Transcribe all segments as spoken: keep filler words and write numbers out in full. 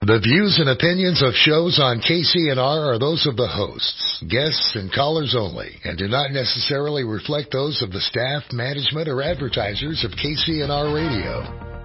The views and opinions of shows on K C N R are those of the hosts, guests, and callers only, and do not necessarily reflect those of the staff, management, or advertisers of K C N R Radio.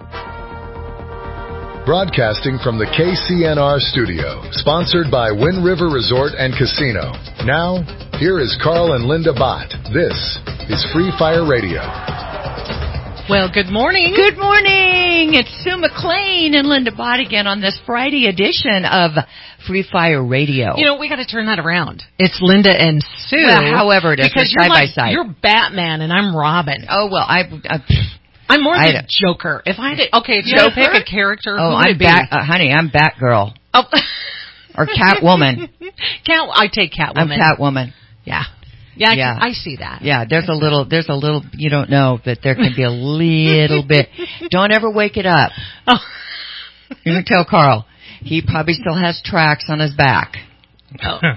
Broadcasting from the K C N R studio, sponsored by Wind River Resort and Casino. Now, here is Carl and Linda Bott. This is Free Fire Radio. Well, good morning. Good morning. It's Sue McLean and Linda Bott again on this Friday edition of Free Fire Radio. You know, we got to turn that around. It's Linda and Sue. Well, however it is, because side you're like, by side. You're Batman and I'm Robin. Oh, well, I... I I'm more I the Joker. If I had to, okay, if you Joker? had to pick a character, oh, who would I'm it be? Bat, uh, honey, I'm Batgirl. Oh. Or Catwoman. Cat, I take Catwoman. I'm Catwoman. Yeah. Yeah, yeah. I, I see that. Yeah, there's a little, there's a little, you don't know that there can be a little bit. Don't ever wake it up. Oh. You can tell Carl. He probably still has tracks on his back. Oh. Okay.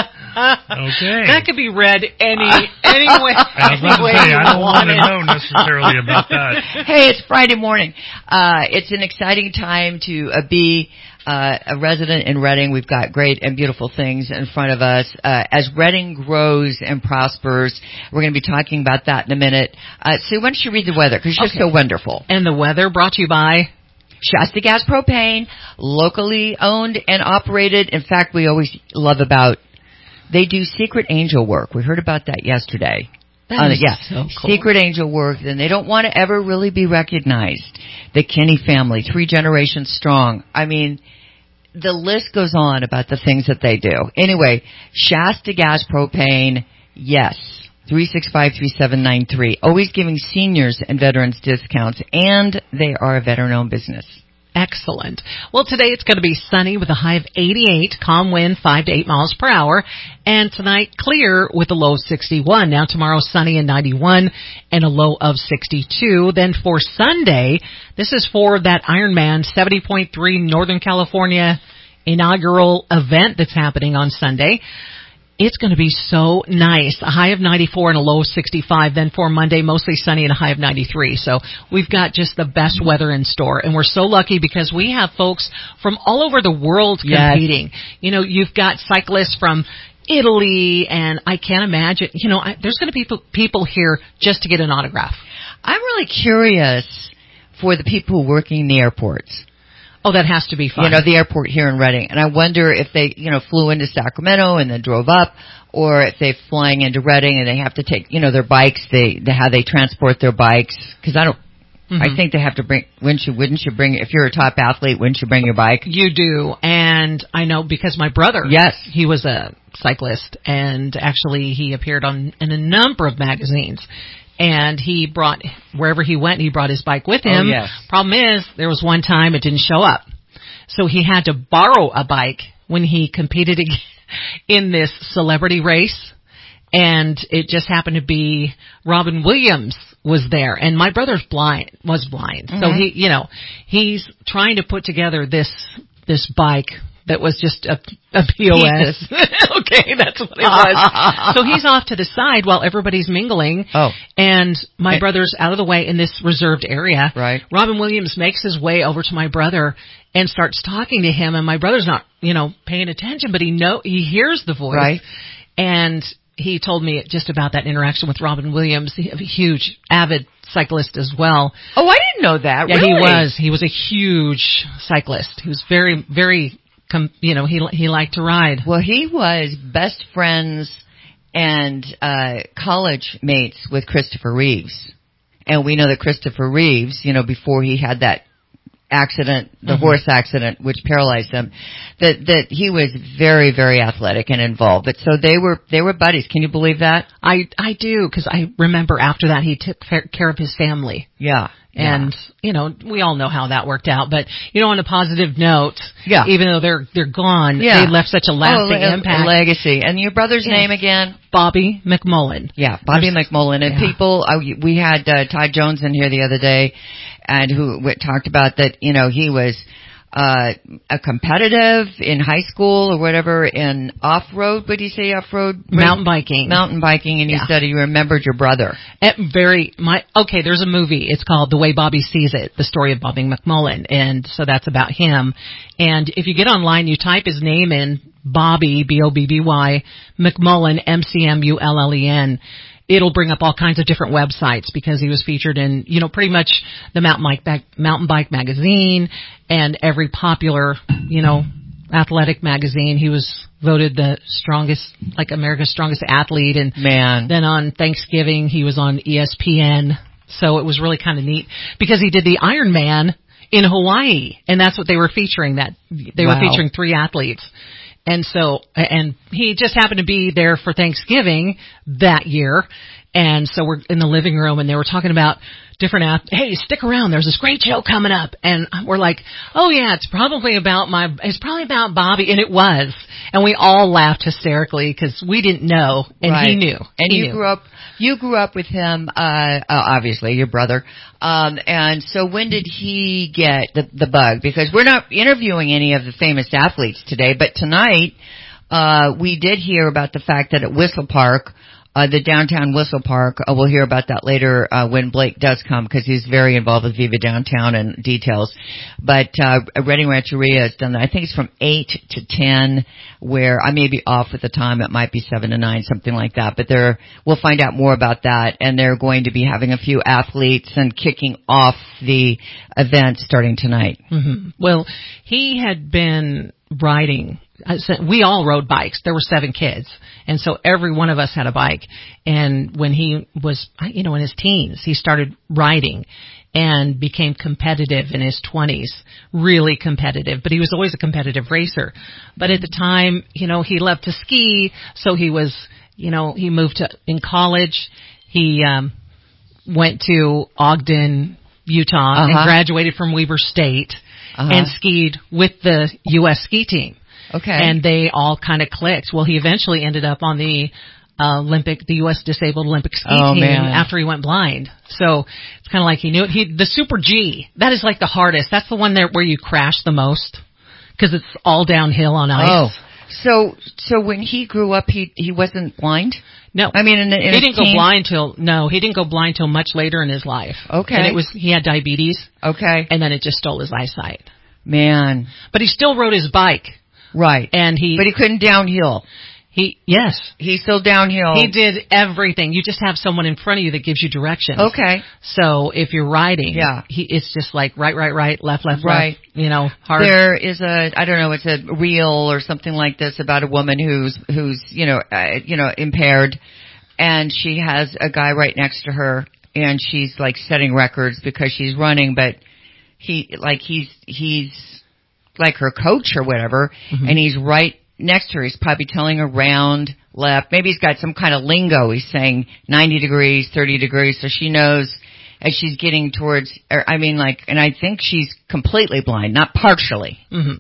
That could be read any any way. I was about to say, I don't want to know necessarily about that. Hey, it's Friday morning. Uh, it's an exciting time to uh, be uh, a resident in Reading. We've got great and beautiful things in front of us. Uh, as Reading grows and prospers, we're going to be talking about that in a minute. Uh, Sue, why don't you read the weather? Because you're okay. so wonderful. And the weather brought to you by Shasta Gas Propane, locally owned and operated. In fact, we always love about, they do secret angel work. We heard about that yesterday. That uh, is yeah. so cool. Secret angel work, and they don't want to ever really be recognized. The Kinney family, three generations strong. I mean, the list goes on about the things that they do. Anyway, Shasta Gas Propane, yes. three six five, three seven nine three. Always giving seniors and veterans discounts, and they are a veteran-owned business. Excellent. Well, today it's going to be sunny with a high of eighty-eight, calm wind five to eight miles per hour, and tonight clear with a low of sixty-one. Now tomorrow sunny and ninety-one and a low of sixty-two. Then for Sunday, this is for that Ironman seventy point three Northern California inaugural event that's happening on Sunday. It's going to be so nice. A high of ninety-four and a low of sixty-five. Then for Monday, mostly sunny and a high of ninety-three. So we've got just the best weather in store. And we're so lucky because we have folks from all over the world competing. Yes. You know, you've got cyclists from Italy, and I can't imagine, you know, I, there's going to be people, people here just to get an autograph. I'm really curious for the people working in the airports. Oh, that has to be fun. You know, the airport here in Reading. And I wonder if they, you know, flew into Sacramento and then drove up, or if they're flying into Reading and they have to take, you know, their bikes, they, they how they transport their bikes. Because I don't, mm-hmm. I think they have to bring, wouldn't you, wouldn't you bring, if you're a top athlete, wouldn't you bring your bike? You do. And I know because my brother, yes, he was a cyclist, and actually he appeared on in a number of magazines. And he brought, wherever he went, he brought his bike with him. Oh, yes. Problem is, there was one time it didn't show up. So he had to borrow a bike when he competed in this celebrity race. And it just happened to be Robin Williams was there. And my brother's blind, was blind. Mm-hmm. So he, you know, he's trying to put together this, this bike that was just a, a P O S. Okay, that's what it was. So he's off to the side while everybody's mingling. Oh. And my and, brother's out of the way in this reserved area. Right. Robin Williams makes his way over to my brother and starts talking to him. And my brother's not, you know, paying attention, but he know he hears the voice. Right. And he told me just about that interaction with Robin Williams, a huge, avid cyclist as well. Oh, I didn't know that. Yeah, really? he was. He was a huge cyclist. He was very, very... Com, you know, he he liked to ride. Well, he was best friends and uh college mates with Christopher Reeves. And we know that Christopher Reeves, you know, before he had that accident, the mm-hmm. horse accident, which paralyzed him, that that he was very, very athletic and involved. But so they were they were buddies. Can you believe that? I I do, because I remember after that he took care of his family. Yeah. And, yeah. you know, we all know how that worked out. But, you know, on a positive note, yeah. even though they're they're gone, yeah. they left such a lasting oh, a, impact. A legacy. And your brother's yes. name again? Bobby McMullen. Yeah, Bobby There's, McMullen. And yeah. people, uh, we had uh, Ty Jones in here the other day, and who w- talked about that, you know, he was uh, a competitive in high school or whatever in off-road. What do you say off-road? Mountain biking. Mountain biking, and you Yeah. said you remembered your brother. At very my okay. There's a movie. It's called The Way Bobby Sees It: The Story of Bobby McMullen, and so that's about him. And if you get online, you type his name in, Bobby B O B B Y McMullen M C M U L L E N. It'll bring up all kinds of different websites because he was featured in, you know, pretty much the Mountain Bike Back, Mountain Bike magazine and every popular, you know, athletic magazine. He was voted the strongest, like America's strongest athlete. And Man. then on Thanksgiving, he was on E S P N. So it was really kind of neat because he did the Ironman in Hawaii, and that's what they were featuring. That they Wow. were featuring three athletes. And so, and he just happened to be there for Thanksgiving that year. And so we're in the living room and they were talking about different, ath- hey, stick around. There's this great show coming up. And we're like, oh yeah, it's probably about my, it's probably about Bobby. And it was. And we all laughed hysterically because we didn't know and Right. he knew. And he you knew. grew up, you grew up with him, uh, uh, obviously, your brother. Um, and so when did he get the, the bug? Because we're not interviewing any of the famous athletes today, but tonight, uh, we did hear about the fact that at Whistle Park, uh, the downtown Whistle Park, uh, we'll hear about that later, uh, when Blake does come because he's very involved with Viva Downtown and details. But, uh, Reading Rancheria has done that. I think it's from eight to ten where I may be off at the time. It might be seven to nine, something like that. But they're, we'll find out more about that. And they're going to be having a few athletes and kicking off the event starting tonight. Mm-hmm. Well, he had been riding. We all rode bikes. There were seven kids. And so every one of us had a bike. And when he was, you know, in his teens, he started riding and became competitive in his twenties, really competitive. But he was always a competitive racer. But at the time, you know, he loved to ski. So he was, you know, he moved to, in college, he, um, went to Ogden, Utah Uh-huh. and graduated from Weber State Uh-huh. and skied with the U S ski team. Okay. And they all kind of clicked. Well, he eventually ended up on the uh, Olympic, the U S Disabled Olympic Ski Oh, Team man. after he went blind. So it's kind of like he knew it. He, the Super G, that is like the hardest. That's the one there where you crash the most because it's all downhill on ice. Oh. So, so when he grew up, he, he wasn't blind? No, I mean, in, in he his didn't go teen- blind till no, he didn't go blind till much later in his life. Okay. And it was he had diabetes, Okay. and then it just stole his eyesight. Man. But he still rode his bike, Right. and he But he couldn't downhill. he yes. He's still downhill. He did everything. You just have someone in front of you that gives you directions. Okay. So if you're riding, Yeah. he, it's just like right, right, right, left, left, Right. left. You know, hard. There is a, I don't know, it's a reel or something like this about a woman who's, who's, you know, uh, you know, impaired, and she has a guy right next to her, and she's like setting records because she's running, but he, like he's, he's like her coach or whatever, Mm-hmm. and he's right next to her. He's probably telling her round, left. Maybe he's got some kind of lingo. He's saying ninety degrees, thirty degrees, so she knows as she's getting towards, or, I mean, like, and I think she's completely blind, not partially. hmm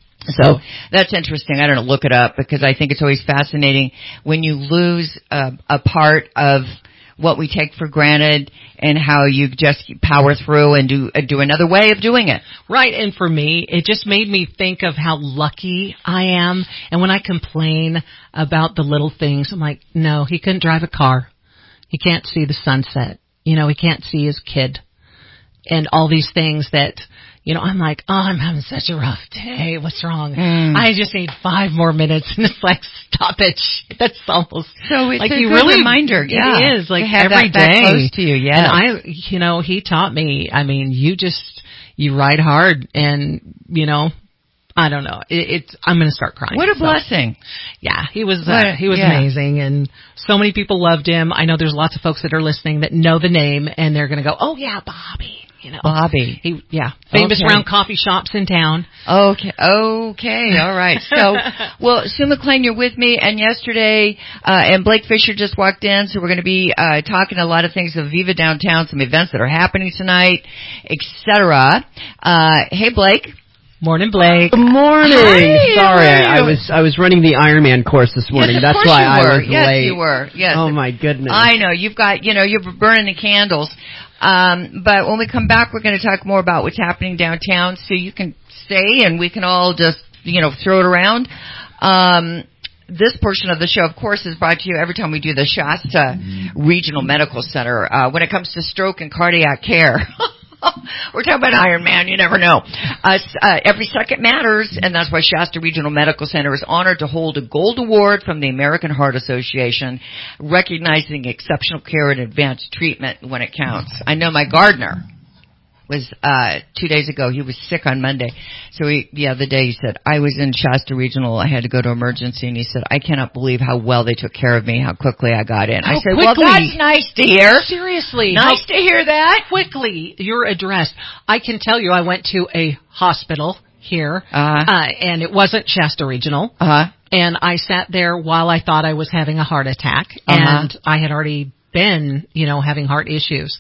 So that's interesting. I don't know, look it up because I think it's always fascinating when you lose a, a part of what we take for granted and how you just power through and do uh, do another way of doing it. Right. And for me, it just made me think of how lucky I am. And when I complain about the little things, I'm like, no, he couldn't drive a car. He can't see the sunset. You know, he can't see his kid. And all these things that, you know, I'm like, oh, I'm having such a rough day. What's wrong? Mm. I just need five more minutes. And it's like, stop it. That's almost So it's like a you good really, reminder. Yeah. It is like To have every that, that day. close to you. Yeah. And I, you know, he taught me, I mean, you just, you ride hard and, you know, I don't know. It, it's, I'm going to start crying. What a So, blessing. yeah, he was, What uh, a- he was yeah. amazing and so many people loved him. I know there's lots of folks that are listening that know the name and they're going to go, oh yeah, Bobby. You know, Bobby. He, yeah, famous Okay. around coffee shops in town. Okay, okay, all right. So, well, Sue McLean, you're with me, and yesterday, uh, and Blake Fisher just walked in, so we're going to be uh, talking a lot of things of Viva Downtown, some events that are happening tonight, et cetera. Uh, hey, Blake. Morning, Blake. Good morning. Hi, Sorry, how are I, I you? was I was running the Ironman course this morning. Yes, of That's course why you I were. was yes, late. you were. Yes. Oh my goodness. I know you've got you know you're burning the candles. Um, but when we come back, we're going to talk more about what's happening downtown, so you can stay and we can all just you know throw it around. Um, This portion of the show, of course, is brought to you every time we do the Shasta Regional Medical Center. Uh, when it comes to stroke and cardiac care, we're talking about Iron Man. You never know. Uh, uh, every second matters, and that's why Shasta Regional Medical Center is honored to hold a gold award from the American Heart Association, recognizing exceptional care and advanced treatment when it counts. I know my gardener was uh two days ago. He was sick on Monday. So he, the other day he said, I was in Shasta Regional. I had to go to emergency. And he said, I cannot believe how well they took care of me, how quickly I got in. How I said, quickly? well, that's nice to hear. Seriously. Nice how to hear that. quickly you're addressed. I can tell you I went to a hospital here, Uh-huh. uh, and it wasn't Shasta Regional. Uh-huh. And I sat there while I thought I was having a heart attack, Uh-huh. and I had already been, you know, having heart issues.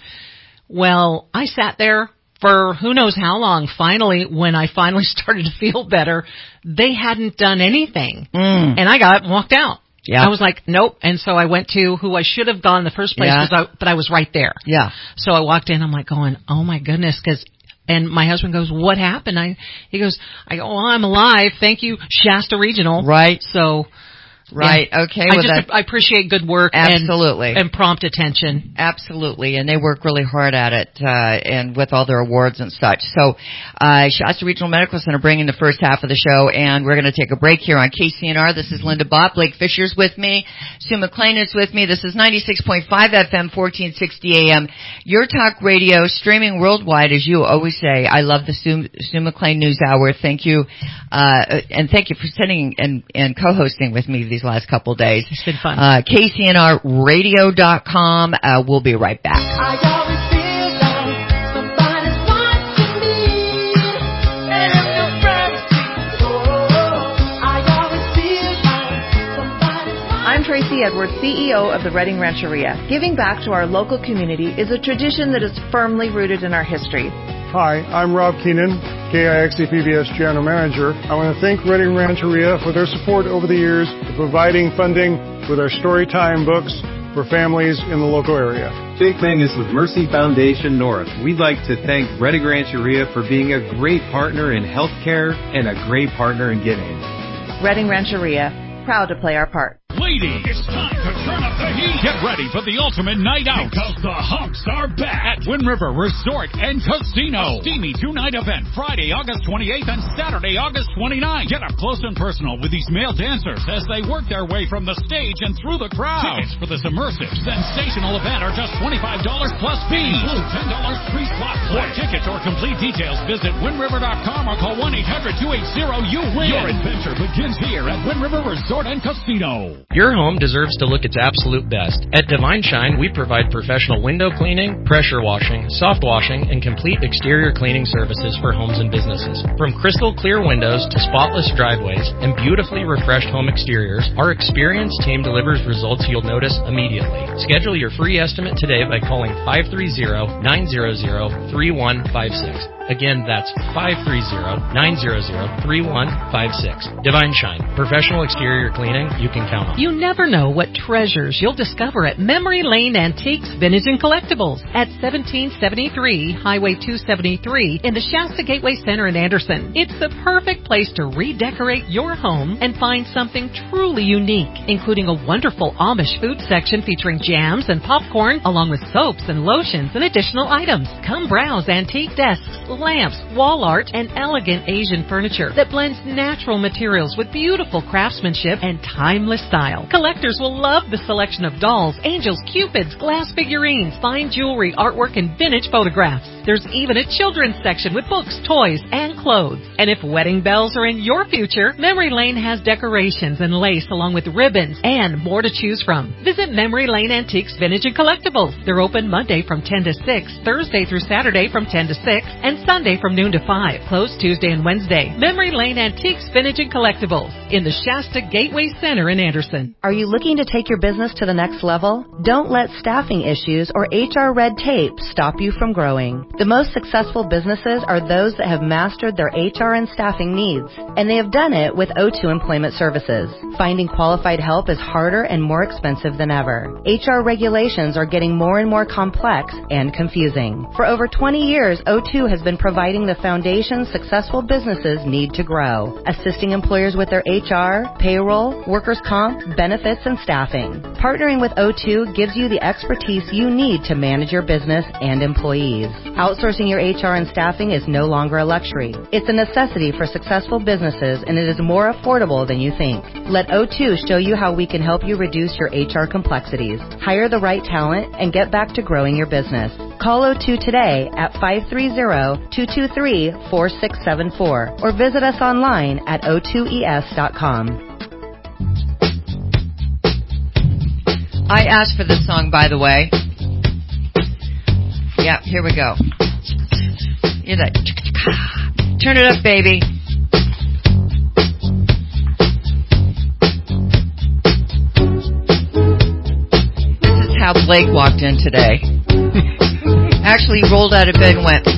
Well, I sat there for who knows how long. Finally, when I finally started to feel better, they hadn't done anything. Mm. And I got up and walked out. Yeah. I was like, nope. And so I went to who I should have gone in the first place, Yeah. 'cause I, but I was right there. Yeah. So I walked in, I'm like going, oh my goodness, 'cause and my husband goes, what happened? I, he goes, I go, well, I'm alive. Thank you, Shasta Regional. Right. So, Right. yeah. Okay. I Well, just, that, I appreciate good work. Absolutely. And, and prompt attention. Absolutely, and they work really hard at it, uh, and with all their awards and such. So, uh, Shasta Regional Medical Center bringing the first half of the show, and we're going to take a break here on K C N R. This is Linda Bott. Blake Fisher's with me. Sue McLean is with me. This is ninety-six point five F M, fourteen sixty A M. Your talk radio, streaming worldwide, as you always say. I love the Sue, Sue McLean News Hour. Thank you, uh, and thank you for sitting and, and co-hosting with me these last couple days. It's been fun. Uh, K C N R radio dot com. Uh, we'll be right back. I always feel like somebody's watching me, and if your friends see, oh, I always feel like somebody's watching. I'm Tracy Edwards, C E O of the Redding Rancheria. Giving back to our local community is a tradition that is firmly rooted in our history. Hi, I'm Rob Keenan, K I X E P B S General Manager. I want to thank Redding Rancheria for their support over the years in providing funding with our Storytime books for families in the local area. Jake Mangus with Mercy Foundation North. We'd like to thank Redding Rancheria for being a great partner in healthcare and a great partner in giving. Redding Rancheria, proud to play our part. Ladies, it's time to turn up the heat. Get ready for the ultimate night out, because the Humps are back at Wind River Resort and Casino. Steamy two-night event, Friday, August twenty-eighth and Saturday, August twenty-ninth. Get up close and personal with these male dancers as they work their way from the stage and through the crowd. Tickets for this immersive, sensational event are just twenty-five dollars plus fees. Include ten dollars free slot play. For tickets or complete details, visit wind river dot com or call one eight hundred two eight zero U W I N. Your adventure begins here at Wind River Resort and Casino. Your home deserves to look its absolute best. At Divine Shine, we provide professional window cleaning, pressure washing, soft washing, and complete exterior cleaning services for homes and businesses. From crystal clear windows to spotless driveways and beautifully refreshed home exteriors, our experienced team delivers results you'll notice immediately. Schedule your free estimate today by calling five three zero, nine zero zero, three one five six. Again, that's five three zero, nine zero zero, three one five six. Divine Shine, professional exterior cleaning you can count on. You never know what treasures you'll discover at Memory Lane Antiques, Vintage and Collectibles at seventeen seventy-three Highway two seventy-three in the Shasta Gateway Center in Anderson. It's the perfect place to redecorate your home and find something truly unique, including a wonderful Amish food section featuring jams and popcorn, along with soaps and lotions and additional items. Come browse antique desks, lamps, wall art, and elegant Asian furniture that blends natural materials with beautiful craftsmanship and timeless style. Collectors will love the selection of dolls, angels, cupids, glass figurines, fine jewelry, artwork, and vintage photographs. There's even a children's section with books, toys, and clothes. And if wedding bells are in your future, Memory Lane has decorations and lace along with ribbons and more to choose from. Visit Memory Lane Antiques, Vintage and Collectibles. They're open Monday from ten to six, Thursday through Saturday from ten to six, and Sunday from noon to five. Closed Tuesday and Wednesday. Memory Lane Antiques, Vintage and Collectibles in the Shasta Gateway Center in Anderson. Jen. Are you looking to take your business to the next level? Don't let staffing issues or H R red tape stop you from growing. The most successful businesses are those that have mastered their H R and staffing needs, and they have done it with O two Employment Services. Finding qualified help is harder and more expensive than ever. H R regulations are getting more and more complex and confusing. For over twenty years, O two has been providing the foundation successful businesses need to grow, assisting employers with their H R, payroll, workers' comp, benefits, and staffing. Partnering with O two gives you the expertise you need to manage your business and employees. Outsourcing your H R and staffing is no longer a luxury. It's a necessity for successful businesses, and it is more affordable than you think. Let O two show you how we can help you reduce your H R complexities, hire the right talent, and get back to growing your business. Call O two today at five three zero, two two three, four six seven four or visit us online at O two E S dot com. I asked for this song, by the way. Yeah, here we go. You're like, turn it up, baby. This is how Blake walked in today. Actually, he rolled out of bed and went.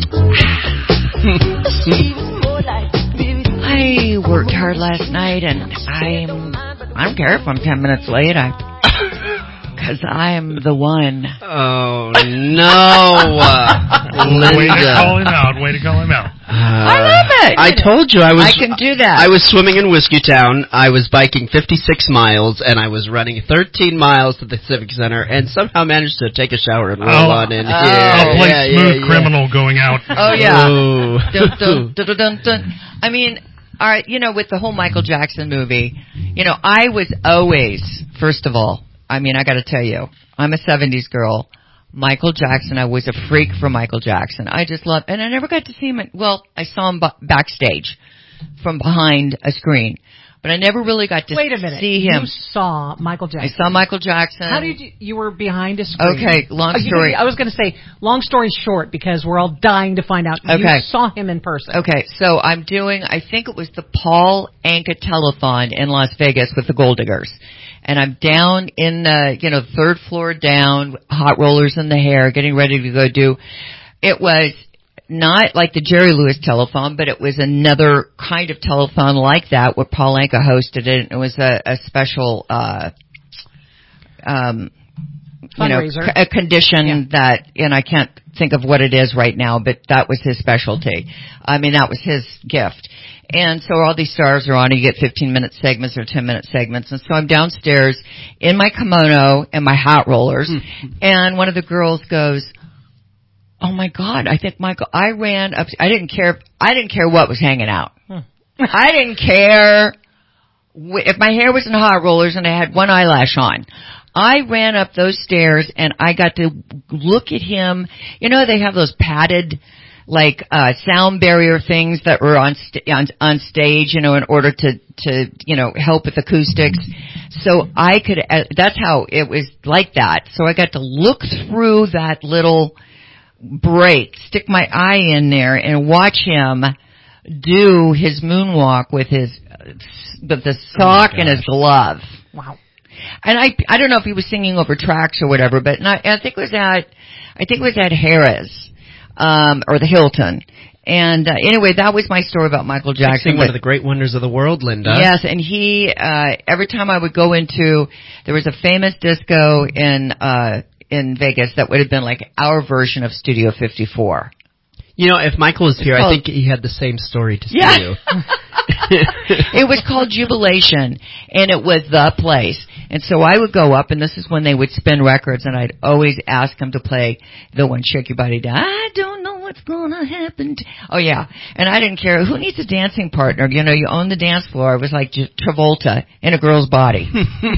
I worked hard last night, and I'm. I don't care if I'm ten minutes late. I. Because I'm the one. Oh, no. Linda. Way to call him out. Way to call him out. Uh, I love it. I told you I was. I can do that. I was swimming in Whiskey Town. I was biking fifty-six miles, and I was running thirteen miles to the Civic Center, and somehow managed to take a shower and roll Oh. on in Oh. here. I'll play Yeah, Smooth yeah, yeah. Criminal going out. Oh, yeah. Ooh. Dun, dun, dun, dun, dun, dun. I mean, all right, you know, with the whole Michael Jackson movie, you know, I was always, first of all, I mean, I got to tell you, I'm a seventies girl. Michael Jackson, I was a freak for Michael Jackson. I just love, and I never got to see him. Well, I saw him b- backstage from behind a screen, but I never really got to Wait a minute. see him. You saw Michael I Jackson. saw Michael Jackson. How did you, you were behind a screen? Okay, long Oh, you- story. I was going to say, long story short, because we're all dying to find out. Okay. You saw him in person. Okay, so I'm doing, I think it was the Paul Anka Telethon in Las Vegas with the Gold Diggers. And I'm down in the, you know, third floor down, hot rollers in the hair, getting ready to go do. It was not like the Jerry Lewis telethon, but it was another kind of telethon like that where Paul Anka hosted it. It was a, a special, uh, um, you know, Fundraiser. c- a condition Yeah. that, and I can't think of what it is right now, but that was his specialty. I mean, that was his gift. And so all these stars are on, and you get fifteen minute segments or ten minute segments. And so I'm downstairs in my kimono and my hot rollers, and one of the girls goes, "Oh my God, I think Michael," I ran up, I didn't care, I didn't care what was hanging out. I didn't care wh- if my hair was in hot rollers and I had one eyelash on. I ran up those stairs and I got to look at him. You know, they have those padded, like, uh, sound barrier things that were on, st- on, on stage, you know, in order to, to, you know, help with acoustics. So I could, uh, that's how it was like that. So I got to look through that little break, stick my eye in there and watch him do his moonwalk with his, uh, with the sock Oh and his glove. Wow. And I, I don't know if he was singing over tracks or whatever, but not, I think it was at, I think it was at Harrah's, um, or the Hilton. And, uh, anyway, that was my story about Michael Jackson. Fixing one of the great wonders of the world, Linda. Yes, and he, uh, every time I would go into, there was a famous disco in, uh, in Vegas that would have been like our version of Studio fifty-four. You know, if Michael was here, called- I think he had the same story to Yeah. tell you. It was called Jubilation, and it was the place. And so I would go up, and this is when they would spin records, and I'd always ask them to play the one Shake Your Body Down. I don't know what's gonna happen. To... Oh yeah, and I didn't care who needs a dancing partner. You know, you own the dance floor. It was like J- Travolta in a girl's body.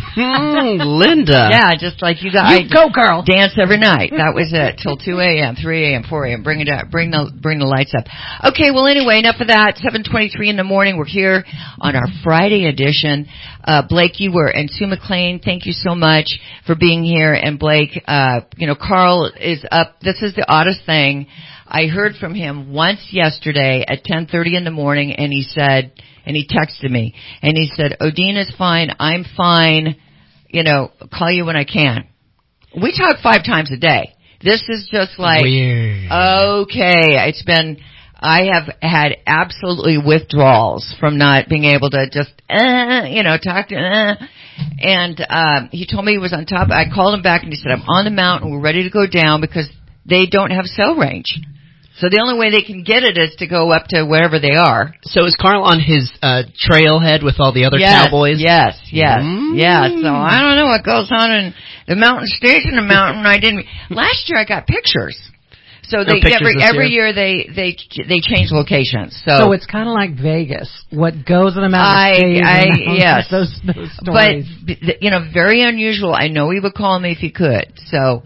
Linda. Yeah, just like you got. You I go, girl. Dance every night. That was it till two a.m., three a.m., four a.m. Bring it up. Bring the bring the lights up. Okay. Well, anyway, enough of that. seven twenty-three in the morning. We're here on our Friday edition. Uh, Blake, you were, and Sue McLean, thank you so much for being here. And Blake, uh, you know, Carl is up. This is the oddest thing. I heard from him once yesterday at ten thirty in the morning, and he said, and he texted me, and he said, Odina's fine, I'm fine, you know, call you when I can. We talk five times a day. This is just like, Weird. okay, it's been, I have had absolutely withdrawals from not being able to just, uh, you know, talk to, uh, and, um, he told me he was on top. I called him back and he said, I'm on the mountain. We're ready to go down because they don't have cell range. So the only way they can get it is to go up to wherever they are. So is Carl on his uh, trailhead with all the other yes, cowboys? Yes, yes, Mm. yes. So I don't know what goes on in the mountain station, the mountain. I didn't. Last year I got pictures. So they pictures every this every year? year they they they change locations. So, So it's kind of like Vegas. What goes in the mountain I, stays I, in the mountain. yes. Those, those stories. But, you know, very unusual. I know he would call me if he could. So,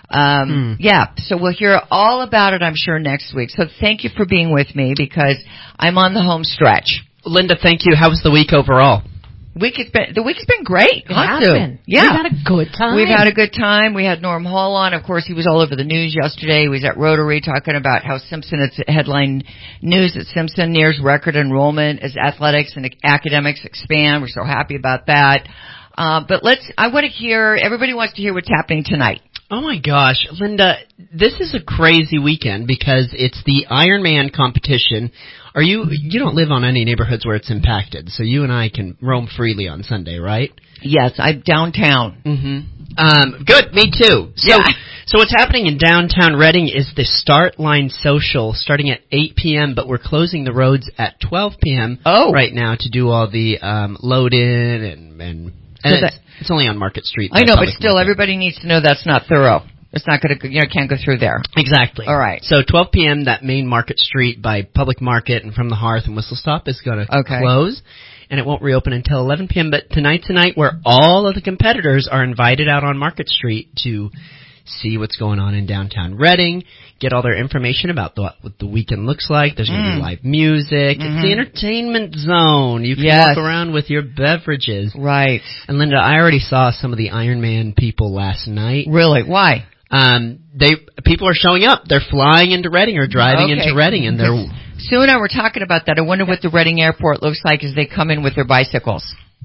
um, Hmm. yeah. So we'll hear all about it, I'm sure, next week. So thank you for being with me because I'm on the home stretch. Linda, thank you. How was the week overall? Week has been, the week's been great. It Huh, has Sue? been. Yeah. We've had a good time. We've had a good time. We had Norm Hall on. Of course, he was all over the news yesterday. He was at Rotary talking about how Simpson, it's headline news that Simpson nears record enrollment as athletics and academics expand. We're so happy about that. Uh, but let's, I want to hear, everybody wants to hear what's happening tonight. Oh my gosh, Linda, this is a crazy weekend because it's the Ironman competition. Are you, you don't live on any neighborhoods where it's impacted, so you and I can roam freely on Sunday, right? Yes, I'm downtown. Mm-hmm. Um, good, me too. So, Yeah. so what's happening in downtown Reading is the Start Line Social starting at eight p.m., but we're closing the roads at twelve p.m. Oh. right now to do all the um, load in and, and, So and that- it's, it's only on Market Street. I the know, but public still, market. everybody needs to know that's not thorough. It's not going to, you know, can't go through there. Exactly. All right. So twelve p.m. that main Market Street by Public Market and from the Hearth and Whistle Stop is going to Okay. close, and it won't reopen until eleven p.m. But tonight's a night where all of the competitors are invited out on Market Street to see what's going on in downtown Reading, get all their information about the, what the weekend looks like. There's going to Mm. be live music. Mhm. It's the entertainment zone. You can Yes. walk around with your beverages. Right. And Linda, I already saw some of the Ironman people last night. Really? Why? Um, they people are showing up. They're flying into Reading or driving Okay. into Reading, and they're Sue and I were talking about that. I wonder what the Reading Airport looks like as they come in with their bicycles.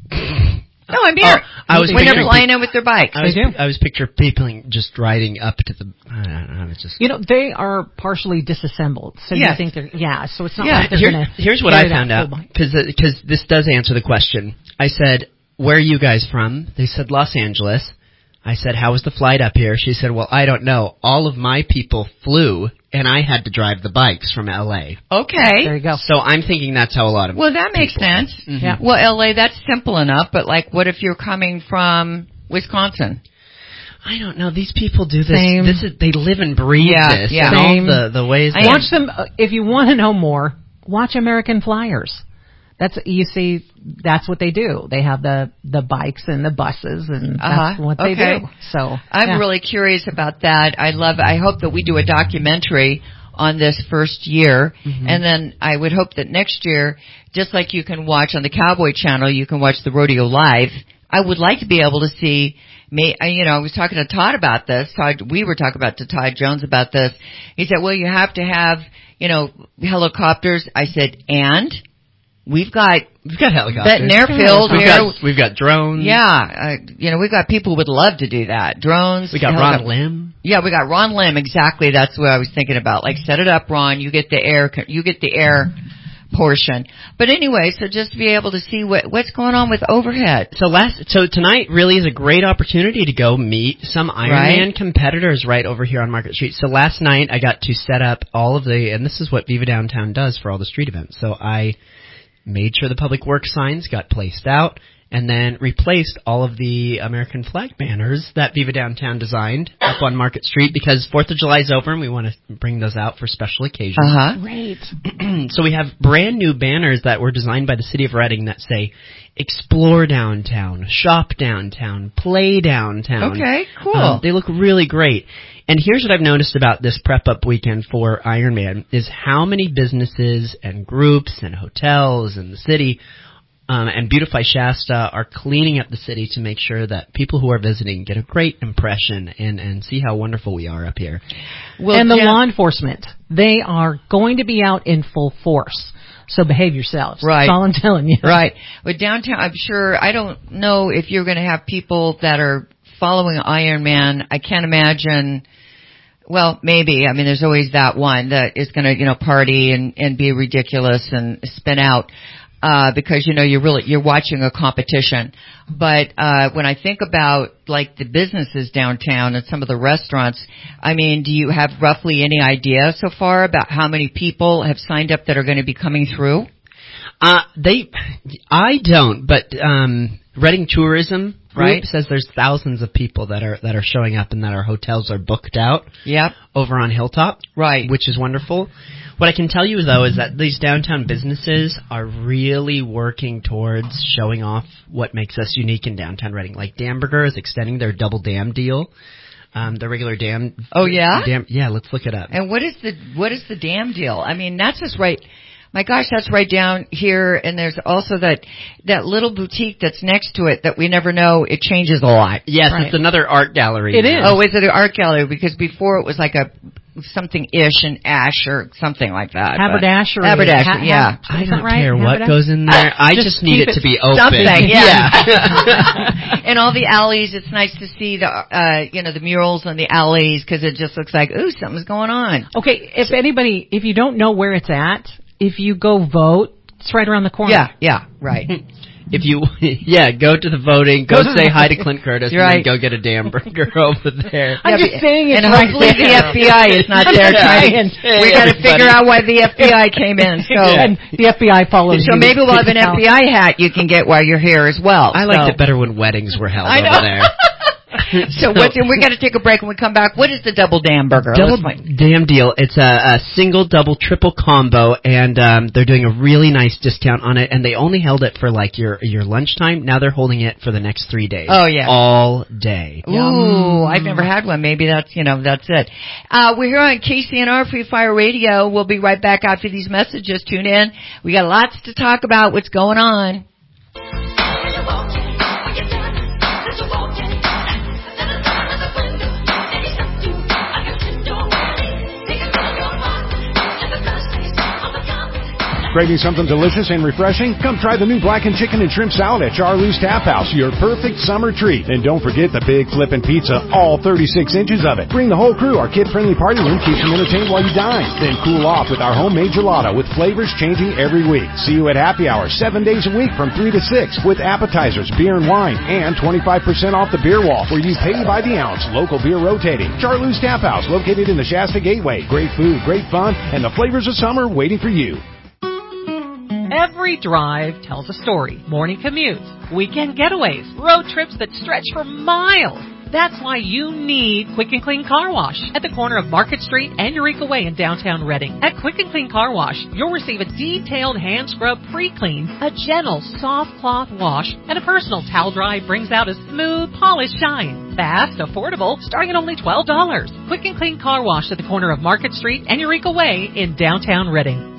No, I'm here. Oh, I was when they're picturing flying in with their bikes. I was, They do. I was picturing people just riding up to the. I don't know. It's just. You know, they are partially disassembled. So Yes. you think they're, yeah, so it's not Yeah, like they're Here- going to. here's what I found out because because this does answer the question. I said, "Where are you guys from?" They said, "Los Angeles." I said, "How was the flight up here?" She said, "Well, I don't know. All of my people flew, and I had to drive the bikes from L A." Okay. There you go. So I'm thinking that's how a lot of. Well, that makes people- sense. Mhm. Yeah. Well, L A, that's simple enough, but like, what if you're coming from Wisconsin? I don't know. These people do this. Same. This is they live and breathe Yeah, this. yeah. And Same. all the the ways. I that- Watch them, uh, if you want to know more, watch American Flyers. That's, you see, that's what they do. They have the, the bikes and the buses, and that's Uh-huh. what they Okay. do. So, I'm yeah. really curious about that. I love, I hope that we do a documentary on this first year, Mm-hmm. and then I would hope that next year, just like you can watch on the Cowboy Channel, you can watch the rodeo live. I would like to be able to see me, I- you know, I was talking to Todd about this. Todd, we were talking about to Todd Jones about this. He said, well, you have to have, you know, helicopters. I said, and we've got We've got helicopters. Benton Airfield We've here. got we've got drones. Yeah, uh, you know, we've got people who would love to do that. Drones. We got helicopter- Ron Lim. Yeah, we got Ron Lim. Exactly. That's what I was thinking about. Like, set it up, Ron. You get the air. You get the air portion. But anyway, so just to be able to see what what's going on with overhead. So last, so tonight really is a great opportunity to go meet some Ironman Right. competitors right over here on Market Street. So last night I got to set up all of the, and this is what Viva Downtown does for all the street events. So I made sure the public works signs got placed out, and then replaced all of the American flag banners that Viva Downtown designed up on Market Street because fourth of July is over and we want to bring those out for special occasions. Uh huh. Great. So we have brand new banners that were designed by the City of Reading that say, explore downtown, shop downtown, play downtown. Okay, cool. Um, they look really great. And here's what I've noticed about this prep-up weekend for Ironman is how many businesses and groups and hotels in the city um, and Beautify Shasta are cleaning up the city to make sure that people who are visiting get a great impression and, and see how wonderful we are up here. Well, and the Jen- law enforcement, they are going to be out in full force. So behave yourselves. Right. That's all I'm telling you. Right. But downtown, I'm sure, I don't know if you're going to have people that are following Ironman. I can't imagine, well, maybe. I mean, there's always that one that is going to, you know, party and, and be ridiculous and spin out. Uh, because, you know, you're really, you're watching a competition. But, uh, when I think about, like, the businesses downtown and some of the restaurants, I mean, do you have roughly any idea so far about how many people have signed up that are going to be coming through? Uh, they, I don't, but, um, Reading Tourism Group Right. says there's thousands of people that are, that are showing up and that our hotels are booked out. Yep. Over on Hilltop. Right. Which is wonderful. What I can tell you, though, is that these downtown businesses are really working towards showing off what makes us unique in downtown Reading. Like Damburger is extending their double dam deal. Um, the regular dam. Oh, yeah? Dam, yeah, let's look it up. And what is the, what is the dam deal? I mean, that's just right. My gosh, that's right down here, and there's also that that little boutique that's next to it that we never know. It changes a lot. Yes, Right. it's another art gallery. It now. is. Oh, is it an art gallery? Because before it was like a something ish and ash or something like that. but- Haberdashery. Haberdashery, Ha- yeah. I Is that don't right? care what Haberdash- goes in there. I Just just, need keep it to it be open. something, yeah. yeah. And all the alleys, it's nice to see the, uh, you know, the murals on the alleys because it just looks like, ooh, something's going on. Okay, if anybody, if you don't know where it's at, if you go vote, it's right around the corner. Yeah, yeah, right. If you, yeah, go to the voting, go, Go to say the- hi to Clint Curtis, You're and right. then go get a damn burger over there. I'm Yeah, just but- saying it's and right hopefully the there. F B I is not there I'm trying saying. to, we got to everybody. figure out why the F B I came in. So, And the F B I follows so you. maybe we'll have an F B I hat you can get while you're here as well. I so. liked it better when weddings were held I know. over there. So what's, we got to take a break. When we come back, what is the double dam burger? Double Let's find- damn deal. It's a, a single, double, triple combo, and um, they're doing a really nice discount on it. And they only held it for like your your lunchtime. Now they're holding it for the next three days. Oh, yeah. all day. Ooh, I've never had one. Maybe that's, you know, that's it. Uh, we're here on K C N R Free Fire Radio. We'll be right back after these messages. Tune in. We got lots to talk about. What's going on? Craving something delicious and refreshing? Come try the new blackened chicken and shrimp salad at Charlie's Tap House, your perfect summer treat. And don't forget the big flippin' pizza, all thirty-six inches of it. Bring the whole crew. Our kid-friendly party room keeps them entertained while you dine. Then cool off with our homemade gelato with flavors changing every week. See you at happy hour seven days a week from three to six with appetizers, beer and wine, and twenty-five percent off the beer wall where you pay by the ounce. Local beer rotating. Charlie's Tap House, located in the Shasta Gateway. Great food, great fun, and the flavors of summer waiting for you. Every drive tells a story. Morning commutes, weekend getaways, road trips that stretch for miles. That's why you need Quick and Clean Car Wash at the corner of Market Street and Eureka Way in downtown Reading. At Quick and Clean Car Wash, you'll receive a detailed hand scrub pre-clean, a gentle soft cloth wash, and a personal towel dry brings out a smooth, polished shine. Fast, affordable, starting at only twelve dollars. Quick and Clean Car Wash at the corner of Market Street and Eureka Way in downtown Reading.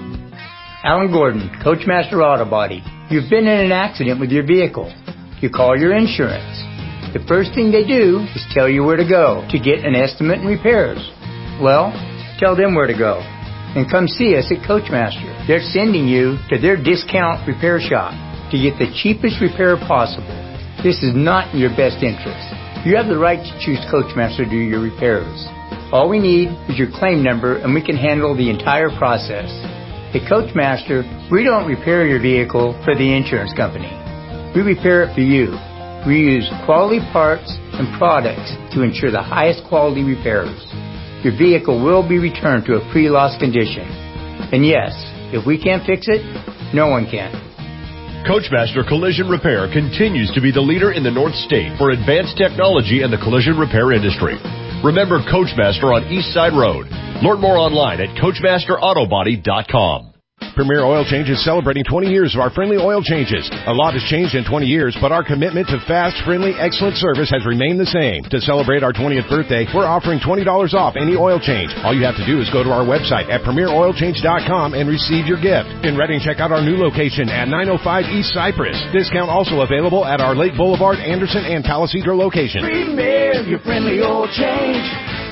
Alan Gordon, Coachmaster Auto Body. You've been in an accident with your vehicle. You call your insurance. The first thing they do is tell you where to go to get an estimate and repairs. Well, tell them where to go. And come see us at Coachmaster. They're sending you to their discount repair shop to get the cheapest repair possible. This is not in your best interest. You have the right to choose Coachmaster to do your repairs. All we need is your claim number and we can handle the entire process. At Coachmaster, we don't repair your vehicle for the insurance company. We repair it for you. We use quality parts and products to ensure the highest quality repairs. Your vehicle will be returned to a pre-loss condition. And yes, if we can't fix it, no one can. Coachmaster Collision Repair continues to be the leader in the North State for advanced technology in the collision repair industry. Remember Coachmaster on East Side Road. Learn more online at coachmaster auto body dot com. Premier Oil Change is celebrating twenty years of our friendly oil changes. A lot has changed in twenty years, but our commitment to fast, friendly, excellent service has remained the same. To celebrate our twentieth birthday, we're offering twenty dollars off any oil change. All you have to do is go to our website at premier oil change dot com and receive your gift. In Reading, check out our new location at nine oh five East Cypress. Discount also available at our Lake Boulevard, Anderson, and Palisadro locations. Premier, your friendly oil change.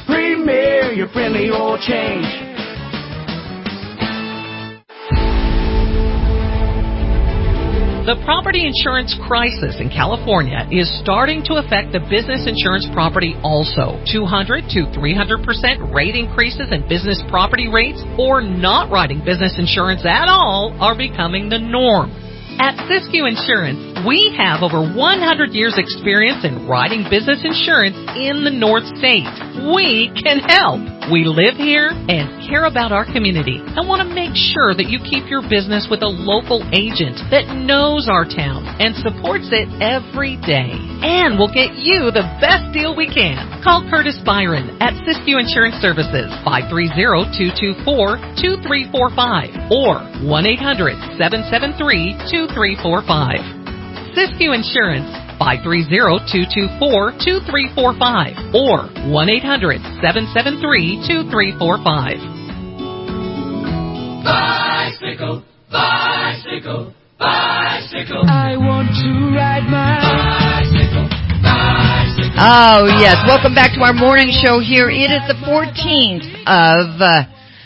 Premier, your friendly oil change. The property insurance crisis in California is starting to affect the business insurance property also. two hundred to three hundred percent rate increases in business property rates or not writing business insurance at all are becoming the norm. At Siskiyou Insurance, we have over one hundred years experience in writing business insurance in the North State. We can help. We live here and care about our community and want to make sure that you keep your business with a local agent that knows our town and supports it every day. And we'll get you the best deal we can. Call Curtis Byron at Siskiyou Insurance Services, five three zero, two two four, two three four five or one eight hundred, seven seven three, two three four five. Siskiyou Insurance, five three zero, two two four, two three four five or one eight hundred, seven seven three, two three four five. Bicycle, bicycle, bicycle. I want to ride my bicycle, bicycle. Oh, yes. Welcome back to our morning show here. It is the fourteenth of uh,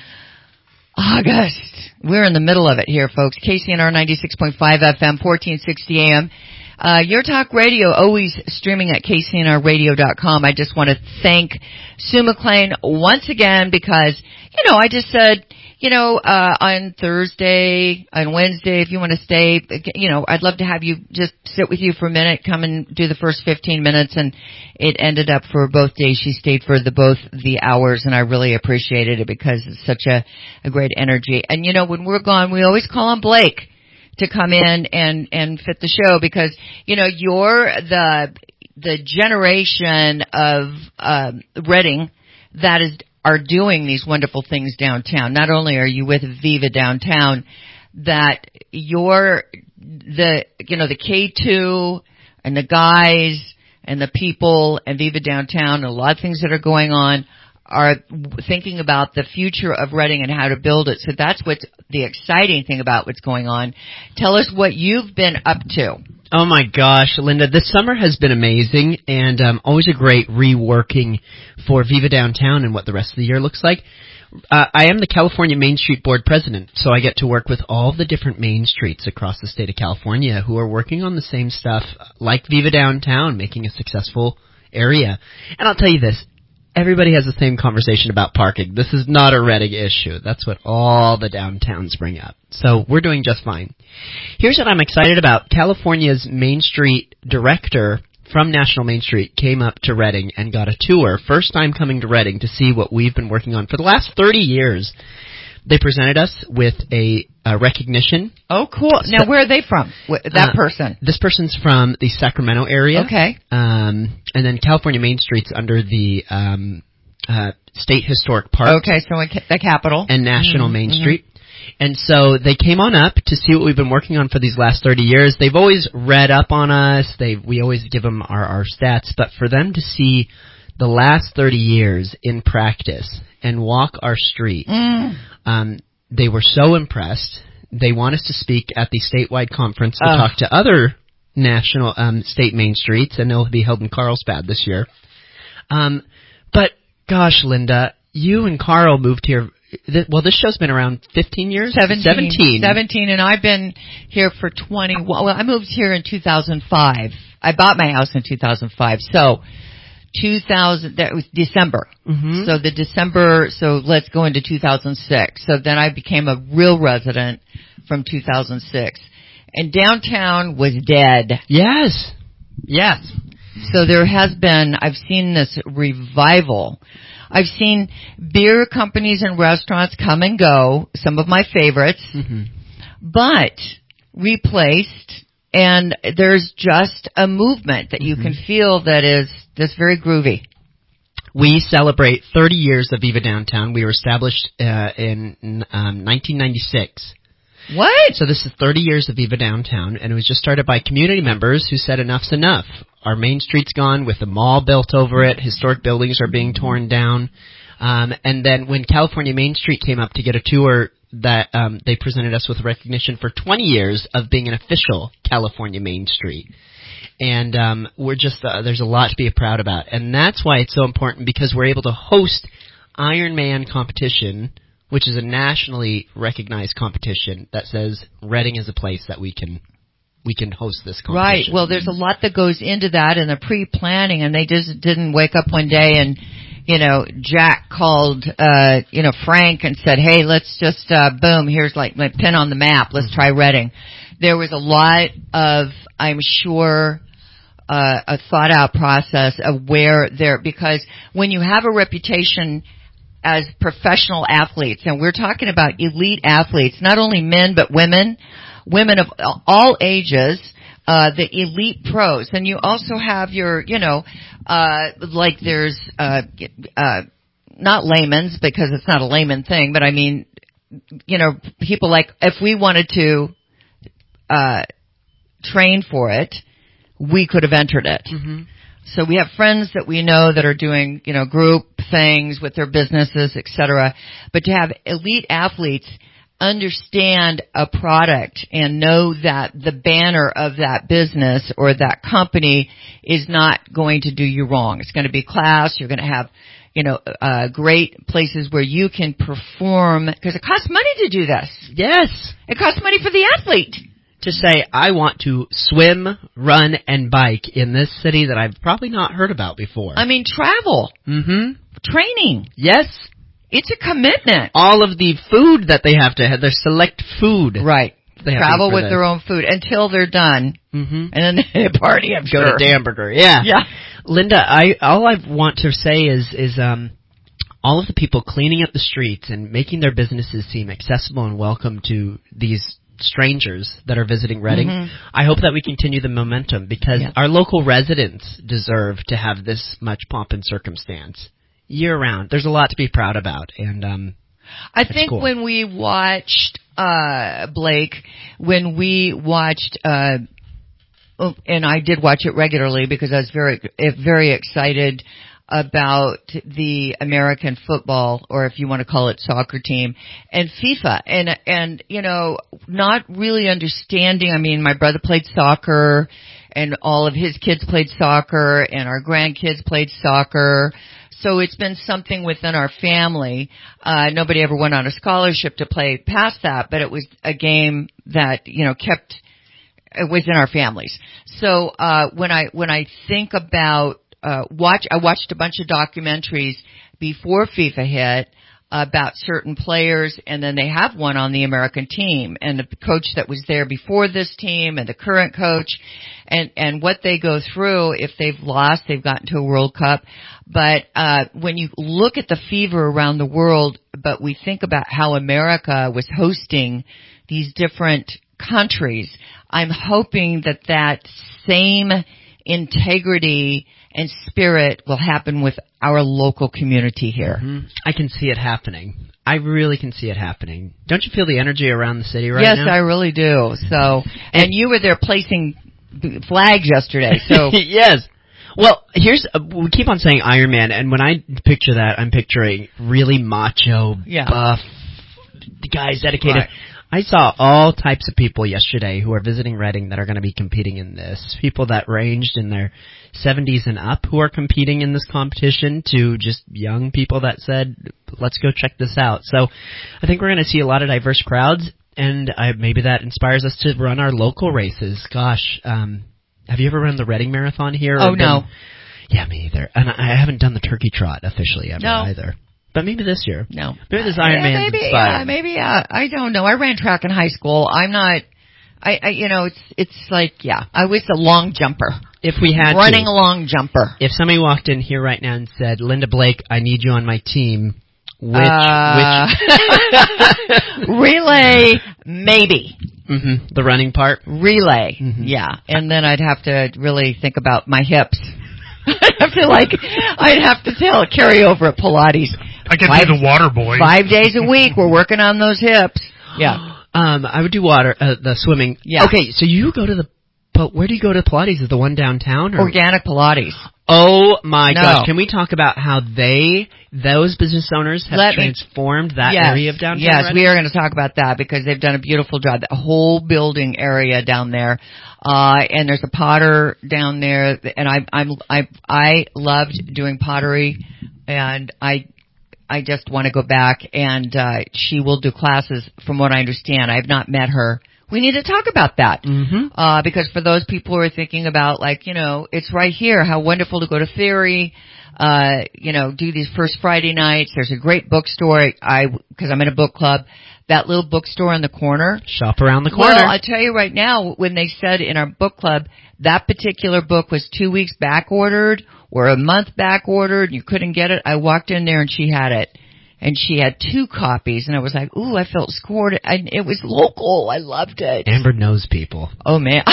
August. We're in the middle of it here, folks. K C N R ninety-six point five F M, fourteen sixty A M. Uh, Your Talk Radio, always streaming at K C N R radio dot com. I just want to thank Sue McLean once again because, you know, I just said, you know, uh, on Thursday, on Wednesday, if you want to stay, you know, I'd love to have you just sit with you for a minute, come and do the first fifteen minutes, and it ended up for both days. She stayed for the both the hours, and I really appreciated it because it's such a, a great energy. And, you know, when we're gone, we always call on Blake to come in and, and fit the show because, you know, you're the, the generation of, um, Reading that is, are doing these wonderful things downtown. Not only are you with Viva Downtown, that you're the, you know, the K two and the guys and the people and Viva Downtown and a lot of things that are going on are thinking about the future of Reading and how to build it. So that's what's the exciting thing about what's going on. Tell us what you've been up to. Oh my gosh, Linda, this summer has been amazing and um, always a great reworking for Viva Downtown and what the rest of the year looks like. Uh, I am the California Main Street Board President, so I get to work with all the different main streets across the state of California who are working on the same stuff like Viva Downtown, making a successful area. And I'll tell you this, everybody has the same conversation about parking. This is not a Reading issue. That's what all the downtowns bring up. So we're doing just fine. Here's what I'm excited about. California's Main Street director from National Main Street came up to Reading and got a tour. First time coming to Reading to see what we've been working on for the last thirty years. They presented us with a, a recognition. Oh, cool. Now, where are they from, that uh, person? This person's from the Sacramento area. Okay. Um, and then California Main Street's under the um, uh, State Historic Park. Okay, so in ca- the capital. And National mm-hmm. Main mm-hmm. Street. And so they came on up to see what we've been working on for these last thirty years. They've always read up on us. They we always give them our, our stats. But for them to see the last thirty years in practice and walk our street, mm. um, they were so impressed. They want us to speak at the statewide conference to uh. talk to other national um, state main streets, and it'll be held in Carlsbad this year. Um, but, gosh, Linda, you and Carl moved here. Th- well, this show's been around fifteen years? seventeen. seventeen. seventeen, and I've been here for twenty. Well, I moved here in two thousand five. I bought my house in two thousand five. So, two thousand, that was December. Mm-hmm. So the December, so let's go into two thousand six. So then I became a real resident from two thousand six. And downtown was dead. Yes. Yes. So there has been, I've seen this revival. I've seen beer companies and restaurants come and go, some of my favorites, mm-hmm. but replaced, and there's just a movement that you mm-hmm. can feel that is that's very groovy. We celebrate thirty years of Viva Downtown. We were established uh, in um, nineteen ninety-six. What? So this is thirty years of Viva Downtown, and it was just started by community members who said enough's enough. Our main street's gone with the mall built over it. Historic buildings are being torn down. Um, and then when California Main Street came up to get a tour, that um, they presented us with recognition for twenty years of being an official California Main Street. And um, we're just uh, there's a lot to be proud about, and that's why it's so important, because we're able to host Ironman competition, which is a nationally recognized competition that says Reading is a place that we can we can host this Right. competition. Well, there's a lot that goes into that in the pre-planning, and they just didn't wake up one day and, you know, Jack called, uh, you know, Frank and said, hey, let's just, uh, boom, here's like my pin on the map. Let's try Reading. There was a lot of, I'm sure, uh, a thought out process of where they're, because when you have a reputation as professional athletes, and we're talking about elite athletes, not only men, but women, women of all ages, uh, the elite pros. And you also have your, you know, uh, like there's, uh, uh, not layman's because it's not a layman thing, but I mean, you know, people like, if we wanted to, uh, train for it, we could have entered it. Mm-hmm. So we have friends that we know that are doing, you know, group things with their businesses, et cetera. But to have elite athletes understand a product and know that the banner of that business or that company is not going to do you wrong. It's going to be class. You're going to have, you know, uh, great places where you can perform, because it costs money to do this. Yes. It costs money for the athlete. To say, I want to swim, run, and bike in this city that I've probably not heard about before. I mean, travel. Mm-hmm. Training. Yes. It's a commitment. All of the food that they have to have, their select food. Right. They have Travel to eat for with this. their own food until they're done. Mm-hmm. And then they party, I'm Go sure. to Damburger. Yeah. Yeah. Linda, I all I want to say is is um all of the people cleaning up the streets and making their businesses seem accessible and welcome to these strangers that are visiting Reading. Mm-hmm. I hope that we continue the momentum because Yeah. our local residents deserve to have this much pomp and circumstance year round. There's a lot to be proud about, and um I That's think cool. when we watched, uh, Blake, when we watched, uh, oh, and I did watch it regularly because I was very, eh, very excited about the American football, or if you want to call it soccer team, and FIFA, and, and, you know, not really understanding. I mean, my brother played soccer, and all of his kids played soccer, and our grandkids played soccer. So it's been something within our family. Uh, nobody ever went on a scholarship to play past that, but it was a game that, you know, kept, it was in our families. So, uh, when I, when I think about, uh, watch, I watched a bunch of documentaries before FIFA hit about certain players, and then they have one on the American team, and the coach that was there before this team, and the current coach, and and what they go through if they've lost, they've gotten to a World Cup. But uh when you look at the fever around the world, but we think about how America was hosting these different countries, I'm hoping that that same integrity and spirit will happen with our local community here. Mm-hmm. I can see it happening. I really can see it happening. Don't you feel the energy around the city right yes, now? Yes, I really do. So, and you were there placing flags yesterday. So yes. Well, here's uh, we keep on saying Iron Man, and when I picture that, I'm picturing really macho, yeah. buff guys dedicated. Right. I saw all types of people yesterday who are visiting Reading that are going to be competing in this. People that ranged in their seventies and up who are competing in this competition, to just young people that said, let's go check this out. So I think we're going to see a lot of diverse crowds, and I, maybe that inspires us to run our local races. Gosh, um, have you ever run the Reading Marathon here? Oh, no. Been, yeah, me either. And I haven't done the Turkey Trot officially ever no. either. But maybe this year. No. Maybe this Iron uh, Man's maybe, inspired. uh, maybe, uh, I don't know. I ran track in high school. I'm not, I, I, you know, it's, it's like, yeah, I was a long jumper. If we had Running to, a long jumper. If somebody walked in here right now and said, Linda Blake, I need you on my team, which, uh, which? Relay, maybe. Mm-hmm. The running part? Relay, mm-hmm. yeah. And then I'd have to really think about my hips. I'd have to like, I'd have to tell, carry over at Pilates. I could five, do the water boy. Five days a week, we're working on those hips. Yeah. Um, I would do water, uh, the swimming. Yeah. Okay, so you go to the, but where do you go to Pilates? Is the one downtown? Or? Organic Pilates. Oh my no. gosh, can we talk about how they, those business owners have Let transformed me, that yes, area of downtown? Yes, Reading? we are going to talk about that because they've done a beautiful job. The whole building area down there. Uh, and there's a potter down there, and I, I'm, I, I loved doing pottery, and I, I just want to go back, and, uh, she will do classes from what I understand. I have not met her. we need to talk about that. Mm-hmm. Uh, because for those people who are thinking about, like, you know, it's right here, how wonderful to go to Theory, uh, you know, do these first Friday nights. There's a great bookstore. I, because I'm in a book club, that little bookstore on the corner. Shop around the corner. Well, I'll tell you right now, when they said in our book club, that particular book was two weeks back ordered or a month back ordered and you couldn't get it, I walked in there and she had it. And she had two copies, and I was like, ooh, I felt scored. And it was local. I loved it. Amber knows people. Oh, man.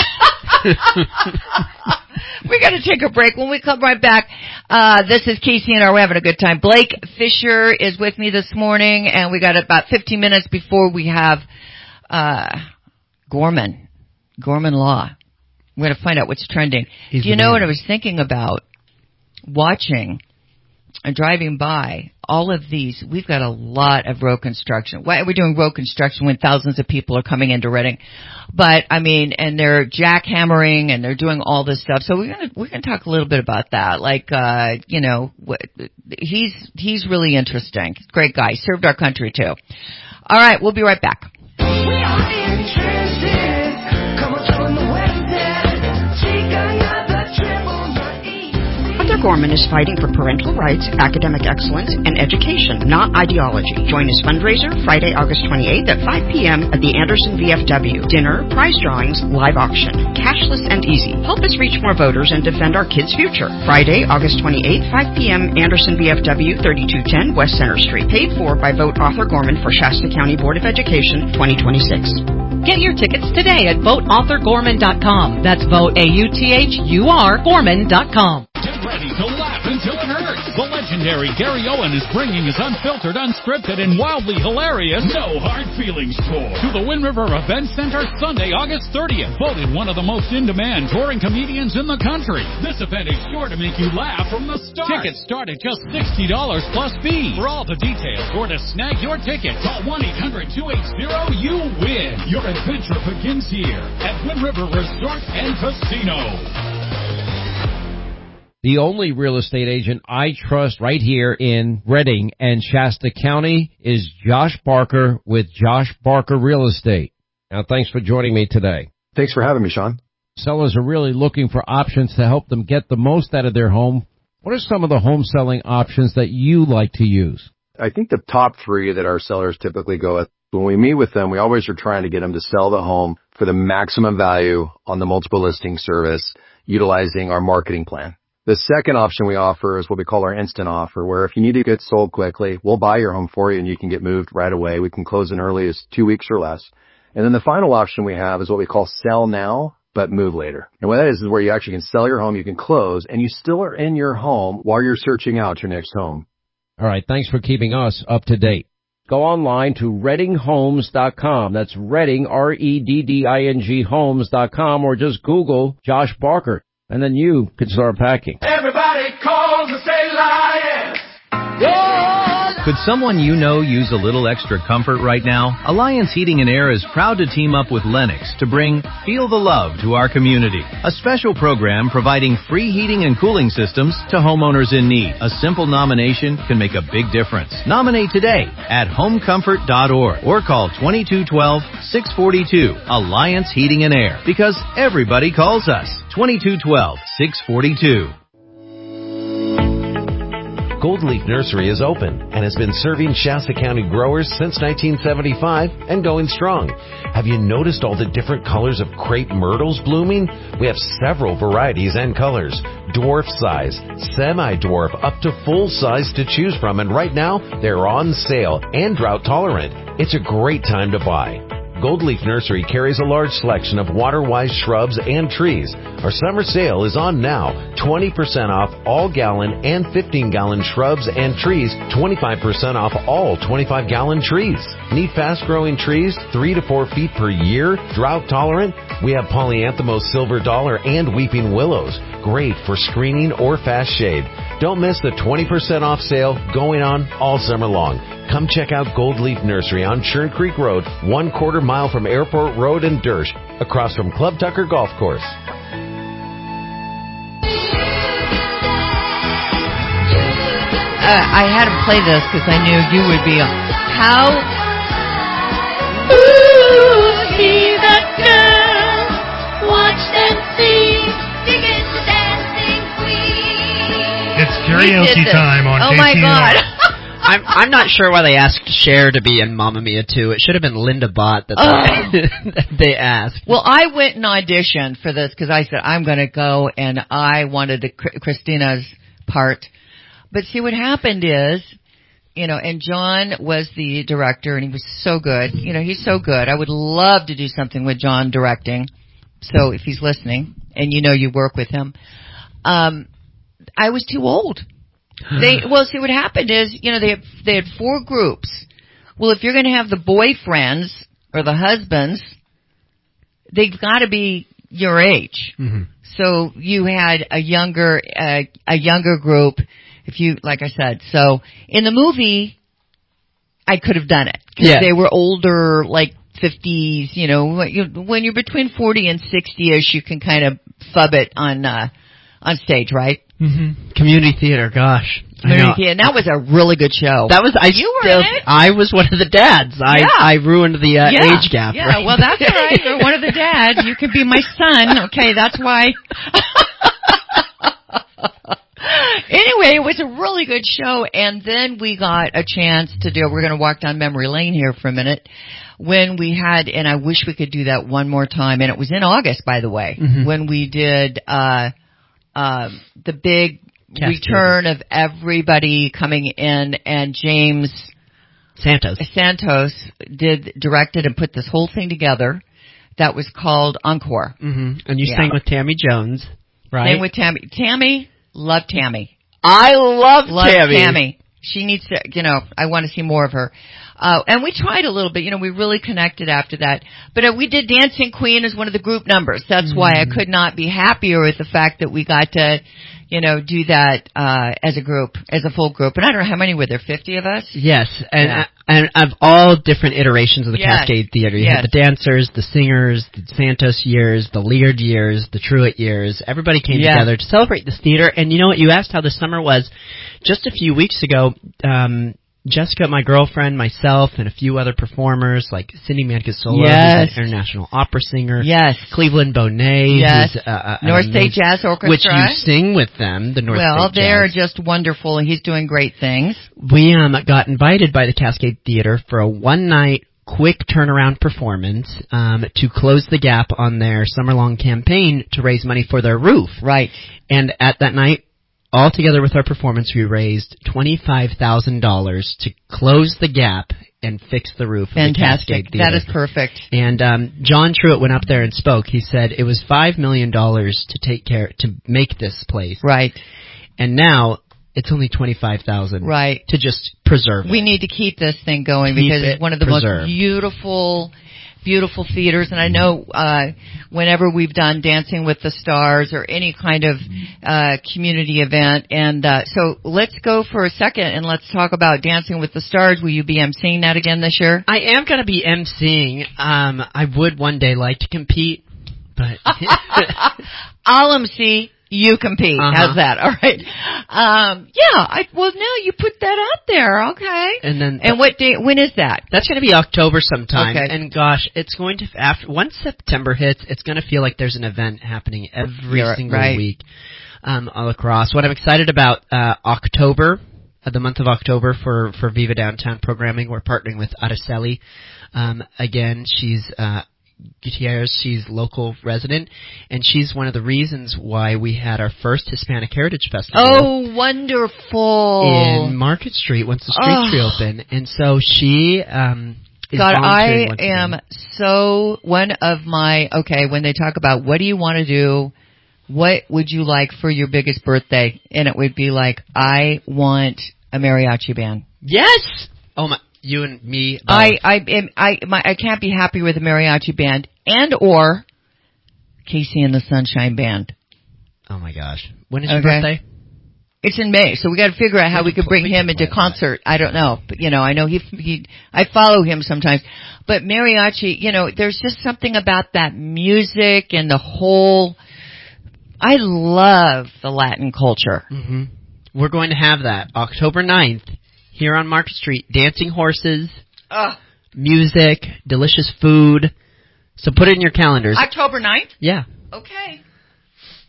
We got to take a break. When we come right back, uh, this is Casey and R. We're having a good time. Blake Fisher is with me this morning, and we got about fifteen minutes before we have uh Gorman, Gorman Law. We're going to find out what's trending. He's Do you the know man. what I was thinking about? Watching and driving by all of these, we've got a lot of road construction. Why are we doing road construction when thousands of people are coming into Reading? But I mean, and they're jackhammering and they're doing all this stuff. So we're gonna we're gonna talk a little bit about that. Like, uh, you know, what, he's he's really interesting. Great guy. Served our country too. All right, we'll be right back. We are interested. Come on, join the Wednesday. Chica, the triple Arthur Gorman is fighting for parental rights, academic excellence, and education, not ideology. Join his fundraiser Friday, August twenty-eighth at five p.m. at the Anderson V F W. Dinner, prize drawings, live auction. Cashless and easy. Help us reach more voters and defend our kids' future. Friday, August twenty-eighth, five p.m. Anderson V F W, thirty-two ten West Center Street. Paid for by Vote Arthur Gorman for Shasta County Board of Education twenty twenty-six. Get your tickets today at vote author gorman dot com. That's vote A U T H U R Gorman dot com. Get ready to laugh until it hurts. The legendary Gary Owen is bringing his unfiltered, unscripted, and wildly hilarious No Hard Feelings tour to the Wind River Event Center Sunday, August thirtieth. Voted one of the most in-demand touring comedians in the country. This event is sure to make you laugh from the start. Tickets start at just sixty dollars plus fee. For all the details or to snag your ticket, call one eight hundred two eight zero you win. Your adventure begins here at Wind River Resort and Casino. The only real estate agent I trust right here in Reading and Shasta County is Josh Barker with Josh Barker Real Estate. Now, thanks for joining me today. Thanks for having me, Sean. Sellers are really looking for options to help them get the most out of their home. What are some of the home selling options that you like to use? I think the top three that our sellers typically go with, when we meet with them, we always are trying to get them to sell the home for the maximum value on the multiple listing service, utilizing our marketing plan. The second option we offer is what we call our instant offer, where if you need to get sold quickly, we'll buy your home for you and you can get moved right away. We can close in early as two weeks or less. And then the final option we have is what we call sell now, but move later. And what that is is where you actually can sell your home, you can close, and you still are in your home while you're searching out your next home. All right, thanks for keeping us up to date. Go online to redding homes dot com. That's Redding, R E D D I N G homes dot com, or just Google Josh Barker, and then you can start packing. Everybody calls and say lion. Could someone you know use a little extra comfort right now? Alliance Heating and Air is proud to team up with Lennox to bring Feel the Love to our community. A special program providing free heating and cooling systems to homeowners in need. A simple nomination can make a big difference. Nominate today at home comfort dot org or call twenty-two twelve, six forty-two. Alliance Heating and Air, because everybody calls us. twenty-two twelve, six forty-two. Gold Leaf Nursery is open and has been serving Shasta County growers since nineteen seventy-five and going strong. Have you noticed all the different colors of crepe myrtles blooming? We have several varieties and colors. Dwarf size, semi-dwarf, up to full size to choose from, and right now they're on sale and drought tolerant. It's a great time to buy. Gold Leaf Nursery carries a large selection of water-wise shrubs and trees. Our summer sale is on now. twenty percent off all gallon and fifteen gallon shrubs and trees. twenty-five percent off all twenty-five gallon trees. Need fast-growing trees, three to four feet per year, drought tolerant? We have Polyanthemos silver dollar and weeping willows. Great for screening or fast shade. Don't miss the twenty percent off sale going on all summer long. Come check out Gold Leaf Nursery on Churn Creek Road, one quarter mile from Airport Road in Dersh, across from Club Tucker Golf Course. Uh, I had him play this because I knew you would be on. How? Ooh, he that Karaoke did this. time on Oh K my C N R. God. I'm I'm not sure why they asked Cher to be in Mamma Mia too. It should have been Linda Bott that they, that they asked. Well, I went and auditioned for this because I said I'm going to go, and I wanted to, Christina's part. But see, what happened is, you know, and John was the director, and he was so good. You know, he's so good. I would love to do something with John directing. So if he's listening, and you know you work with him, um, I was too old. They well, see what happened is, you know, they had, they had four groups. Well, if you're going to have the boyfriends or the husbands, they've got to be your age. Mm-hmm. So you had a younger uh, a younger group. If you, like I said, so in the movie, I could have done it because Yeah. they were older, like fifties. You know, when you- when you're between forty and sixty-ish, you can kind of fub it on uh, on stage, right? Mm-hmm. Community theater, gosh. I know. Community, and that was a really good show. That was I. You were still, in it? I was one of the dads. I Yeah. I ruined the uh, yeah. age gap. Yeah, right well, that's all right. You're one of the dads. You could be my son. Okay, that's why. Anyway, it was a really good show, and then we got a chance to do. We're going to walk down memory lane here for a minute. When we had, and I wish we could do that one more time, and it was in August, by the way, Mhm. when we did uh, uh, the big Cascade. return of everybody coming in, and James Santos. Santos did directed and put this whole thing together. That was called Encore. Mm-hmm. And you Yeah. sang with Tammy Jones, right? Same with Tammy. Tammy, love Tammy. I love, Love Tammy. Tammy. She needs to, you know, I want to see more of her. Uh, and we tried a little bit, you know, we really connected after that. But uh, we did Dancing Queen as one of the group numbers. That's why I could not be happier with the fact that we got to, you know, do that, uh, as a group, as a full group. And I don't know how many were there, fifty of us? Yes, and Yeah. and of all different iterations of the Yes. Cascade Theater. You Yes. had the dancers, the singers, the Santos years, the Leard years, the Truitt years. Everybody came Yeah. together to celebrate this theater. And you know what? You asked how the summer was. Just a few weeks ago, um, Jessica, my girlfriend, myself, and a few other performers like Cindy Mancusola, Yes. who's an international opera singer. Yes. Cleveland Bonet, Yes. who's uh, uh, North an State amazing- Jazz Orchestra. which you sing with them. The North Well, State they're Jazz. just wonderful. He's doing great things. We um, got invited by the Cascade Theater for a one-night quick turnaround performance um, to close the gap on their summer-long campaign to raise money for their roof. Right. And at that night, all together with our performance, we raised twenty-five thousand dollars to close the gap and fix the roof of the Fantastic. Cascade Theater. That is perfect. And um, John Truitt went up there and spoke. He said it was five million dollars to take care to make this place. Right. And now it's only twenty-five thousand dollars Right. to just preserve it. We need to keep this thing going Keep because it it's one of the preserved. most beautiful, beautiful theaters. And I know uh, whenever we've done Dancing with the Stars or any kind of uh, community event. And uh, so let's go for a second and let's talk about Dancing with the Stars. Will you be emceeing that again this year? I am going to be emceeing. Um, I would one day like to compete, but I'll emcee. You compete. Uh-huh. How's that? All right. Um, yeah. I, well, now you put that out there. Okay. and then And what day? When is that? that's going to be October sometime. Okay. And gosh, it's going to after once September hits, it's going to feel like there's an event happening every You're single right. week um, all across. What I'm excited about uh, October, uh, the month of October for for Viva Downtown programming, we're partnering with Araceli. Um, again, she's uh, Gutierrez. She's local resident, and she's one of the reasons why we had our first Hispanic Heritage Festival. Oh, wonderful. In Market Street once the streets Oh. reopen, and so she um, is God, volunteering I once am again. so one of my, okay, when they talk about what do you want to do, what would you like for your biggest birthday? And it would be like, I want a mariachi band. Yes. Oh my, you and me. Both. I, I, am, I, my, I can't be happy with a mariachi band and or Casey and the Sunshine Band. Oh my gosh, when is your Okay. birthday? It's in May, so we got to figure out how we could bring him into concert. I don't know, but you know, I know he he. I follow him sometimes, but mariachi, you know, there's just something about that music and the whole. I love the Latin culture. Mm-hmm. We're going to have that October ninth here on Market Street. Dancing horses, Ugh. music, delicious food. So put it in your calendars. October ninth? Yeah. Okay.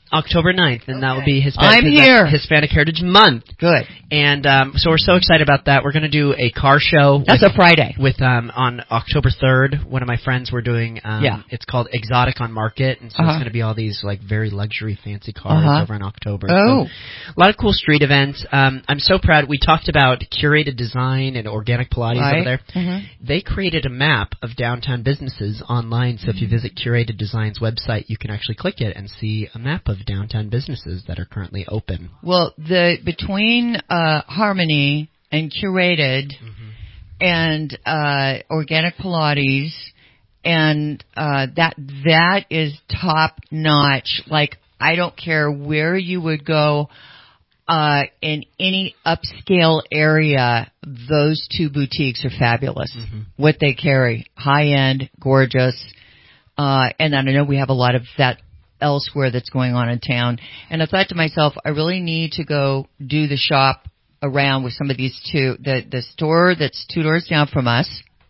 October ninth, and that will be Hispanic, I'm here. Hispanic Heritage Month. Good. And um, so we're so excited about that. We're going to do a car show. That's with, a Friday. With um, on October third, one of my friends we're doing. Um, Yeah. It's called Exotic on Market, and so Uh-huh. it's going to be all these like very luxury, fancy cars Uh-huh. over in October. Oh. So, a lot of cool street events. Um, I'm so proud. We talked about curated design and organic Pilates Right. over there. Mhm. They created a map of downtown businesses online. So if you visit Curated Design's website, you can actually click it and see a map of downtown businesses that are currently open. Well, the between uh, Harmony and Curated and uh, Organic Pilates, and uh, that that is top notch. Like, I don't care where you would go uh, in any upscale area, those two boutiques are fabulous. What they carry, high end, gorgeous, uh, and then I know we have a lot of that elsewhere that's going on in town. And I thought to myself, I really need to go do the shop around with some of these two. The the store that's two doors down from us,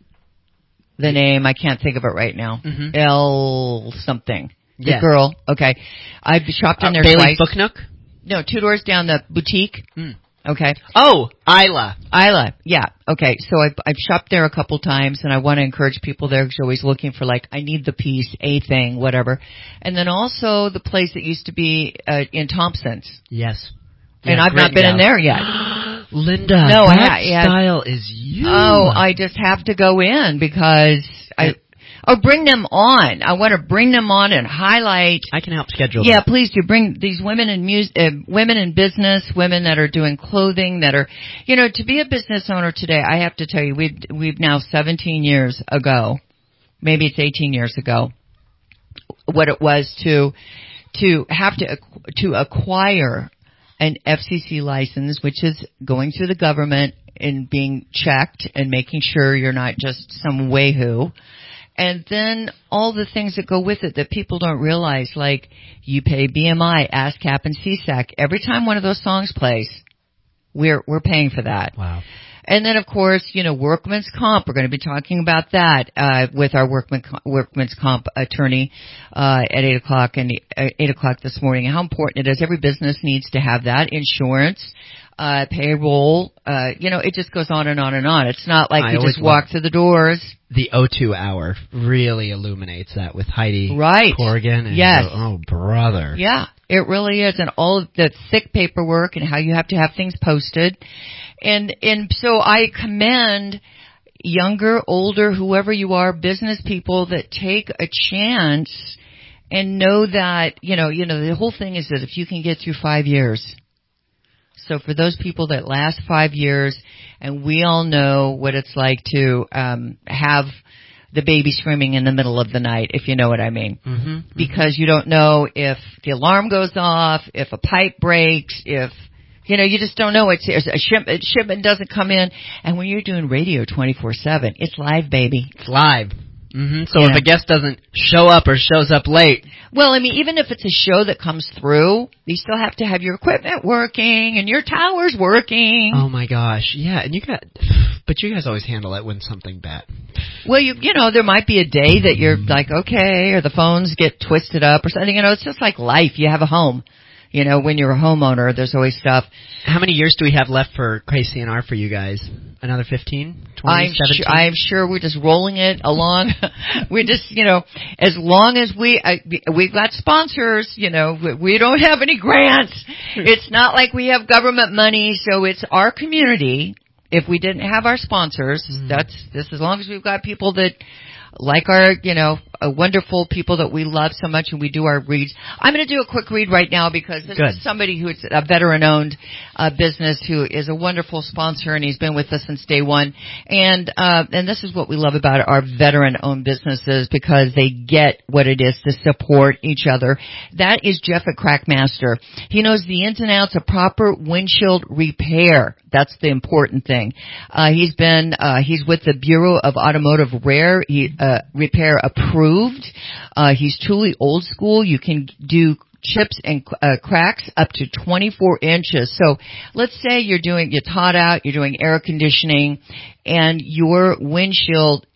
the name, I can't think of it right now. Mhm. L something. The Yeah. girl. Okay. I've shopped in Uh, there Bailey's twice. Book Nook? No, two doors down the boutique. Mm. Okay. Oh, Isla. Isla, yeah. Okay, so I've, I've shopped there a couple times, and I want to encourage people there because you're always looking for, like, I need the piece, a thing, whatever. And then also the place that used to be uh, in Thompson's. Yes. And Yeah, I've not been in Grittendown. there yet. Linda, No, that I- yeah. style is you. Oh, I just have to go in because I... Oh, bring them on. I want to bring them on and highlight. I can help schedule Yeah, that. please do. Bring these women in mus- uh, women in business, women that are doing clothing, that are, you know, to be a business owner today, I have to tell you, we've, we've now seventeen years ago, maybe it's eighteen years ago, what it was to, to have to, ac- to acquire an F C C license, which is going through the government and being checked and making sure you're not just some wahoo. And then all the things that go with it that people don't realize, like you pay B M I, ASCAP, and C S A C. Every time one of those songs plays, we're we're paying for that. Wow. And then, of course, you know, workman's comp. We're going to be talking about that uh, with our workman, workman's comp attorney uh, at eight o'clock and uh, eight o'clock this morning. How important it is. Every business needs to have that. Insurance, uh, payroll. Uh, you know, it just goes on and on and on. It's not like I you always just walk love- through the doors. The O two hour really illuminates that with Heidi Right. Corrigan. And Yes. Oh, brother. Yeah, it really is. And all of the thick paperwork and how you have to have things posted. And, and so I commend younger, older, whoever you are, business people that take a chance and know that, you know, you know, the whole thing is that if you can get through five years. So for those people that last five years, and we all know what it's like to um have the baby screaming in the middle of the night, if you know what I mean. Mm-hmm. Because you don't know if the alarm goes off, if a pipe breaks, if, you know, you just don't know. It's, it's a shipment, shipment doesn't come in. And when you're doing radio twenty-four seven, it's live, baby. It's live. Mm-hmm. So Yeah. if a guest doesn't show up or shows up late, Well, I mean, even if it's a show that comes through, you still have to have your equipment working and your towers working. oh my gosh, yeah, and you got, but you guys always handle it when something bad. Well, you you know, there might be a day that you're like, okay, or the phones get twisted up or something. You know, it's just like life. You have a home. You know, when you're a homeowner, there's always stuff. How many years do we have left for K C and R for you guys? Another fifteen, twenty, I'm seventeen? sure, I'm sure we're just rolling it along. We're just, you know, as long as we, I, we've got sponsors, you know, we, we don't have any grants. It's not like we have government money, so it's our community. If we didn't have our sponsors, Mm. that's, this, as long as we've got people that, like our, you know, uh, wonderful people that we love so much and we do our reads. I'm going to do a quick read right now because this Good. is somebody who's a veteran-owned uh, business who is a wonderful sponsor, and he's been with us since day one. And uh, and this is what we love about our veteran-owned businesses, because they get what it is to support each other. That is Jeff at Crackmaster. He knows the ins and outs of proper windshield repair. That's the important thing. Uh, he's been, uh, he's with the Bureau of Automotive Rare, he, uh, Repair approved. Uh, he's truly old school. You can do chips and uh, cracks up to twenty-four inches. So let's say you're doing, it's hot out, you're doing air conditioning, and your windshield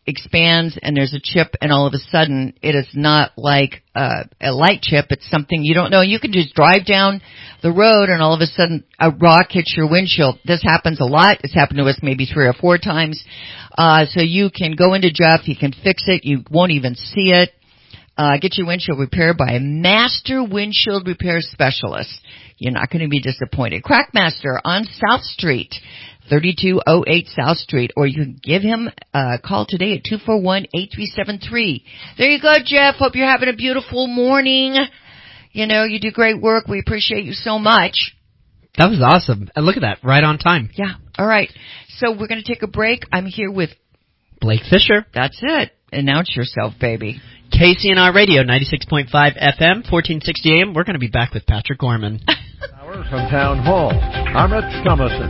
expands and there's a chip and all of a sudden it is not like uh, a light chip. It's something you don't know. You can just drive down the road and all of a sudden a rock hits your windshield. This happens a lot. It's happened to us maybe three or four times. Uh, so you can go into Jeff. He can fix it. You won't even see it. Uh, get your windshield repaired by a master windshield repair specialist. You're not going to be disappointed. Crackmaster on South Street, thirty-two oh eight South Street, or you can give him a call today at two four one, eight three seven three. There you go, Jeff. Hope you're having a beautiful morning. You know, you do great work. We appreciate you so much. That was awesome. And look at that, right on time. Yeah. All right. So we're going to take a break. I'm here with Blake Fisher. That's it. Announce yourself, baby. K C N R Radio, ninety-six point five F M, fourteen sixty A M. We're going to be back with Patrick Gorman. From Town Hall, I'm Rich Thomason.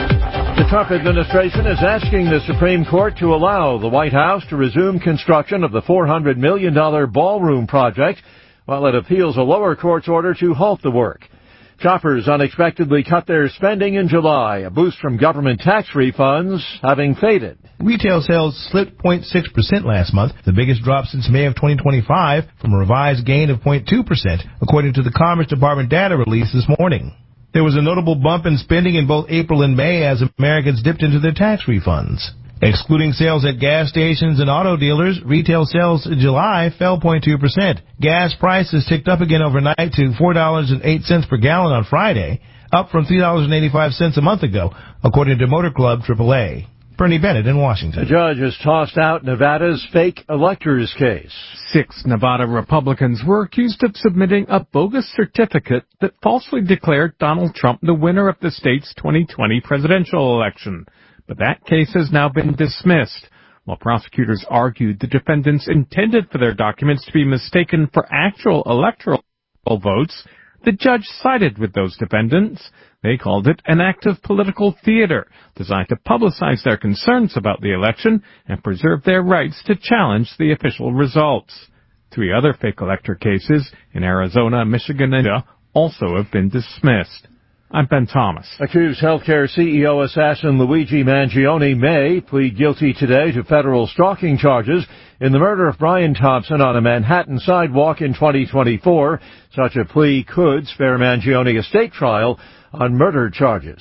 The Trump administration is asking the Supreme Court to allow the White House to resume construction of the four hundred million dollars ballroom project while it appeals a lower court's order to halt the work. Shoppers unexpectedly cut their spending in July, a boost from government tax refunds having faded. Retail sales slipped zero point six percent last month, the biggest drop since May of twenty twenty-five, from a revised gain of zero point two percent, according to the Commerce Department data released this morning. There was a notable bump in spending in both April and May as Americans dipped into their tax refunds. Excluding sales at gas stations and auto dealers, retail sales in July fell zero point two percent. Gas prices ticked up again overnight to four dollars and eight cents per gallon on Friday, up from three dollars and eighty-five cents a month ago, according to Motor Club triple A. Bernie Bennett in Washington. The judge has tossed out Nevada's fake electors case. Six Nevada Republicans were accused of submitting a bogus certificate that falsely declared Donald Trump the winner of the state's twenty twenty presidential election. But that case has now been dismissed. While prosecutors argued the defendants intended for their documents to be mistaken for actual electoral votes, the judge sided with those defendants. They called it an act of political theater designed to publicize their concerns about the election and preserve their rights to challenge the official results. Three other fake elector cases in Arizona, Michigan, and Georgia also have been dismissed. I'm Ben Thomas. Accused healthcare C E O assassin Luigi Mangione may plead guilty today to federal stalking charges in the murder of Brian Thompson on a Manhattan sidewalk in twenty twenty-four. Such a plea could spare Mangione a state trial on murder charges.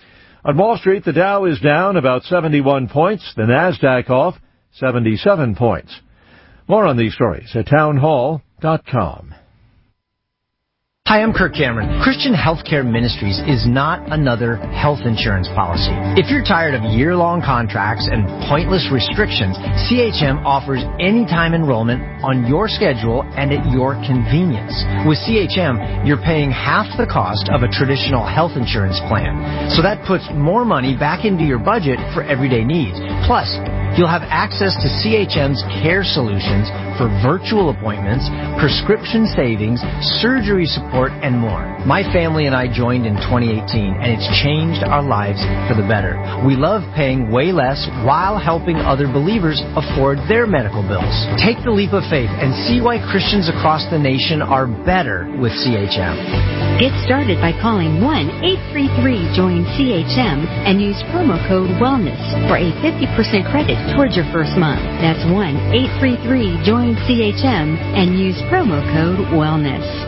On Wall Street, the Dow is down about seventy-one points, the NASDAQ off seventy-seven points. More on these stories at townhall dot com. Hi, I'm Kirk Cameron. Christian Healthcare Ministries is not another health insurance policy. If you're tired of year-long contracts and pointless restrictions, C H M offers anytime enrollment on your schedule and at your convenience. With C H M, you're paying half the cost of a traditional health insurance plan. So that puts more money back into your budget for everyday needs. Plus, you'll have access to C H M's care solutions for virtual appointments, prescription savings, surgery support, and more. My family and I joined in twenty eighteen, and it's changed our lives for the better. We love paying way less while helping other believers afford their medical bills. Take the leap of faith and see why Christians across the nation are better with C H M. Get started by calling one eight three three join C H M and use promo code WELLNESS for a fifty percent credit towards your first month. That's one eight three three join C H M and use promo code WELLNESS.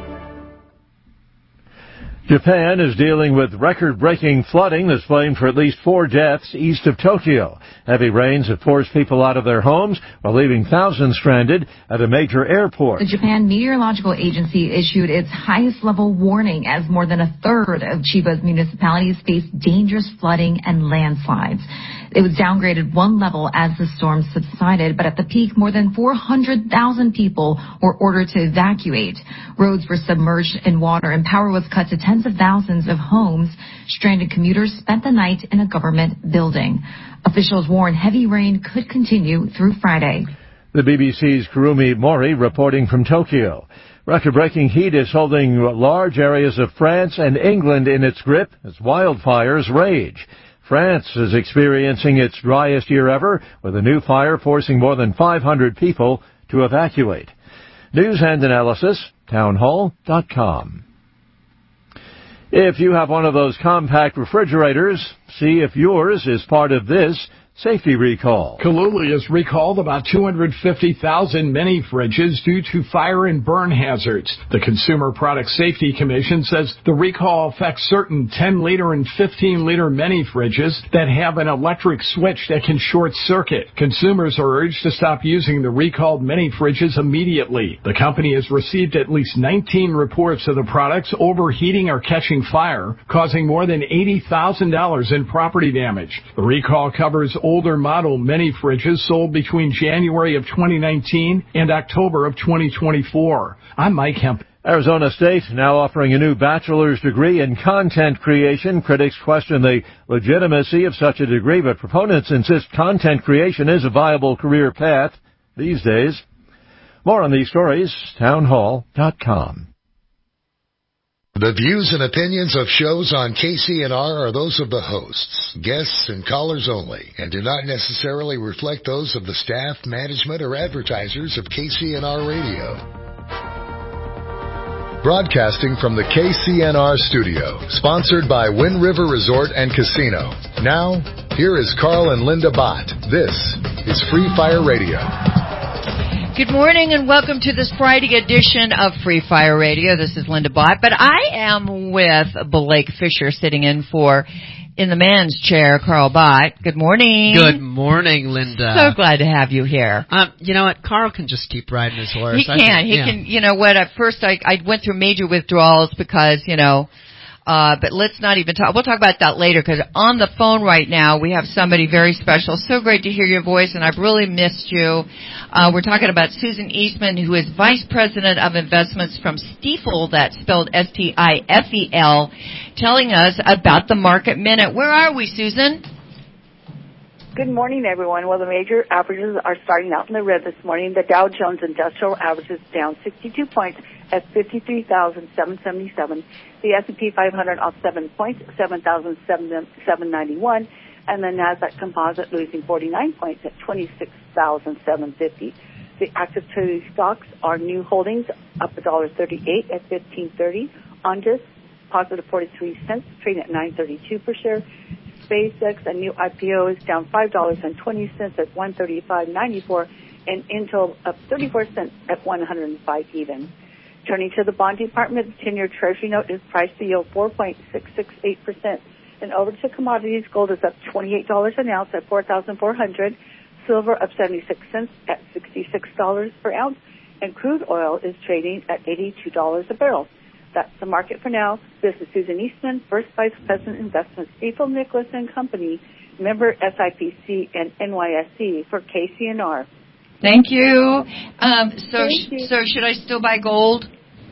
Japan is dealing with record-breaking flooding that's blamed for at least four deaths east of Tokyo. Heavy rains have forced people out of their homes while leaving thousands stranded at a major airport. The Japan Meteorological Agency issued its highest level warning as more than a third of Chiba's municipalities face dangerous flooding and landslides. It was downgraded one level as the storm subsided, but at the peak, more than four hundred thousand people were ordered to evacuate. Roads were submerged in water and power was cut to tens of thousands of homes. Stranded commuters spent the night in a government building. Officials warn heavy rain could continue through Friday. The B B C's Kurumi Mori reporting from Tokyo. Record-breaking heat is holding large areas of France and England in its grip as wildfires rage. France is experiencing its driest year ever, with a new fire forcing more than five hundred people to evacuate. News and analysis, townhall dot com. If you have one of those compact refrigerators, see if yours is part of this Safety recall. Kaluli has recalled about two hundred fifty thousand mini fridges due to fire and burn hazards. The Consumer Product Safety Commission says the recall affects certain ten liter and fifteen liter mini fridges that have an electric switch that can short circuit. Consumers are urged to stop using the recalled mini fridges immediately. The company has received at least nineteen reports of the products overheating or catching fire, causing more than eighty thousand dollars in property damage. The recall covers older model mini fridges sold between January of twenty nineteen and October of twenty twenty-four. I'm Mike Hemp. Arizona State now offering a new bachelor's degree in content creation. Critics question the legitimacy of such a degree, but proponents insist content creation is a viable career path these days. More on these stories, townhall dot com. The views and opinions of shows on K C N R are those of the hosts, guests, and callers only, and do not necessarily reflect those of the staff, management, or advertisers of K C N R Radio. Broadcasting from the K C N R studio, sponsored by Wind River Resort and Casino. Now, here is Carl and Linda Bott. This is Free Fire Radio. Good morning and welcome to this Friday edition of Free Fire Radio. This is Linda Bott, but I am with Blake Fisher sitting in for, in the man's chair, Carl Bott. Good morning. Good morning, Linda. So glad to have you here. Um, you know what? Carl can just keep riding his horse. He can. Think, he yeah. can. You know what? At first, I, I went through major withdrawals because, you know, Uh, but let's not even talk. We'll talk about that later because on the phone right now we have somebody very special. So great to hear your voice, and I've really missed you. Uh, we're talking about Susan Eastman, who is Vice President of Investments from Stifel, that's spelled S T I F E L, telling us about the Market Minute. Where are we, Susan? Good morning, everyone. Well, the major averages are starting out in the red this morning. The Dow Jones Industrial Average is down sixty-two points at fifty-three thousand seven hundred seventy-seven. The S and P five hundred off seven points, seven thousand seven hundred ninety-one. And the NASDAQ Composite losing forty-nine points at twenty-six thousand seven hundred fifty. The active trading stocks are New Holdings up one dollar thirty-eight at fifteen thirty. Ondas positive forty-three cents, trading at nine thirty-two per share. SpaceX, a new I P O, is down five dollars and twenty cents at one thirty-five ninety-four, and Intel up thirty-four cents at one hundred five even. Turning to the bond department, the ten-year Treasury note is priced to yield four point six six eight percent. And over to commodities, gold is up twenty-eight dollars an ounce at four thousand four hundred dollars. Silver up seventy-six cents at sixty-six dollars per ounce. And crude oil is trading at eighty-two dollars a barrel. That's the market for now. This is Susan Eastman, First Vice President Investment, Stifel Nicolaus and Company, member S I P C and N Y S E for K C N R. Thank you. Um, so, Thank you. so should I still buy gold?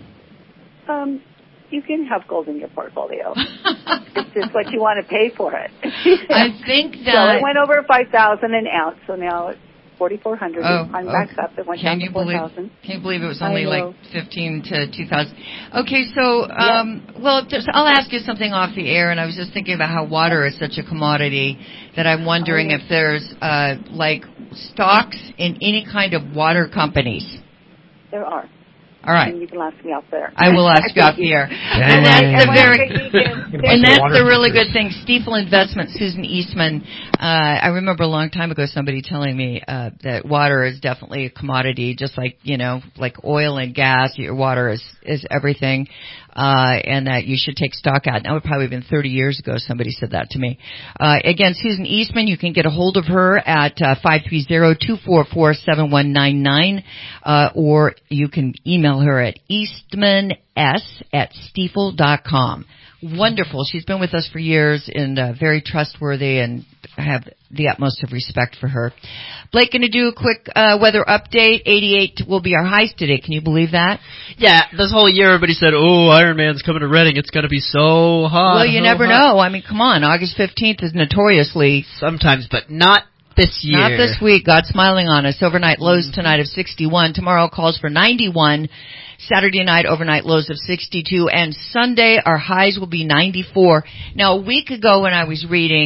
Um, you can have gold in your portfolio. It's just what you want to pay for it. I think that so it went over five thousand an ounce, so now it's forty-four hundred. Oh, I'm oh. back up. It went Can down you to four believe? thousand. Can you believe it was I only know. like fifteen to two thousand? Okay, so um, well, just, I'll ask you something off the air. And I was just thinking about how water is such a commodity that I'm wondering Oh, if there's uh, like stocks in any kind of water companies. There are. All right. And you can ask me out there. I will ask you off the air. And that's the very, and that's the really good thing. Stifel Investments, Susan Eastman. Uh, I remember a long time ago somebody telling me uh, that water is definitely a commodity, just like, you know, like oil and gas. Your water is is everything, uh, and that you should take stock out. That would probably have been thirty years ago. Somebody said that to me. Uh, again, Susan Eastman. You can get a hold of her at uh, five three zero, two four four, seven one nine nine, uh, or you can email her at eastman s at stifel dot com. Wonderful. She's been with us for years and uh, very trustworthy, and I have the utmost of respect for her. Blake, going to do a quick uh, weather update. eighty-eight will be our highs today. Can you believe that? Yeah, this whole year everybody said, oh, Iron Man's coming to Reading. It's going to be so hot. Well, you so never hot. know. I mean, come on. August fifteenth is notoriously... Sometimes, but not this year. Not this week. God's smiling on us. Overnight lows tonight of sixty-one. Tomorrow calls for ninety-one. Saturday night, overnight lows of sixty-two. And Sunday, our highs will be ninety-four. Now, a week ago when I was reading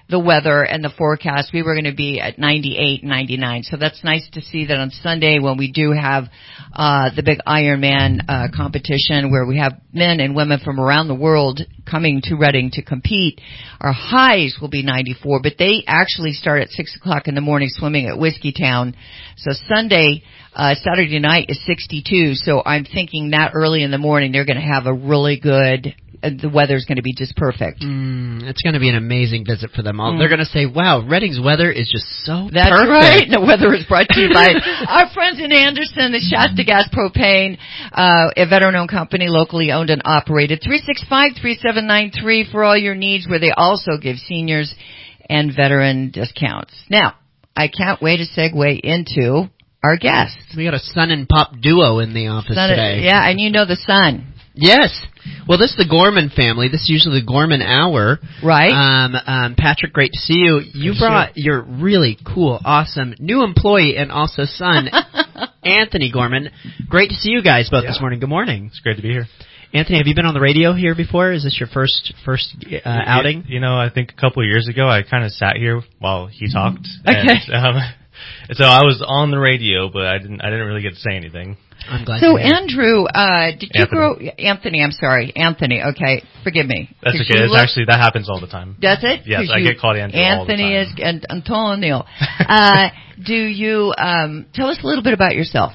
the weather and the forecast, we were going to be at ninety-eight, ninety-nine. So that's nice to see that on Sunday when we do have uh the big Ironman uh competition where we have men and women from around the world coming to Reading to compete. Our highs will be ninety-four, but they actually start at six o'clock in the morning swimming at Whiskeytown. So Sunday, uh Saturday night is sixty-two. So I'm thinking that early in the morning they're going to have a really good. The weather's going to be just perfect. Mm, it's going to be an amazing visit for them all. Mm. They're going to say, wow, Reading's weather is just so That's perfect. right. And the weather is brought to you by our friends in Anderson, the Shasta Gas Propane, uh, a veteran-owned company, locally owned and operated. three six five, three seven nine three for all your needs, where they also give seniors and veteran discounts. Now, I can't wait to segue into our guests. We got a son and pop duo in the office Son, today. Yeah, and you know the son. Yes. Well, this is the Gorman family. This is usually the Gorman Hour. Right. Um, um, Patrick, great to see you. You Good brought your really cool, awesome new employee and also son, Anthony Gorman. Great to see you guys both Yeah. this morning. Good morning. It's great to be here. Anthony, have you been on the radio here before? Is this your first first uh, outing? You, you know, I think a couple of years ago I kind of sat here while he talked. Okay. And, um, so I was on the radio, but I didn't I didn't really get to say anything. I'm glad. So, Andrew, uh, did you Anthony. grow... Anthony, I'm sorry. Anthony, okay. Forgive me. That's 'Cause okay. you It's look- actually, that happens all the time. Does it? Yes, 'Cause I you- get called Andrew all the time. Anthony is and Antonio. uh, do you um, tell us a little bit about yourself?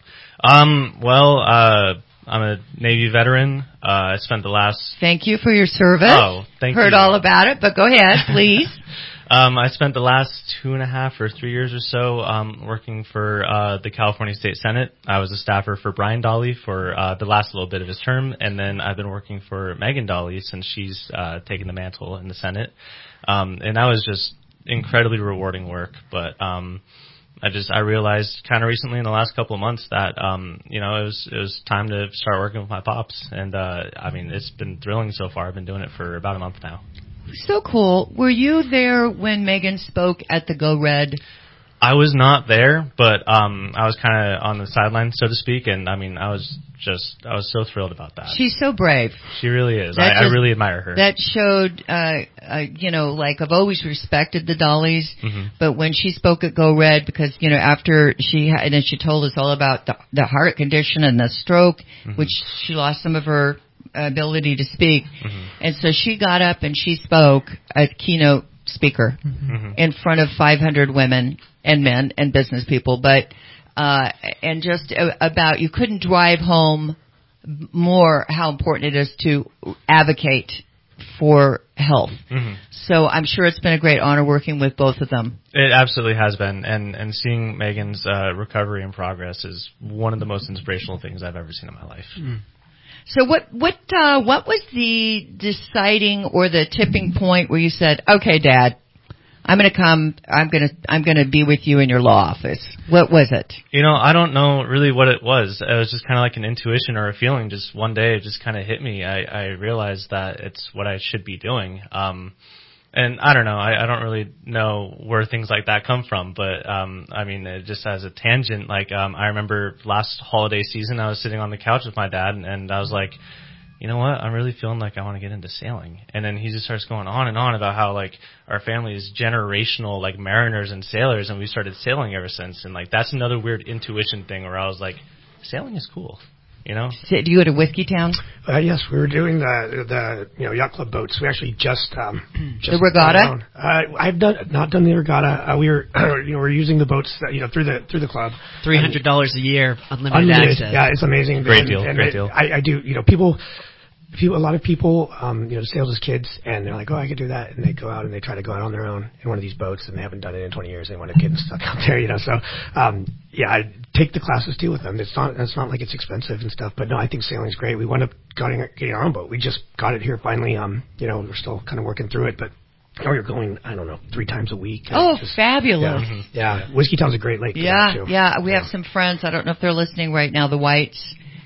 Um, well, uh, I'm a Navy veteran. Uh, I spent the last... Thank you for your service. Oh, thank Heard you. all about it, but go ahead, please. Um, I spent the last two and a half or three years or so um, working for uh, the California State Senate. I was a staffer for Brian Dahle for uh, the last little bit of his term, and then I've been working for Megan Dahle since she's uh, taken the mantle in the Senate. Um, and that was just incredibly rewarding work. But um, I just I realized kind of recently in the last couple of months that um, you know it was it was time to start working with my pops, and uh, I mean it's been thrilling so far. I've been doing it for about a month now. So cool. Were you there when Megan spoke at the Go Red? I was not there, but um, I was kind of on the sidelines, so to speak, and I mean, I was just, I was so thrilled about that. She's so brave. She really is. That I, just- I really admire her. That showed, uh, uh, you know, like I've always respected the Dahleys, Mhm. but when she spoke at Go Red, because, you know, after she had, and then she told us all about the, the heart condition and the stroke, Mhm. which she lost some of her ability to speak. Mhm. And so she got up and she spoke as keynote speaker Mhm. in front of five hundred women and men and business people, but, uh, and just uh, about, you couldn't drive home more how important it is to advocate for health. Mhm. So I'm sure it's been a great honor working with both of them. It absolutely has been, and and seeing Megan's uh, recovery and progress is one of the most inspirational things I've ever seen in my life. So what what uh, what was the deciding or the tipping point where you said, "Okay, Dad, I'm going to come. I'm going to I'm going to be with you in your law office." What was it? You know, I don't know really what it was. It was just kind of like an intuition or a feeling. Just one day, it just kind of hit me. I, I realized that it's what I should be doing. Um, and I don't know. I, I don't really know where things like that come from. But um, I mean, it just as a tangent, like um, I remember last holiday season, I was sitting on the couch with my dad, and, and I was like, you know what? I'm really feeling like I want to get into sailing. And then he just starts going on and on about how, like, our family is generational, like, mariners and sailors, and we started sailing ever since. And, like, that's another weird intuition thing where I was like, sailing is cool, you know? So, do you go to Whiskeytown? Uh, yes, we were doing the the you know yacht club boats. We actually just um just The regatta? Uh, I've done not done the regatta. Uh, we were you know we're using the boats uh, you know through the through the club. Three hundred dollars a year, unlimited, Unlimited, access. yeah, it's amazing. Great And- deal, and great it- deal. I, I do, you know, people, people, a lot of people, um, you know, sail as kids, and they're like, oh, I could do that, and they go out and they try to go out on their own in one of these boats, and they haven't done it in twenty years. They want to get stuck out there, you know. So, um, yeah, I take the classes too with them. It's not, it's not like it's expensive and stuff, but no, I think sailing's great. We wound up getting, getting our own boat. We just got it here finally. Um, you know, we're still kind of working through it, but. Oh, you're going, I don't know, three times a week. Oh, Just- fabulous. Yeah, yeah. Whiskeytown's a great lake. for Yeah, that, too. yeah. We have some friends. I don't know if they're listening right now. The Whites,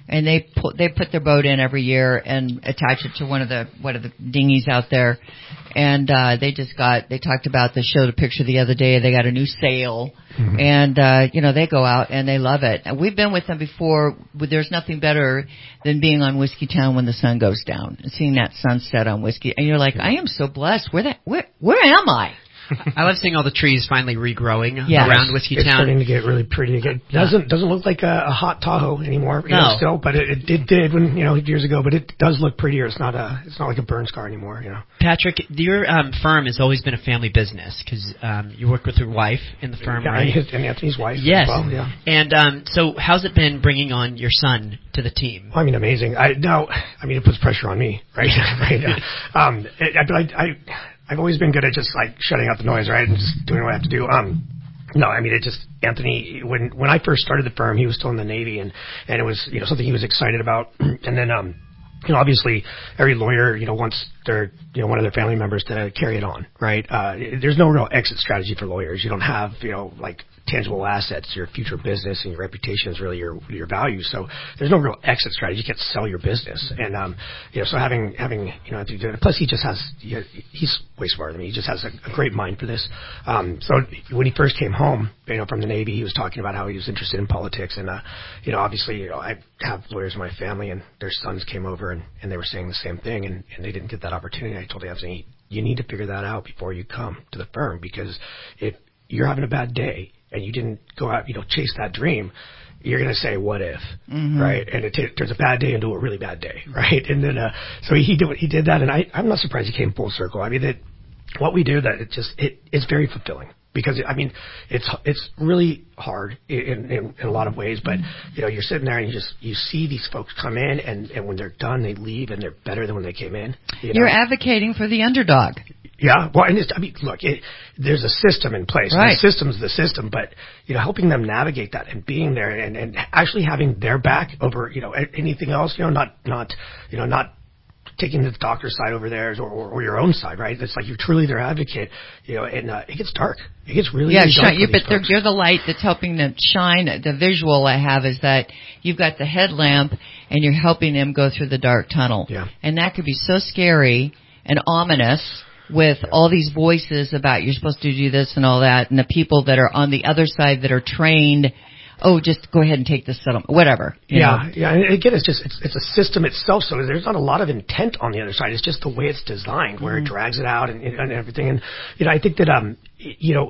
and they put they put their boat in every year and attach it to one of the one of the dinghies out there. And uh, they just got they talked about they showed a picture the other day. They got a new sail, mm-hmm. and uh, you know they go out and they love it. And we've been with them before. There's nothing better than being on Whiskey Town when the sun goes down and seeing that sunset on Whiskey. And you're like, I am so blessed. Where that where where am I? I love seeing all the trees finally regrowing yes. around Whiskey it's Town. It's starting to get really pretty again. Doesn't doesn't look like a, a hot Tahoe anymore, you no. know, still, but it, it, it did when you know years ago. But it does look prettier. It's not a it's not like a burn scar anymore, you know. Patrick, your um, firm has always been a family business because um, you work with your wife in the firm, yeah, right? And, his, and Anthony's wife. Yes. As well, yeah. And um, so, how's it been bringing on your son to the team? Well, I mean, amazing. I no, I mean, it puts pressure on me, right? right. Um, it, I, I I've always been good at just like shutting out the noise, right, and just doing what I have to do. Um, no, I mean, it just Anthony. When when I first started the firm, he was still in the Navy, and and it was you know something he was excited about. And then um, you know, obviously, every lawyer you know wants their you know one of their family members to carry it on, right? Uh, there's no real exit strategy for lawyers. You don't have you know like tangible assets. Your future business and your reputation is really your your value. So there's no real exit strategy. You can't sell your business. And um, you know, so having having you know, plus he just has he's way smarter than me. He just has a, a great mind for this. Um, so when he first came home, you know, from the Navy, he was talking about how he was interested in politics. And uh, you know, obviously, you know, I have lawyers in my family, and their sons came over, and, and they were saying the same thing, and, and they didn't get that opportunity. I told Anthony, you need to figure that out before you come to the firm, because if you're having a bad day and you didn't go out, you know, chase that dream, you're going to say, what if, mm-hmm. right? And it t- there's a bad day into a really bad day, right? And then, uh, so he did, he did that, and I, I'm not surprised he came full circle. I mean, that what we do, that it just, it, it's very fulfilling. Because, I mean, it's it's really hard in, in, in a lot of ways, but, you know, you're sitting there and you just, you see these folks come in, and, and when they're done, they leave, and they're better than when they came in. You know? You're advocating for the underdog. Yeah, well, and it's, I mean, look, it, there's a system in place. Right. The system's the system, but, you know, helping them navigate that and being there and, and actually having their back over, you know, anything else, you know, not, not, you know, not taking the doctor's side over theirs, or, or, or your own side, right? It's like you're truly their advocate, you know, and uh, it gets dark. It gets really, yeah, really dark. Yeah, you, but you're the light that's helping them shine. The visual I have is that you've got the headlamp and you're helping them go through the dark tunnel. Yeah. And that could be so scary and ominous with yeah. all these voices about you're supposed to do this and all that, and the people that are on the other side that are trained, oh, just go ahead and take this settlement, whatever. Yeah, know? yeah. And again, it's just it's, it's a system itself, so there's not a lot of intent on the other side. It's just the way it's designed, where mm-hmm. it drags it out and, and everything. And you know, I think that um, you know.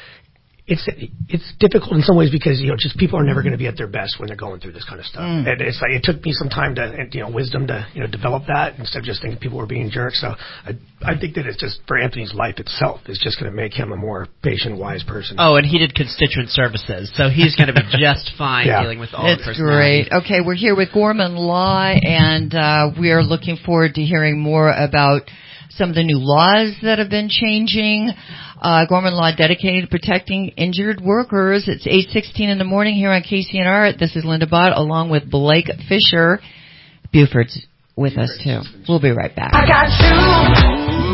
It's it's difficult in some ways because, you know, just people are never going to be at their best when they're going through this kind of stuff. Mm. And it's like it took me some time to, and, you know, wisdom to, you know, develop that instead of just thinking people were being jerks. So I, I think that it's just, for Anthony's life itself, it's just going to make him a more patient, wise person. Oh, and he did constituent services, so he's going to be just fine yeah. dealing with all That's the personalities. Great. Okay, we're here with Gorman Law, and uh, we're looking forward to hearing more about some of the new laws that have been changing. Uh, Gorman Law dedicated to protecting injured workers. It's eight sixteen in the morning here on K C N R. This is Linda Bott along with Blake Fisher. Buford's with Buford. us too. We'll be right back. I got you,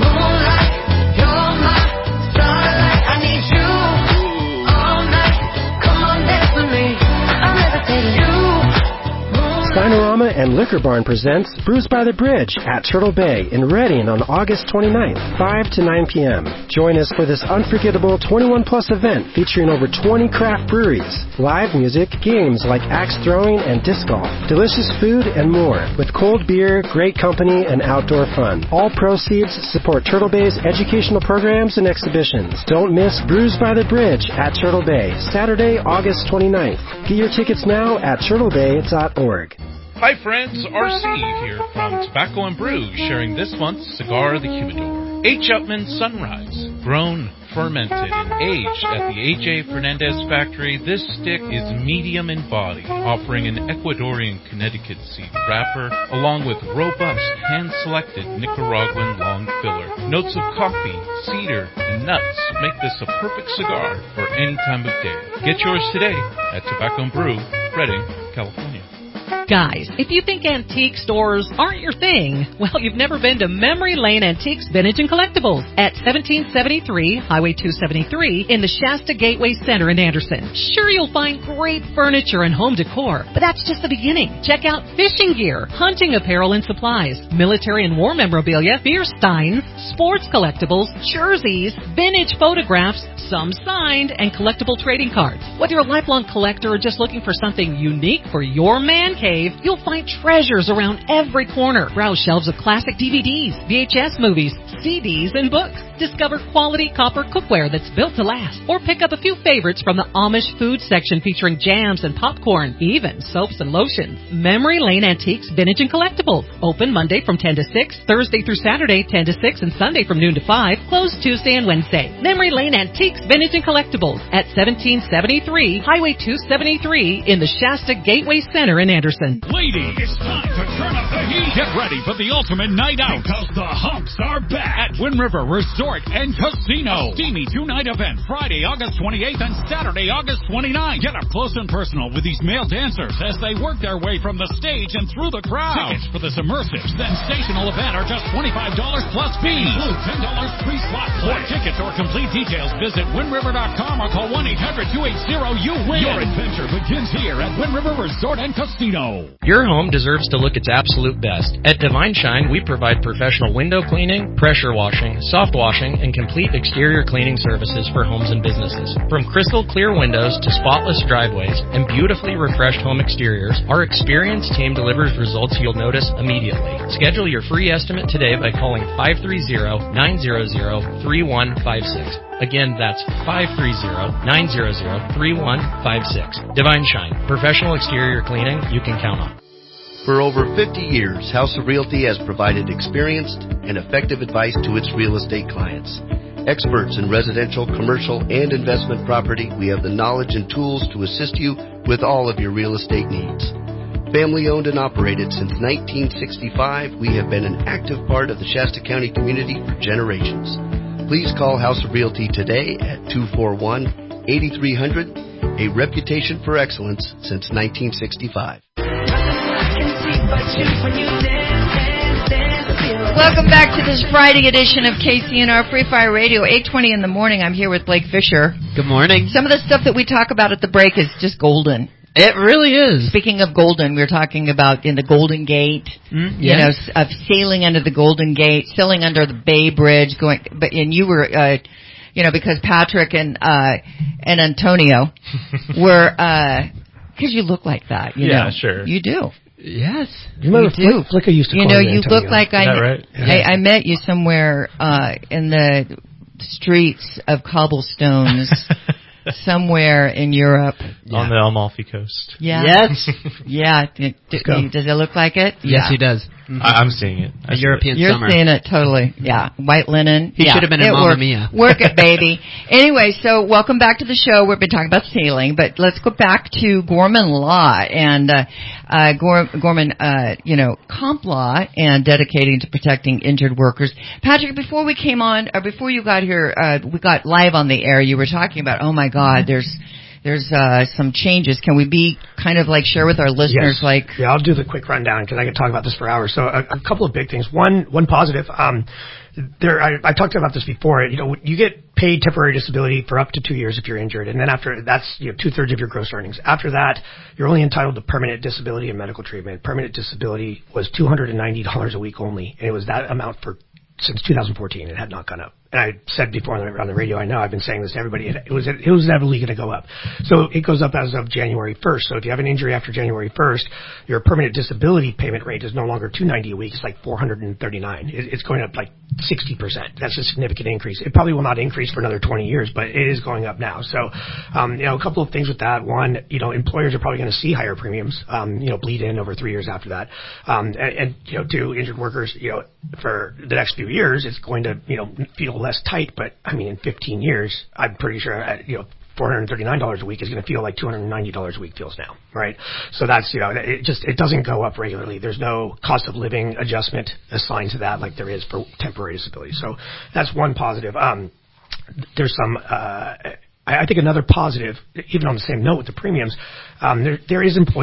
moonlight, you're my starlight. I need you all night. Come on, dance with me. I'm levitating you. Spinorama and Liquor Barn presents Brews by the Bridge at Turtle Bay in Reading on August twenty-ninth, five to nine p.m. Join us for this unforgettable twenty-one plus event featuring over twenty craft breweries, live music, games like axe throwing and disc golf, delicious food, and more, with cold beer, great company, and outdoor fun. All proceeds support Turtle Bay's educational programs and exhibitions. Don't miss Brews by the Bridge at Turtle Bay, Saturday, August twenty-ninth. Get your tickets now at turtle bay dot org. Hi friends, R C here from Tobacco and Brew, sharing this month's Cigar the Humidor. H. Upmann Sunrise, grown, fermented, and aged at the A J Fernandez factory, this stick is medium in body, offering an Ecuadorian Connecticut seed wrapper, along with robust, hand-selected Nicaraguan long filler. Notes of coffee, cedar, and nuts make this a perfect cigar for any time of day. Get yours today at Tobacco and Brew, Reading, California. Guys, if you think antique stores aren't your thing, well, you've never been to Memory Lane Antiques, Vintage, and Collectibles at seventeen seventy-three Highway two seventy-three in the Shasta Gateway Center in Anderson. Sure, you'll find great furniture and home decor, but that's just the beginning. Check out fishing gear, hunting apparel and supplies, military and war memorabilia, beer steins, sports collectibles, jerseys, vintage photographs, some signed, and collectible trading cards. Whether you're a lifelong collector or just looking for something unique for your man cave, you'll find treasures around every corner. Browse shelves of classic D V Ds, V H S movies, C Ds, and books. Discover quality copper cookware that's built to last. Or pick up a few favorites from the Amish food section featuring jams and popcorn, even soaps and lotions. Memory Lane Antiques, Vintage, and Collectibles. Open Monday from ten to six, Thursday through Saturday ten to six, and Sunday from noon to five. Closed Tuesday and Wednesday. Memory Lane Antiques, Vintage, and Collectibles at seventeen seventy-three Highway two seventy-three in the Shasta Gateway Center in Anderson. Ladies, it's time to turn up the heat. Get ready for the ultimate night out because the humps are back at Wind River Resort and Casino. A steamy two-night event Friday, August twenty-eighth and Saturday, August twenty-ninth. Get up close and personal with these male dancers as they work their way from the stage and through the crowd. Tickets for this immersive, sensational event are just twenty-five dollars plus fees. Include ten dollars free slot play. For tickets or complete details, visit wind river dot com or call one eight hundred two eight zero you win. Your adventure begins here at Wind River Resort and Casino. Your home deserves to look its absolute best. At Divine Shine, we provide professional window cleaning, pressure washing, soft washing, and complete exterior cleaning services for homes and businesses. From crystal clear windows to spotless driveways and beautifully refreshed home exteriors, our experienced team delivers results you'll notice immediately. Schedule your free estimate today by calling five three zero, nine zero zero, three one five six. Again, that's five three zero, nine zero zero, three one five six. Divine Shine, professional exterior cleaning you can count on. For over fifty years, House of Realty has provided experienced and effective advice to its real estate clients. Experts in residential, commercial, and investment property, we have the knowledge and tools to assist you with all of your real estate needs. Family owned and operated since nineteen sixty-five, we have been an active part of the Shasta County community for generations. Please call House of Realty today at two four one, eight three zero zero, a reputation for excellence since nineteen sixty-five. Welcome back to this Friday edition of K C N R Free Fire Radio, eight twenty in the morning. I'm here with Blake Fisher. Good morning. Some of the stuff that we talk about at the break is just golden. It really is. Speaking of golden, we were talking about in the Golden Gate, mm, you know, of sailing under the Golden Gate, sailing under the Bay Bridge, going, but, and you were, uh, you know, because Patrick and, uh, and Antonio were, uh, cause you look like that, you yeah, know. sure. You do. Yes. You remember you do. Flicka used to You call know, me you Antonio. look like I, right? I, I met you somewhere, uh, in the streets of cobblestones. Somewhere in Europe. Yeah. On the Amalfi Coast. Yeah. Yes. yeah. D- d- does it look like it? Yes, yeah. he does. Mm-hmm. I- I'm seeing it. I A European it. You're summer. seeing it totally. Yeah. White linen. He yeah. should have been in it Mamma worked. Mia. Work it, baby. Anyway, so welcome back to the show. We've been talking about sailing, but let's go back to Gorman Law and uh, uh, Gor- Gorman, uh, you know, comp law and dedicating to protecting injured workers. Patrick, before we came on, or before you got here, uh, we got live on the air. You were talking about, oh my God, there's. There's uh, some changes. Can we be kind of like share with our listeners? Yes. Like, yeah, I'll do the quick rundown because I could talk about this for hours. So a, a couple of big things. One, one positive. Um, there, I, I talked about this before. You know, you get paid temporary disability for up to two years if you're injured, and then after that's you know two thirds of your gross earnings. After that, you're only entitled to permanent disability and medical treatment. Permanent disability was two hundred ninety dollars a week only, and it was that amount for since two thousand fourteen. It had not gone up. And I said before on the, on the radio, I know I've been saying this to everybody, it, it was it was inevitably going to go up. So it goes up as of January first. So if you have an injury after January first, your permanent disability payment rate is no longer two hundred ninety dollars a week. It's like four hundred thirty-nine dollars. It, it's going up like sixty percent. That's a significant increase. It probably will not increase for another twenty years, but it is going up now. So, um, you know, a couple of things with that. One, you know, employers are probably going to see higher premiums, um, you know, bleed in over three years after that. Um, and, and, you know, to injured workers, you know, for the next few years, it's going to, you know, feel less tight, but I mean, in fifteen years, I'm pretty sure, uh, you know, four hundred thirty-nine dollars a week is going to feel like two hundred ninety dollars a week feels now, right? So that's, you know, it just, it doesn't go up regularly. There's no cost of living adjustment assigned to that like there is for temporary disability. So that's one positive. Um, there's some, uh, I think another positive, even on the same note with the premiums, um, there, there is employer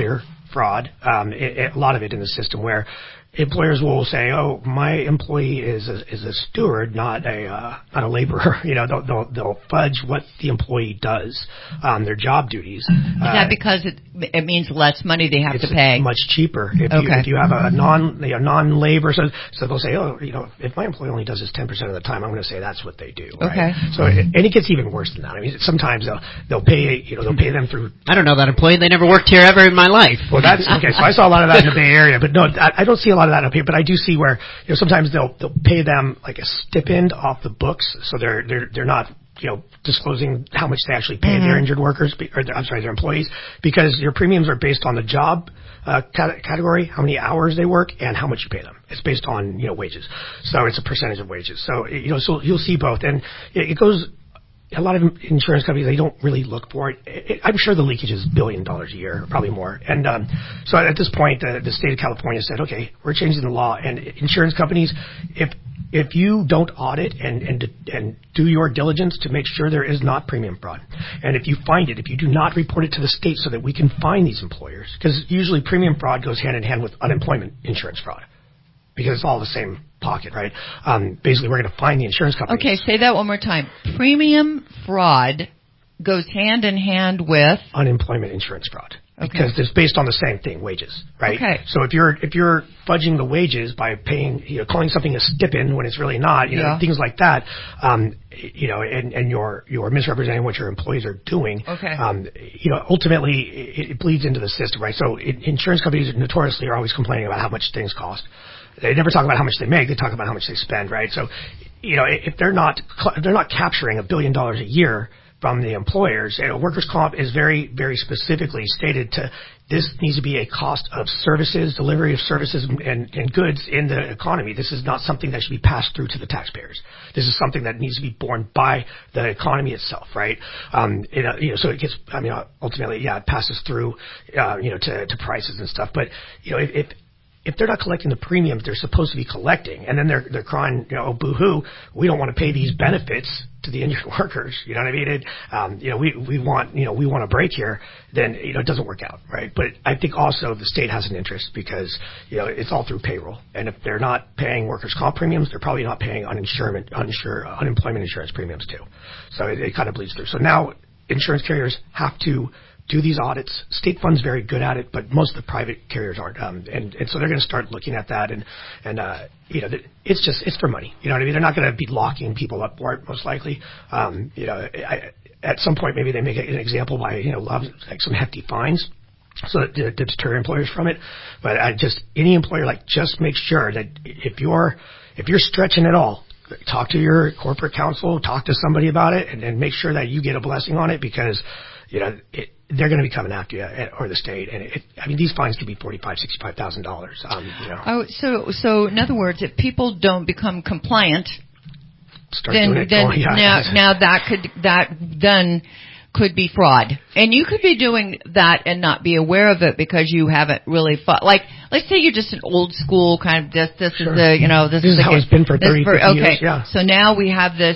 fraud, um, it, it, a lot of it in the system where employers will say, "Oh, my employee is a, is a steward, not a uh, not a laborer." You know, they'll, they'll they'll fudge what the employee does, um, their job duties. Is Uh, that because it it means less money they have it's to pay? much cheaper if you Okay. if you have a non you know, non-labor. So so they'll say, "Oh, you know, if my employee only does this ten percent of the time, I'm going to say that's what they do." Right? Okay. So it, and it gets even worse than that. I mean, sometimes they'll they'll pay you know they'll pay them through. I don't know that employee. They never worked here ever in my life. Well, that's okay. So I saw a lot of that in the Bay Area, but no, I, I don't see a lot of that up here. But I do see where you know sometimes they'll they'll pay them like a stipend off the books, so they're they're they're not you know disclosing how much they actually pay Mm-hmm. their injured workers be- or their, I'm sorry their employees, because your premiums are based on the job uh, cat- category, how many hours they work, and how much you pay them. It's based on you know wages, so it's a percentage of wages. So you know so you'll see both, and it, it goes. A lot of insurance companies, they don't really look for it. it I'm sure the leakage is a billion dollars a year, probably more. And um, so at this point, the, the state of California said, okay, we're changing the law. And insurance companies, if if you don't audit and, and and do your diligence to make sure there is not premium fraud, and if you find it, if you do not report it to the state so that we can fine these employers, because usually premium fraud goes hand in hand with unemployment insurance fraud, because it's all the same pocket, right? Um, basically, we're going to fine the insurance company. Okay, say that one more time. Premium fraud goes hand in hand with Unemployment insurance fraud. Okay. Because it's based on the same thing, wages, right? Okay. So if you're if you're fudging the wages by paying, you know, calling something a stipend when it's really not, you know, Yeah. things like that, um, you know, and, and you're you're misrepresenting what your employees are doing. Okay. Um, you know, ultimately it, it bleeds into the system, right? So it, insurance companies notoriously are always complaining about how much things cost. They never talk about how much they make. They talk about how much they spend, right? So, you know, if they're not if they're not capturing a billion dollars a year from the employers, you know, workers' comp is very, very specifically stated to this needs to be a cost of services, delivery of services and, and goods in the economy. This is not something that should be passed through to the taxpayers. This is something that needs to be borne by the economy itself, right? Um, you know, you know, so it gets, I mean, ultimately, yeah, it passes through, uh, you know, to, to prices and stuff. But, you know, if, if if they're not collecting the premiums they're supposed to be collecting, and then they're they're crying, you know, oh, boo-hoo, we don't want to pay these benefits to the injured workers, you know what I mean? It, um, you know, we we want, you know, we want a break here, then, you know, it doesn't work out, right? But I think also the state has an interest because, you know, it's all through payroll, and if they're not paying workers' comp premiums, they're probably not paying uninsurance, uninsured, unemployment insurance premiums too. So it, it kind of bleeds through. So now insurance carriers have to do these audits. State Fund's very good at it, but most of the private carriers aren't. Um, and, and so they're going to start looking at that. And, and uh, you know, it's just, it's for money. You know what I mean? They're not going to be locking people up for it, most likely. Um, you know, I, at some point, maybe they make an example by, you know, like some hefty fines, so that to, to deter employers from it. But I just, any employer, like, just make sure that if you're, if you're stretching at all, talk to your corporate counsel, talk to somebody about it, and, and make sure that you get a blessing on it, because, you know, it, they're going to be coming after you, or the state. And it, I mean, these fines could be forty-five thousand dollars, sixty-five thousand dollars. Um, you know. Oh, so so in other words, if people don't become compliant, Start then doing it. then Oh, yeah. now now that could that then could be fraud, and you could be doing that and not be aware of it because you haven't really fought. Like, let's say you're just an old school kind of this. This Sure. is the you know this, This is is the, how it's been for this thirty, for, fifty okay. years, yeah. So now we have this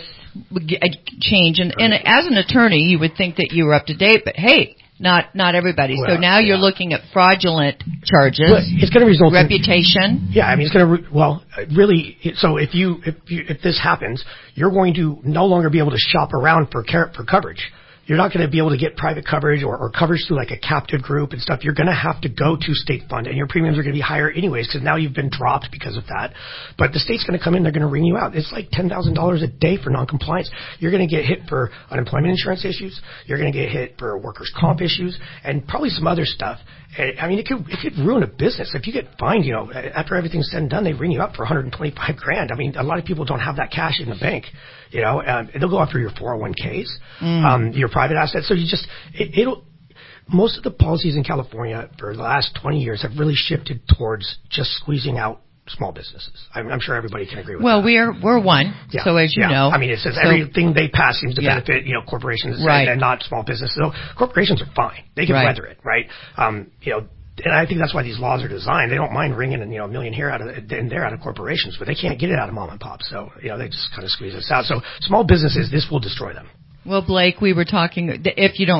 a change, and, and as an attorney, you would think that you were up to date, but hey. Not not everybody. Well, so now you're yeah. looking at fraudulent charges. Well, it's going to result reputation. In, yeah, I mean, it's going to re- well, really. It, so if you if you if this happens, you're going to no longer be able to shop around for care, for coverage. You're not going to be able to get private coverage or, or coverage through like a captive group and stuff. You're going to have to go to State Fund, and your premiums are going to be higher anyways because now you've been dropped because of that. But the state's going to come in, they're going to ring you out. It's like ten thousand dollars a day for noncompliance. You're going to get hit for unemployment insurance issues. You're going to get hit for workers' comp issues and probably some other stuff. I mean, it could it could ruin a business if you get fined. You know, after everything's said and done, they ring you up for one hundred twenty-five grand. I mean, a lot of people don't have that cash in the bank. You know, um, they'll go after your four oh one k's, mm. um, your private assets. So you just it, it'll. Most of the policies in California for the last twenty years have really shifted towards just squeezing out small businesses. I'm, I'm sure everybody can agree with well, that. Well, we're we're one. Yeah. So as you yeah. know, I mean, it says so, everything they pass seems to yeah. benefit you know corporations right. and, and not small businesses. So corporations are fine; they can right. weather it, right? Um, you know. And I think that's why these laws are designed. They don't mind wringing you know a million here out of and there out of corporations, but they can't get it out of mom and pop. So you know they just kind of squeeze this out. So small businesses, this will destroy them. Well, Blake, we were talking. If you don't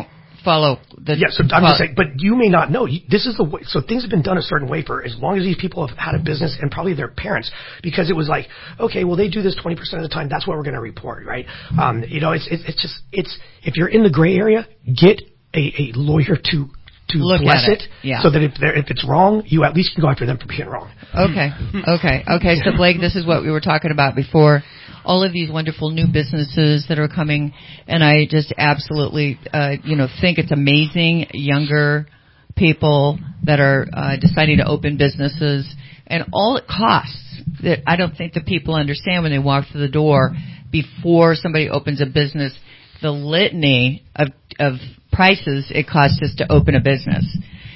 follow the. Yeah, so I'm follow. just saying, but you may not know. You, this is the way. So things have been done a certain way for as long as these people have had a business, and probably their parents, because it was like, okay, well they do this twenty percent of the time. That's what we're going to report, right? Um, you know, it's, it's it's just it's if you're in the gray area, get a, a lawyer to. to Look bless at it, it, yeah. so that if, if it's wrong, you at least can go after them for being wrong. Okay, okay, okay. So Blake, this is what we were talking about before. All of these wonderful new businesses that are coming, and I just absolutely, uh, you know, think it's amazing. Younger people that are uh, deciding to open businesses, and all it costs. That I don't think that people understand when they walk through the door before somebody opens a business. The litany of of prices it costs just to open a business.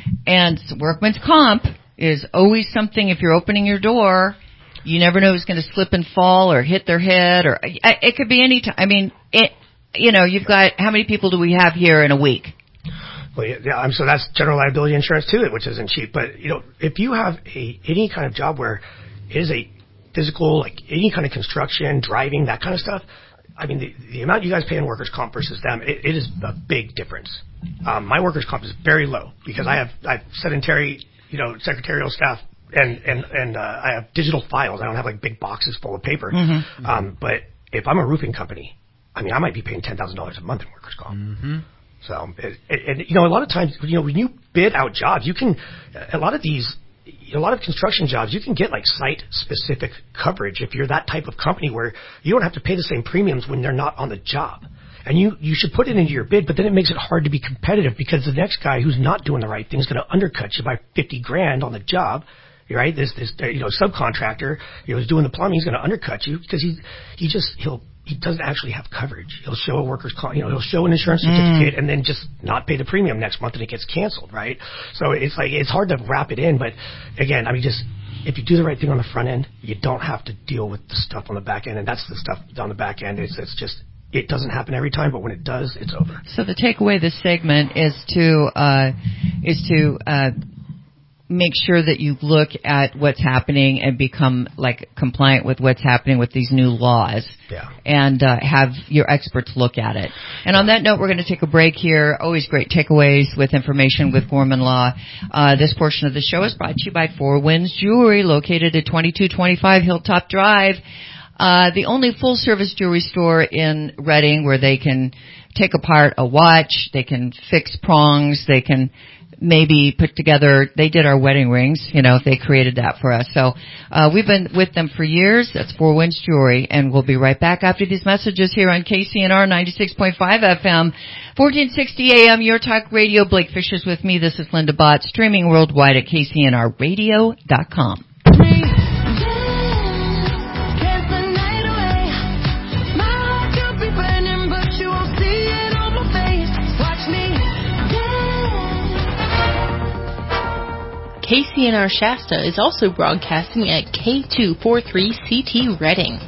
And workman's comp is always something. If you're opening your door, you never know who's going to slip and fall or hit their head, or it could be any time. I mean, it, you know, you've got, how many people do we have here in a week? Well, yeah, yeah, um, so that's general liability insurance too, which isn't cheap. But you know, if you have a any kind of job where it is a physical, like any kind of construction, driving, that kind of stuff, I mean, the, the amount you guys pay in workers' comp versus them, it, it is a big difference. Um, my workers' comp is very low because I have I have sedentary, you know, secretarial staff, and and and uh, I have digital files. I don't have like big boxes full of paper. Mm-hmm. Um, but if I'm a roofing company, I mean, I might be paying ten thousand dollars a month in workers' comp. Mm-hmm. So, it, it, and you know, a lot of times, you know, when you bid out jobs, you can a lot of these. A lot of construction jobs, you can get like site-specific coverage if you're that type of company where you don't have to pay the same premiums when they're not on the job. And you, you should put it into your bid, but then it makes it hard to be competitive because the next guy who's not doing the right thing is going to undercut you by fifty grand on the job, right? This, this, you know, subcontractor, you know, who's doing the plumbing, he's going to undercut you because he, he just, he'll, he doesn't actually have coverage. He'll show a worker's comp, you know, he'll show an insurance certificate mm. and then just not pay the premium next month and it gets canceled, right? So it's like, it's hard to wrap it in, but again, I mean, just, if you do the right thing on the front end, you don't have to deal with the stuff on the back end, and that's the stuff on the back end. It's, it's just, it doesn't happen every time, but when it does, it's over. So the takeaway of this segment is to, uh, is to, uh, make sure that you look at what's happening and become like compliant with what's happening with these new laws. Yeah. And uh, have your experts look at it. And on that note, we're going to take a break here. Always great takeaways with information with Gorman Law. Uh, this portion of the show is brought to you by Four Winds Jewelry, located at twenty-two twenty-five Hilltop Drive. Uh, the only full-service jewelry store in Reading where they can take apart a watch, they can fix prongs, they can maybe put together, they did our wedding rings, you know, they created that for us. So, uh, we've been with them for years. That's Four Winds Jewelry, and we'll be right back after these messages here on K C N R ninety-six point five F M, fourteen sixty A M, Your Talk Radio. Blake Fisher's with me. This is Linda Bott, streaming worldwide at K C N R radio dot com. K C N R Shasta is also broadcasting at K two forty-three C T Reading.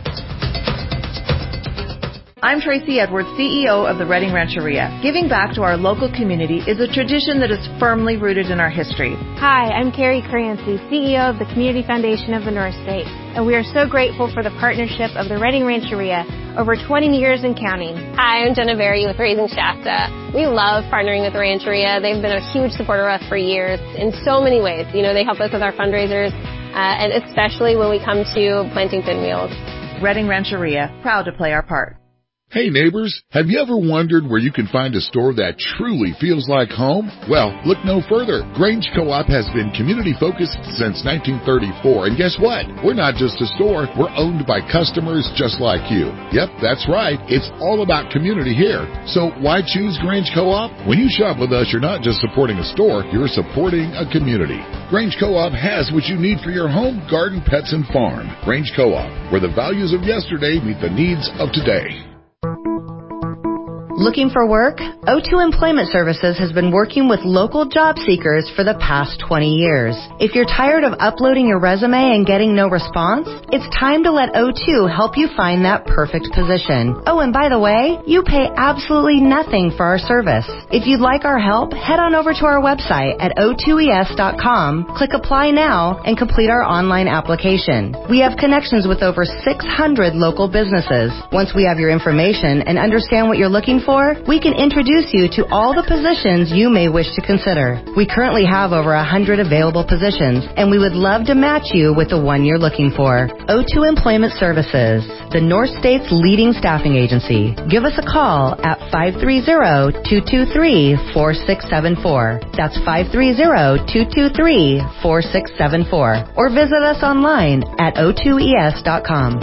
I'm Tracy Edwards, C E O of the Reading Rancheria. Giving back to our local community is a tradition that is firmly rooted in our history. Hi, I'm Carrie Crancy, C E O of the Community Foundation of the North State, and we are so grateful for the partnership of the Reading Rancheria over twenty years and counting. Hi, I'm Jenna Berry with Raising Shasta. We love partnering with the Rancheria. They've been a huge supporter of us for years in so many ways. You know, they help us with our fundraisers, uh, and especially when we come to planting pinwheels. Reading Rancheria, proud to play our part. Hey neighbors, have you ever wondered where you can find a store that truly feels like home? Well, look no further. Grange Co-op has been community focused since nineteen thirty-four, and guess what? We're not just a store, we're owned by customers just like you. Yep, that's right. It's all about community here. So why choose Grange Co-op? When you shop with us, you're not just supporting a store, you're supporting a community. Grange Co-op has what you need for your home, garden, pets, and farm. Grange Co-op, where the values of yesterday meet the needs of today. Looking for work? O two Employment Services has been working with local job seekers for the past twenty years. If you're tired of uploading your resume and getting no response, it's time to let O two help you find that perfect position. Oh, and by the way, you pay absolutely nothing for our service. If you'd like our help, head on over to our website at O two E S dot com, click Apply Now, and complete our online application. We have connections with over six hundred local businesses. Once we have your information and understand what you're looking for, for, we can introduce you to all the positions you may wish to consider. We currently have over one hundred available positions, and we would love to match you with the one you're looking for. O two Employment Services, the North State's leading staffing agency. Give us a call at five three zero, two two three, four six seven four. That's five three zero, two two three, four six seven four. Or visit us online at o two e s dot com.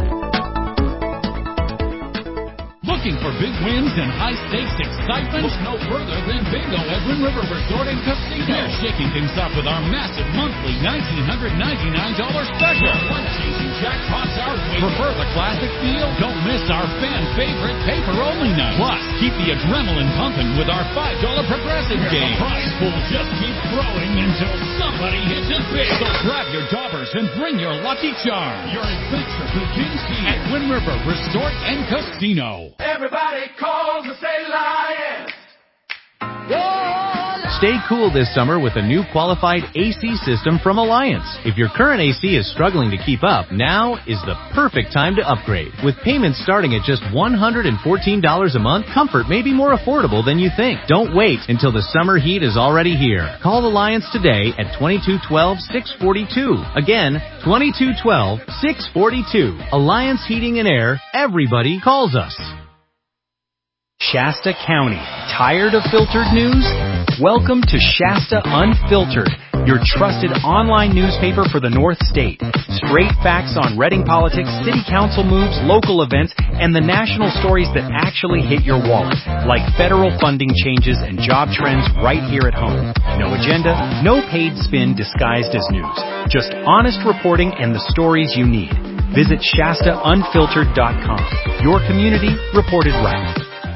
Looking for big wins and high-stakes excitement? Look no further than Bingo at Wind River Resort and Casino. We're shaking things up with our massive monthly one thousand nine hundred ninety-nine dollars special. Life-changing jackpots our way. Prefer the classic feel? Don't miss our fan-favorite paper-only night. Plus, keep the adrenaline pumping with our five dollar progressive game. The prize pool just keeps growing until somebody hits it big. So grab your daubers and bring your lucky charm. Your adventure begins here at Wind River Resort and Casino. Everybody calls and say lion. Stay cool this summer with a new qualified A C system from Alliance. If your current A C is struggling to keep up, now is the perfect time to upgrade. With payments starting at just one hundred fourteen dollars a month, comfort may be more affordable than you think. Don't wait until the summer heat is already here. Call Alliance today at twenty-two twelve, six forty-two. Again, twenty-two twelve, six forty-two. Alliance Heating and Air. Everybody calls us. Shasta County. Tired of filtered news? Welcome to Shasta Unfiltered, your trusted online newspaper for the North State. Straight facts on Reading politics, city council moves, local events, and the national stories that actually hit your wallet, like federal funding changes and job trends right here at home. No agenda, no paid spin disguised as news. Just honest reporting and the stories you need. Visit Shasta Unfiltered dot com. Your community reported right.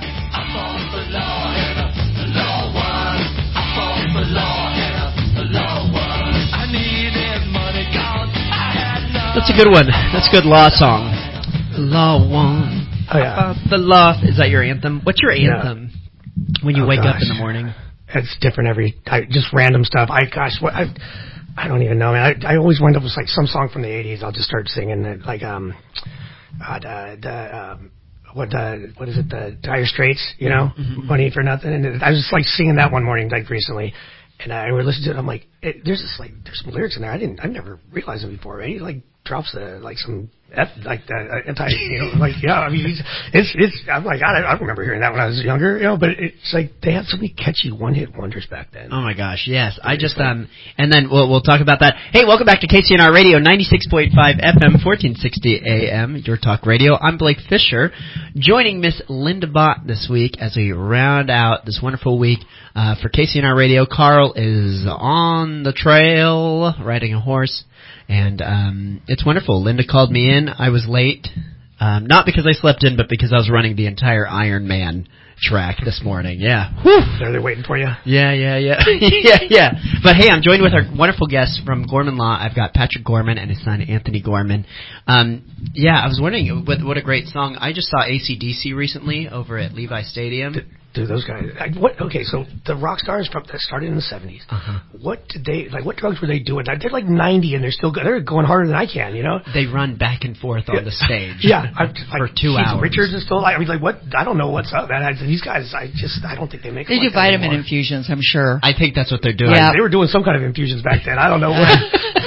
That's a good one. That's a good law song. Law one. Oh, yeah. Uh, the law. Is that your anthem? What's your anthem yeah. when you oh, wake gosh. up in the morning? It's different every. I, just random stuff. I gosh, what I. I don't even know. Man, I, I always wind up with like some song from the eighties. I'll just start singing it, like um, uh, the, the um, what uh, what is it? The Dire Straits, you know, mm-hmm. Money for Nothing. And I was just like singing that one morning, like recently. And I would listen to it. I'm like, it, there's this like, there's some lyrics in there. I didn't, I've never realized them before. And he like drops the like some F, like the anti, you know, like yeah. I mean, he's, it's it's. I'm like, I, I remember hearing that when I was younger, you know. But it's like they had so many catchy one-hit wonders back then. Oh my gosh, yes. I just um, and then we'll we'll talk about that. Hey, welcome back to K C N R Radio, ninety-six point five F M, fourteen sixty A M, your talk radio. I'm Blake Fisher, joining Miss Linda Bott this week as we round out this wonderful week uh, for K C N R Radio. Carl is on the trail riding a horse. And um, it's wonderful. Linda called me in. I was late, um, not because I slept in, but because I was running the entire Iron Man track this morning. Yeah. Whew. Are they waiting for you? Yeah, yeah, yeah. yeah, yeah. But hey, I'm joined with our wonderful guests from Gorman Law. I've got Patrick Gorman and his son Anthony Gorman. Um, yeah, I was wondering, what, what a great song. I just saw A C D C recently over at Levi Stadium. D- Dude, those guys. I, what? Okay, so the rock stars from that started in the seventies. Uh-huh. What did they like? What drugs were they doing? They're like ninety, and they're still go- they're going harder than I can. You know. They run back and forth on yeah. the stage. yeah, I, for like, two Keith hours. Richards is still alive. I mean, like what? I don't know what's up, man. I, these guys, I just, I don't think they make. They them do like vitamin infusions, I'm sure. I think that's what they're doing. Yeah, they were doing some kind of infusions back then. I don't know what.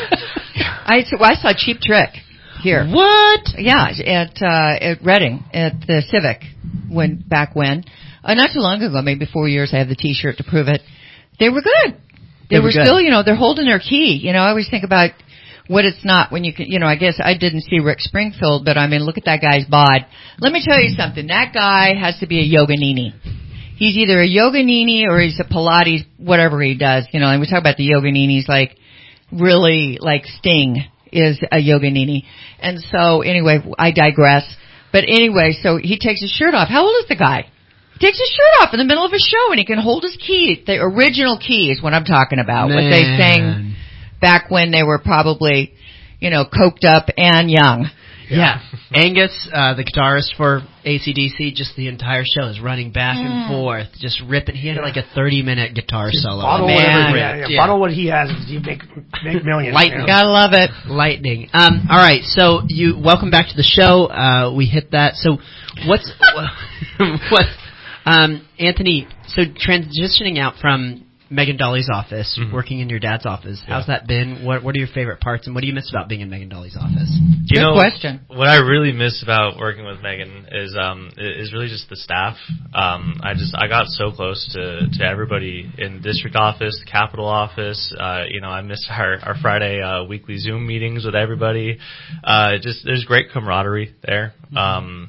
I well, I saw Cheap Trick here. What? Yeah, at uh, at Reading at the Civic when back when. Uh, not too long ago, maybe four years, I have the T-shirt to prove it. They were good. They, they were, were good. still, you know, they're holding their key. You know, I always think about what it's not when you can, you know, I guess I didn't see Rick Springfield, but I mean, look at that guy's bod. Let me tell you something. That guy has to be a yoganini. He's either a yoganini or he's a Pilates, whatever he does. You know, and we talk about the yoganinis, like really, like Sting is a yoganini. And so, anyway, I digress. But anyway, so he takes his shirt off. How old is the guy? He takes his shirt off in the middle of a show, and he can hold his key. The original key is what I'm talking about. Man. What they sang back when they were probably, you know, coked up and young. Yeah. yeah. Angus, uh, the guitarist for A C D C, just the entire show is running back mm. and forth, just ripping. He had like a thirty-minute guitar just solo. Bottle Man. whatever, yeah, yeah. yeah. Bottle what he has, you make make millions. Lightning. You know? Gotta love it. Lightning. Um, all right, so you welcome back to the show. Uh, we hit that. So what's what? Um, Anthony, so transitioning out from Megan Dolly's office, Mhm. working in your dad's office, Yeah. how's that been? What What are your favorite parts, and what do you miss about being in Megan Dolly's office? You know, what I really miss about working with Megan is um is really just the staff. Um, I just I got so close to, to everybody in the district office, the Capitol office. Uh, you know, I miss our our Friday uh, weekly Zoom meetings with everybody. Uh, just there's great camaraderie there. Mm-hmm. Um,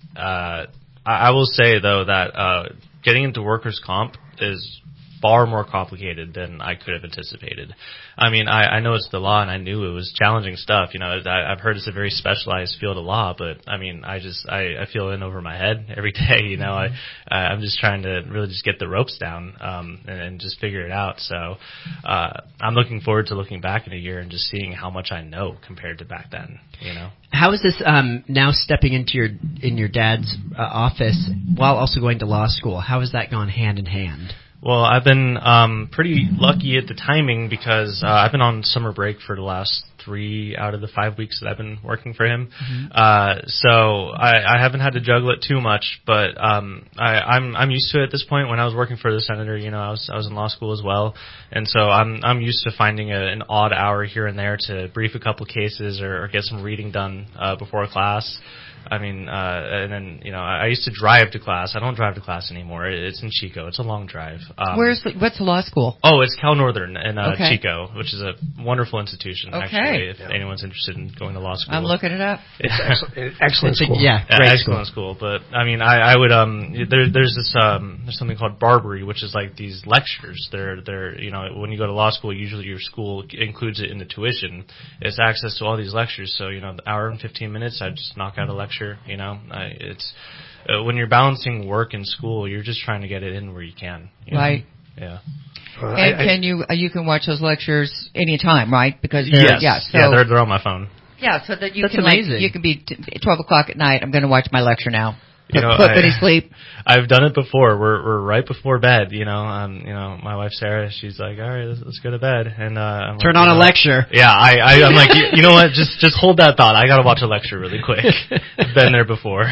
uh, I, I will say though that uh, getting into workers' comp is far more complicated than I could have anticipated. I mean, I, I know it's the law, and I knew it was challenging stuff. You know, I, I've heard it's a very specialized field of law, but I mean, I just I, I feel in over my head every day. You know, I I'm just trying to really just get the ropes down um, and, and just figure it out. So uh, I'm looking forward to looking back in a year and just seeing how much I know compared to back then. You know. How is this um, now stepping into your in your dad's uh, office while also going to law school? How has that gone hand in hand? Well, I've been um, pretty lucky at the timing because uh, I've been on summer break for the last three out of the five weeks that I've been working for him. Mm-hmm. Uh, so I, I haven't had to juggle it too much, but um, I, I'm I'm used to it at this point. When I was working for the senator, you know, I was I was in law school as well, and so I'm I'm used to finding a, an odd hour here and there to brief a couple cases or, or get some reading done uh, before class. I mean, uh, and then, you know, I used to drive to class. I don't drive to class anymore. It's in Chico. It's a long drive. Um, Where's the, what's the law school? Oh, it's Cal Northern in uh, Okay. Chico, which is a wonderful institution, Okay. actually, if Yeah. anyone's interested in going to law school. I'm looking it up. It's excellent, excellent It's a- school. yeah, Yeah, great excellent school. But I mean, I, I would um there there's this um there's something called Barbary, which is like these lectures. They're they're you know when you go to law school, usually your school includes it in the tuition. It's access to all these lectures. So you know, the hour and fifteen minutes, I just knock out a lecture. You know, I, it's uh, when you're balancing work and school, you're just trying to get it in where you can. You know? Right. Yeah. Well, And I- I- can you uh, you can watch those lectures anytime, right? Because they're, Yes. yeah, so yeah, they're they're on my phone. yeah, so that you That's can amazing. like you can be t- twelve o'clock at night. I'm going to watch my lecture now. You know, Put I- Benny sleep. I've done it before. We're we're right before bed. You know, um, you know, my wife Sarah, she's like, all right, let's, let's go to bed, and uh, I'm Turn like, on you a know, lecture. Yeah, I, I I'm like, you, you know what? Just just hold that thought. I got to watch a lecture really quick. I've been there before.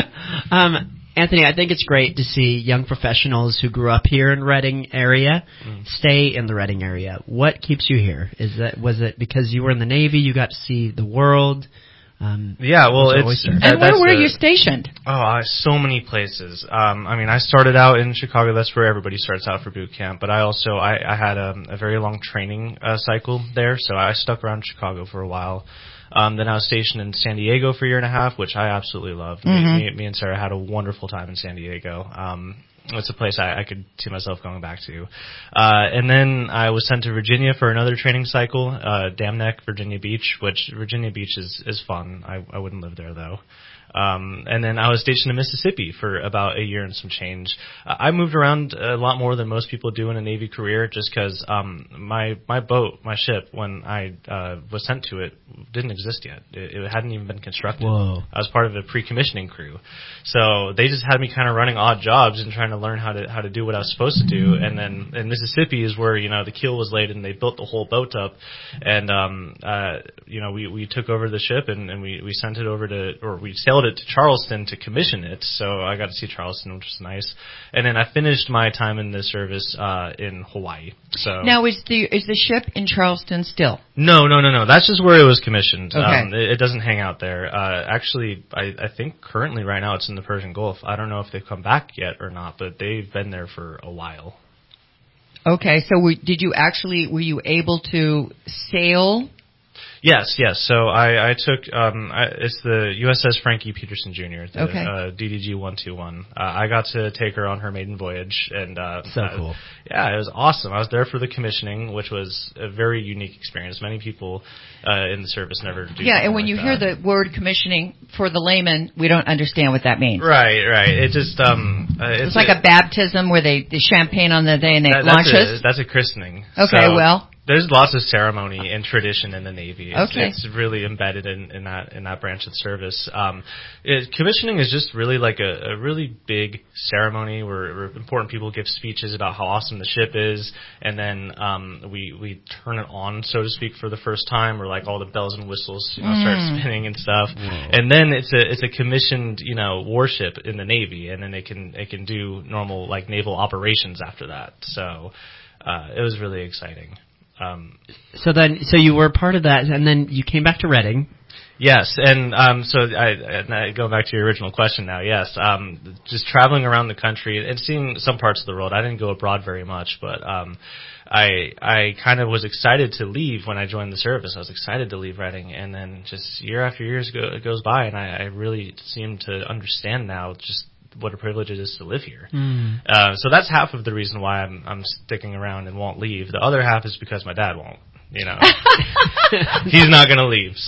Um, Anthony, I think it's great to see young professionals who grew up here in Reading area Mm. stay in the Reading area. What keeps you here? Is that was it because you were in the Navy, you got to see the world? Um, Yeah, well, what's your it's oyster? that- And where that's were the- you stationed? Oh, I, so many places. Um, I mean, I started out in Chicago. That's where everybody starts out for boot camp. But I also I, I had a, a very long training uh, cycle there, so I stuck around Chicago for a while. Um, then I was stationed in San Diego for a year and a half, which I absolutely loved. Mhm. Me, me, me and Sarah had a wonderful time in San Diego. Um, it's a place I, I could see myself going back to. Uh, and then I was sent to Virginia for another training cycle, uh, Dam Neck, Virginia Beach, which Virginia Beach is, is fun. I, I wouldn't live there though. Um, and then I was stationed in Mississippi for about a year and some change. Uh, I moved around a lot more than most people do in a Navy career just because um, my my boat, my ship, when I uh, was sent to it, didn't exist yet. It, it hadn't even been constructed. Whoa. I was part of a pre-commissioning crew. So they just had me kind of running odd jobs and trying to learn how to how to do what I was supposed to do. And then in Mississippi is where, you know, the keel was laid and they built the whole boat up. And, um, uh, you know, we, we took over the ship and, and we, we sent it over to, or we sailed it to Charleston to commission it. So I got to see Charleston, which was nice. And then I finished my time in the service uh, in Hawaii. So Now is the is the ship in Charleston still? no, no, no, no. That's just where it was commissioned. Okay. Um, it, it doesn't hang out there. Uh, actually, I, I think currently right now it's in the Persian Gulf. I don't know if they've come back yet or not, but they've been there for a while. Okay, so we, did you actually were you able to sail? Yes, yes. So I, I took um, I, it's the U S S Frankie Peterson Junior, the Okay. uh, D D G one twenty-one. Uh, I got to take her on her maiden voyage, and uh, So uh, cool. Yeah, it was awesome. I was there for the commissioning, which was a very unique experience. Many people uh, in the service never do. Yeah, and something when like you that. hear the word commissioning for the layman, we don't understand what that means. Right, right. It just um, uh, It's, like a, baptism where they the champagne on the day and they that, launch that's us. a, that's a christening. Okay, So well. There's lots of ceremony and tradition in the Navy. It's, Okay. it's really embedded in, in that in that branch of the service. Um, it, commissioning is just really like a, a really big ceremony where, where important people give speeches about how awesome the ship is, and then um, we we turn it on, so to speak, for the first time, where like all the bells and whistles, you know, start Mm. spinning and stuff, Whoa. and then it's a it's a commissioned, you know, warship in the Navy, and then it can it can do normal like naval operations after that. So uh, it was really exciting. Um, So then, so you were part of that, and then you came back to Reading. Yes, and um, so I, and I go back to your original question now. Yes, um, just traveling around the country and seeing some parts of the world. I didn't go abroad very much, but um, I I kind of was excited to leave when I joined the service. I was excited to leave Reading, and then just year after year go, goes by, and I, I really seem to understand now just what a privilege it is to live here. Mm. Uh, so that's half of the reason why I'm I'm sticking around and won't leave. The other half is because my dad won't. You know, he's not going to leave. So,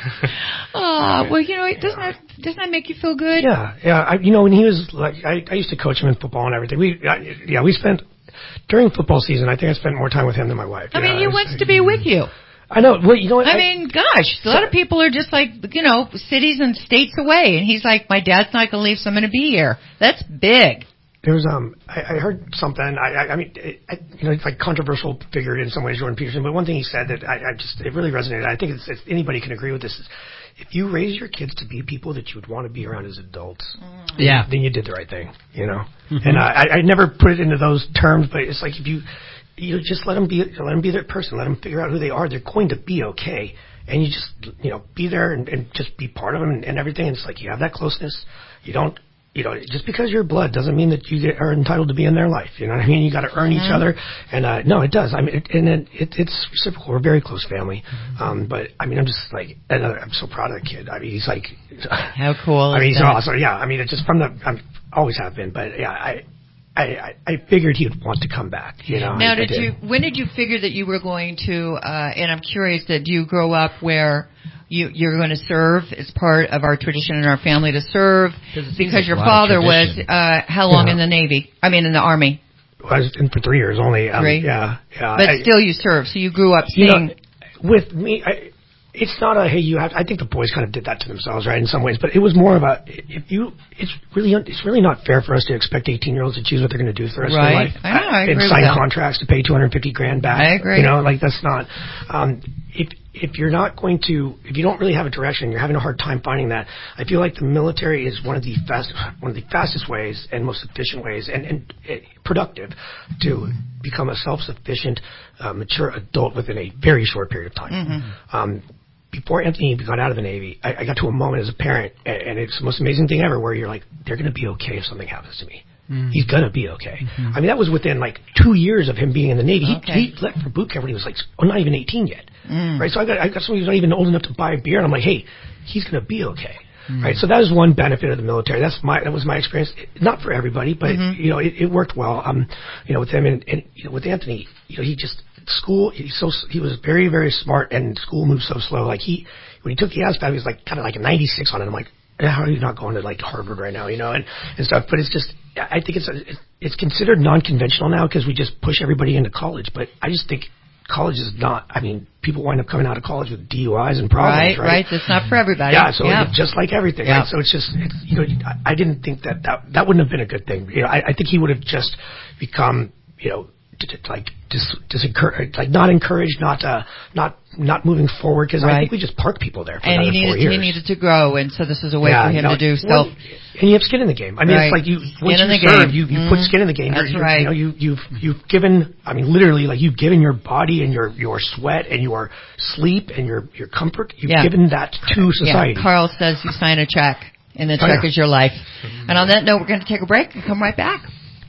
Oh, well, you know, doesn't that doesn't that make you feel good? Yeah, yeah. I, you know, when he was like, I, I used to coach him in football and everything. We, I, yeah, we spent during football season. I think I spent more time with him than my wife. I you mean, know, he it's- wants to be with you. I know. Well, you know what? I mean, gosh, a lot of people are just like, you know, cities and states away, and he's like, my dad's not going to leave, so I'm going to be here. That's big. There was um, I, I heard something. I, I, I mean, it, I, you know, it's like controversial figure in some ways, Jordan Peterson. But one thing he said that I, I just it really resonated. I think it's, it's anybody can agree with this. Is if you raise your kids to be people that you would want to be around as adults, Yeah. then you did the right thing. You know, Mhm. and uh, I, I never put it into those terms, but it's like if you, you just let them be, let them be their person, let them figure out who they are. They're going to be okay, and you just, you know, be there and, and just be part of them and, and everything. And it's like you have that closeness. You don't. You know, just because you're blood doesn't mean that you get, are entitled to be in their life. You know what I mean? You got to earn each Mhm. other, and uh, no, it does. I mean, it, and it, it, it's reciprocal. We're a very close family, um, but I mean, I'm just like, and uh, I'm so proud of the kid. I mean, he's like, how cool. I mean, is he's that? awesome. Yeah, I mean, it's just from the, I'm always have been, but yeah, I, I, I, I figured he would want to come back. You know, Now, I, did, I did. you? When did you figure that you were going to? Uh, and I'm curious, that you grow up where you you're going to serve as part of our tradition in our family to serve seems because like your a lot of father was tradition. uh, how long Yeah. in the Navy? I mean, in the Army. I was in for three years only. Um, Three? Yeah, yeah. But I- still, you served, so you grew up You seeing. know, with me, I, it's not a hey you have. I think the boys kind of did that to themselves, right? In some ways, but it was more of a if you. It's really it's really not fair for us to expect eighteen year olds to choose what they're going to do for the rest Right. of their life I know, I and agree with sign that. contracts to pay two hundred fifty grand back. I agree. You know, like that's not. Um, if if you're not going to, if you don't really have a direction, you're having a hard time finding that. I feel like the military is one of the fast, one of the fastest ways and most efficient ways, and and uh, productive to become a self-sufficient, uh, mature adult within a very short period of time. Mhm. Um, before Anthony got out of the Navy, I, I got to a moment as a parent, and, and it's the most amazing thing ever, where you're like, they're going to be okay if something happens to me. Mm. He's gonna be okay. I mean, that was within like two years of him being in the Navy. He, Okay. he left for boot camp when he was like, oh, not even eighteen yet. Mm. Right? So I got, I got someone who's not even old enough to buy a beer, and I'm like, hey, he's gonna be okay. Mm. Right? So that is one benefit of the military. That's my, that was my experience. Not for everybody, but Mhm. you know, it, it worked well. Um, you know, with him and, and you know, with Anthony, you know, he just school. He's so he was very very smart, and school moved so slow. Like he, when he took the ASVAB, he was like kind of like a ninety-six on it. I'm like, how are you not going to like Harvard right now, you know, and, and stuff. But it's just, I think it's a, it's considered non-conventional now because we just push everybody into college. But I just think college is not. I mean, people wind up coming out of college with D U Is and problems, Right, right? right. That's not for everybody. Yeah, so Yeah. it's just like everything. Yeah. Right? So it's just, it's, you know, I, I didn't think that, that that wouldn't have been a good thing. You know, I, I think he would have just become, you know, d- d- like dis, disencouraged, like not encouraged, not uh, not not moving forward because I Right. think we just parked people there for And he another four needed years. he needed to grow, and so this was a way Yeah, for him no, to do well, self. And you have skin in the game. I mean, Right. it's like you once Skin in you the serve, game. you, you Mhm. put skin in the game. That's you're, you're, right. You know, you, you've you've given. I mean, literally, like you've given your body and your your sweat and your sleep and your your comfort. You've Yeah. given that to society. Yeah. Carl says you sign a check, and the Oh, check yeah. is your life. And on that note, we're going to take a break and come right back.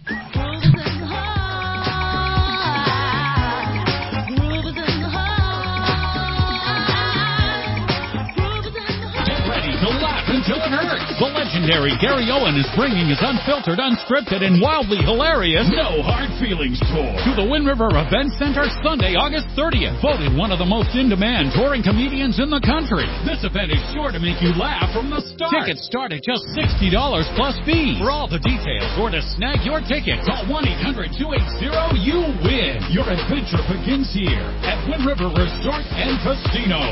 Get ready to laugh until it hurts. The legendary Gary Owen is bringing his unfiltered, unscripted, and wildly hilarious No Hard Feelings tour to the Wind River Event Center Sunday, August thirtieth. Voted one of the most in-demand touring comedians in the country. This event is sure to make you laugh from the start. Tickets start at just sixty dollars plus fees. For all the details or to snag your ticket, call one eight hundred two eight zero you win. Your adventure begins here at Wind River Resort and Casino.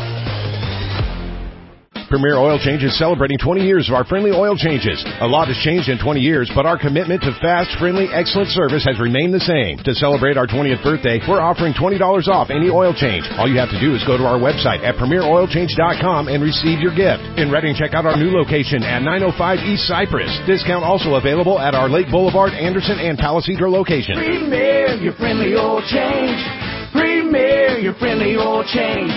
Premier Oil Change is celebrating twenty years of our friendly oil changes. A lot has changed in twenty years, but our commitment to fast, friendly, excellent service has remained the same. To celebrate our twentieth birthday, we're offering twenty dollars off any oil change. All you have to do is go to our website at premier oil change dot com and receive your gift. In Reading, check out our new location at nine oh five East Cypress. Discount also available at our Lake Boulevard, Anderson, and Palisadro locations. Premier, your friendly oil change. Premier, your friendly oil change.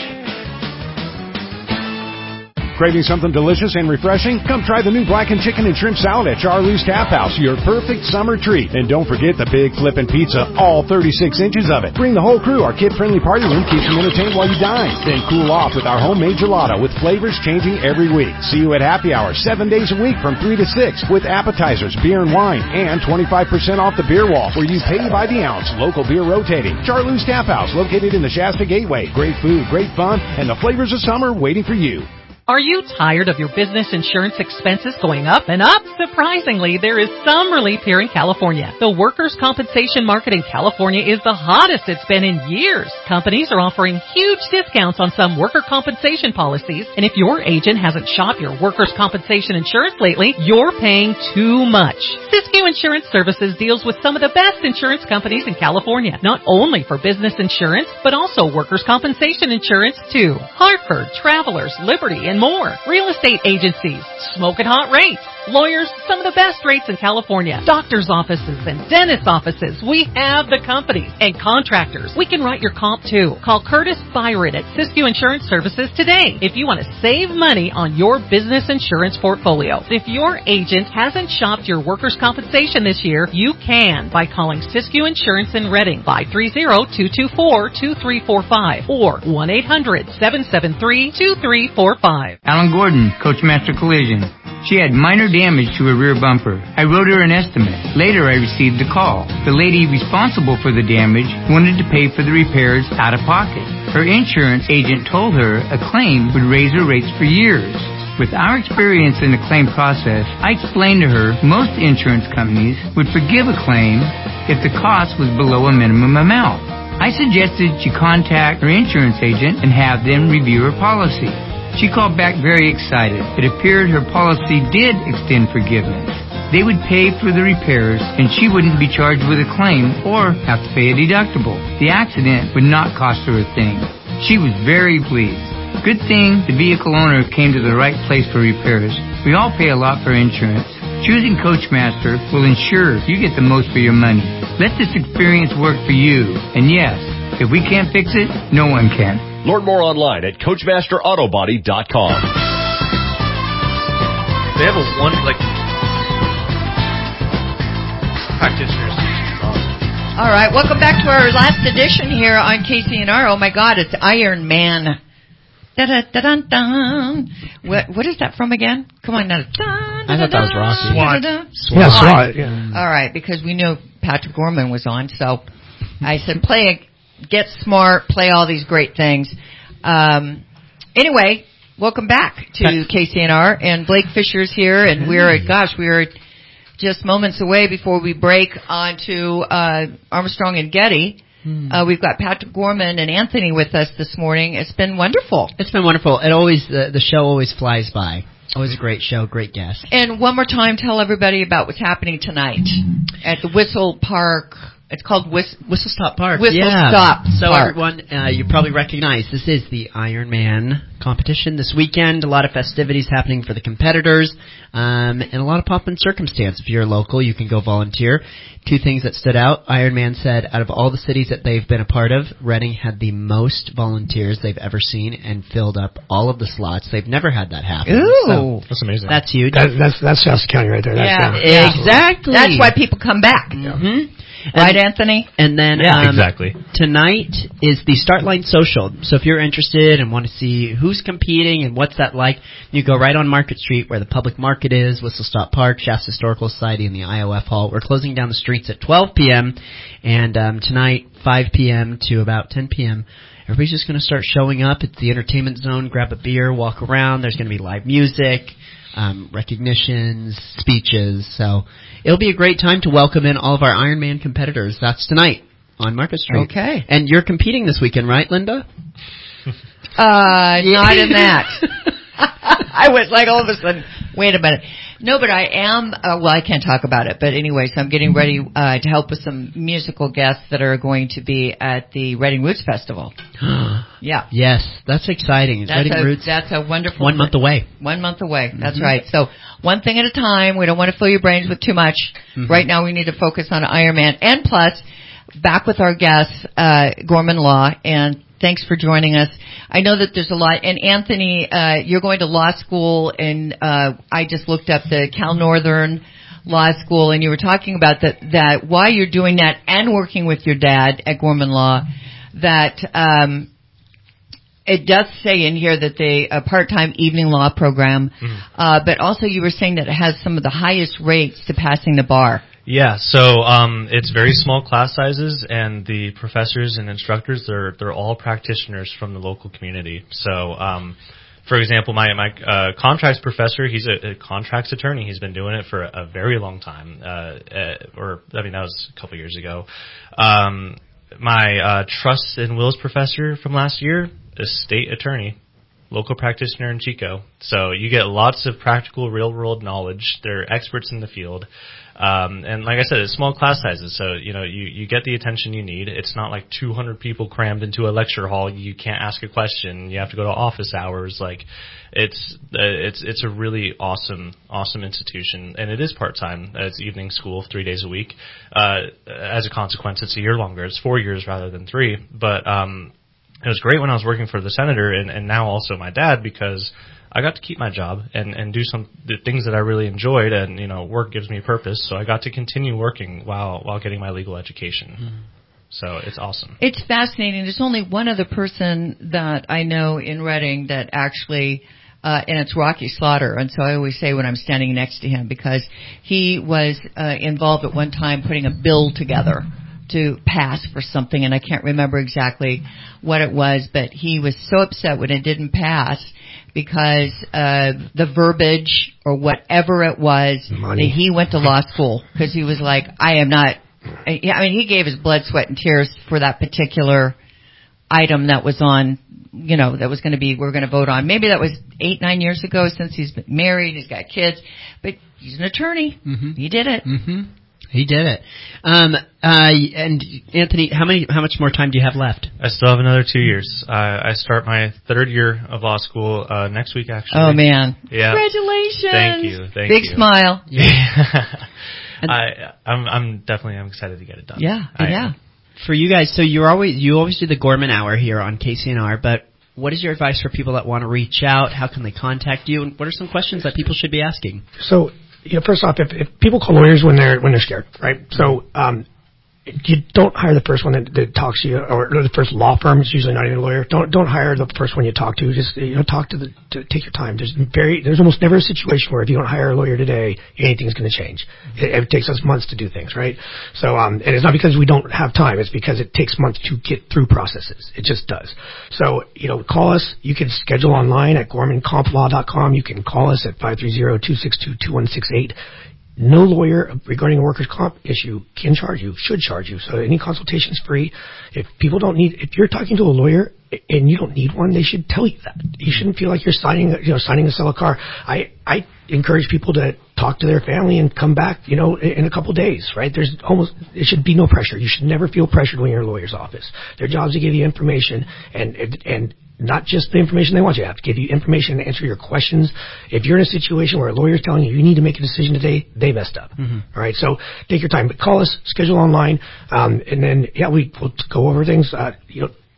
Craving something delicious and refreshing? Come try the new blackened chicken and shrimp salad at Charlie's Tap House, your perfect summer treat. And don't forget the big flippin' pizza, all thirty-six inches of it. Bring the whole crew. Our kid-friendly party room keeps you entertained while you dine. Then cool off with our homemade gelato with flavors changing every week. See you at happy hour seven days a week from three to six with appetizers, beer and wine, and twenty-five percent off the beer wall where you pay by the ounce. Local beer rotating. Charlie's Tap House, located in the Shasta Gateway. Great food, great fun, and the flavors of summer waiting for you. Are you tired of your business insurance expenses going up and up? Surprisingly, there is some relief here in California. The workers' compensation market in California is the hottest it's been in years. Companies are offering huge discounts on some worker compensation policies, and if your agent hasn't shopped your workers' compensation insurance lately, you're paying too much. Siskiyou Insurance Services deals with some of the best insurance companies in California, not only for business insurance, but also workers' compensation insurance too. Hartford, Travelers, Liberty, and more. Real estate agencies, smoking hot rates. Lawyers, some of the best rates in California. Doctors' offices and dentist offices. We have the companies. And contractors. We can write your comp too. Call Curtis Byron at Siskiyou Insurance Services today if you want to save money on your business insurance portfolio. If your agent hasn't shopped your workers' compensation this year, you can by calling Siskiyou Insurance in Reading, five three zero, two two four, two three four five or one eight hundred, seven seven three, two three four five. Alan Gordon, Coachmaster Collision. She had minor damage to her rear bumper. I wrote her an estimate. Later, I received a call. The lady responsible for the damage wanted to pay for the repairs out of pocket. Her insurance agent told her a claim would raise her rates for years. With our experience in the claim process, I explained to her most insurance companies would forgive a claim if the cost was below a minimum amount. I suggested she contact her insurance agent and have them review her policy. She called back very excited. It appeared her policy did extend forgiveness. They would pay for the repairs, and she wouldn't be charged with a claim or have to pay a deductible. The accident would not cost her a thing. She was very pleased. Good thing the vehicle owner came to the right place for repairs. We all pay a lot for insurance. Choosing Coachmaster will ensure you get the most for your money. Let this experience work for you. And yes, if we can't fix it, no one can. Learn more online at coachmaster auto body dot com. They have a one, like, practitioners. All right, welcome back to our last edition here on K C N R. Oh my God, it's Iron Man. Da-da-da-dun-dun. What, what is that from again? Come on now. I thought that was Rocky. SWAT. SWAT. Yeah, SWAT. Yeah. All right, because we knew Patrick Gorman was on, so I said, play, a, get smart, play all these great things. Um, anyway, welcome back to K C N R, and Blake Fisher's here, and we're, gosh, we're just moments away before we break on to uh, Armstrong and Getty. Hmm. Uh, we've got Patrick Gorman and Anthony with us this morning. It's been wonderful. It's been wonderful. It always the, the show always flies by. Always a great show, great guest. And one more time, tell everybody about what's happening tonight at the Whistle Park. It's called Whis- Whistle Stop Park. Whistle yeah. Stop So Park. everyone, uh, you probably recognize this is the Iron Man competition this weekend. A lot of festivities happening for the competitors, um, and a lot of pomp and circumstance. If you're local, you can go volunteer. Two things that stood out. Iron Man said out of all the cities that they've been a part of, Reading had the most volunteers they've ever seen and filled up all of the slots. They've never had that happen. Ooh. So that's amazing. That's huge. That, that's that's Shasta County right there. That's yeah, yeah. exactly. That's why people come back. Mm-hmm. Right, Anthony? And then Yeah, um, exactly. tonight is the Start Line Social. So if you're interested and want to see who's competing and what's that like, you go right on Market Street where the public market is, Whistle Stop Park, Shasta Historical Society, and the I O F Hall. We're closing down the streets at twelve p.m. and um, tonight five p.m. to about ten p.m. Everybody's just going to start showing up at the entertainment zone, grab a beer, walk around. There's going to be live music, um, recognitions, speeches. So it'll be a great time to welcome in all of our Ironman competitors. That's tonight on Market Street. Okay. And you're competing this weekend, right, Linda? Uh, not in that. I was like all of a sudden, wait a minute. No, but I am, uh, well, I can't talk about it, but anyway, so I'm getting ready uh, to help with some musical guests that are going to be at the Reading Roots Festival. Yeah. Yes, that's exciting. It's That's Reading a, Roots. that's a wonderful... One month away. One month away. That's Mhm. right. So one thing at a time. We don't want to fill your brains with too much. Mhm. Right now we need to focus on Ironman. And plus, back with our guest, uh, Gorman Law, and thanks for joining us. I know that there's a lot, and Anthony, uh, you're going to law school, and uh, I just looked up the Cal Northern Law School, and you were talking about that, that while you're doing that and working with your dad at Gorman Law, that um, it does say in here that they a part-time evening law program, Mhm. uh, but also you were saying that it has some of the highest rates to passing the bar. Yeah, so um, it's very small class sizes, and the professors and instructors, they're they're all practitioners from the local community. So, um, for example, my my uh, contracts professor, he's a, a contracts attorney. He's been doing it for a, a very long time, uh, uh, or I mean that was a couple years ago. Um, my uh, trusts and wills professor from last year, a state attorney, local practitioner in Chico. So you get lots of practical, real-world knowledge. They're experts in the field. Um, and like I said, it's small class sizes, so, you know, you, you get the attention you need. It's not like two hundred people crammed into a lecture hall. You can't ask a question. You have to go to office hours. Like, it's, uh, it's, it's a really awesome, awesome institution. And it is part-time. It's evening school, three days a week. Uh, as a consequence, it's a year longer. It's four years rather than three. But, um, it was great when I was working for the senator, and, and now also my dad, because I got to keep my job and, and do some the things that I really enjoyed, and, you know, work gives me purpose, so I got to continue working while while getting my legal education. Mm-hmm. So it's awesome. It's fascinating. There's only one other person that I know in Reading that actually, uh, and it's Rocky Slaughter, and so I always say when I'm standing next to him, because he was uh, involved at one time putting a bill together to pass for something, and I can't remember exactly what it was, but he was so upset when it didn't pass because uh the verbiage or whatever it was, Money. that he went to law school because he was like, I am not, I mean, he gave his blood, sweat, and tears for that particular item that was on, you know, that was going to be, we we're going to vote on. Maybe that was eight, nine years ago since he's been married, he's got kids, but he's an attorney. Mm-hmm. He did it. Mm-hmm. He did it. Um, uh, and Anthony, how many, how much more time do you have left? I still have another two years. Uh, I start my third year of law school uh, next week, actually. Oh man! Yeah. Congratulations! Thank you. Thank Big you. smile. Yeah. I, I'm, I'm definitely, I'm excited to get it done. Yeah. I, yeah. For you guys, so you're always, you always do the Gorman Hour here on K C N R, but what is your advice for people that want to reach out? How can they contact you? And what are some questions that people should be asking? So, you know, first off, if, if people call lawyers when they're when they're scared, right? So, um, you don't hire the first one that, that talks to you, or, or the first law firm. It's usually not even a lawyer. Don't don't hire the first one you talk to. Just you know, talk to the to take your time. There's very there's almost never a situation where if you don't hire a lawyer today, anything's going to change. It, it takes us months to do things, right? So, um, and it's not because we don't have time. It's because it takes months to get through processes. It just does. So, you know, call us. You can schedule online at gorman comp law dot com. You can call us at five three zero, two six two, two one six eight. No lawyer regarding a workers' comp issue can charge you, should charge you. So any consultation is free. If people don't need, if you're talking to a lawyer and you don't need one, they should tell you that. You shouldn't feel like you're signing, you know, signing to sell a car. I, I encourage people to talk to their family and come back, you know, in a couple of days, right? There's almost, there should be no pressure. You should never feel pressured when you're in a lawyer's office. Their job is to give you information and, and, and not just the information they want you to have, to give you information and answer your questions. If you're in a situation where a lawyer's telling you you need to make a decision today, they messed up. Mm-hmm. All right, so take your time. But call us, schedule online, um, and then, yeah, we, we'll go over things. Uh, you know,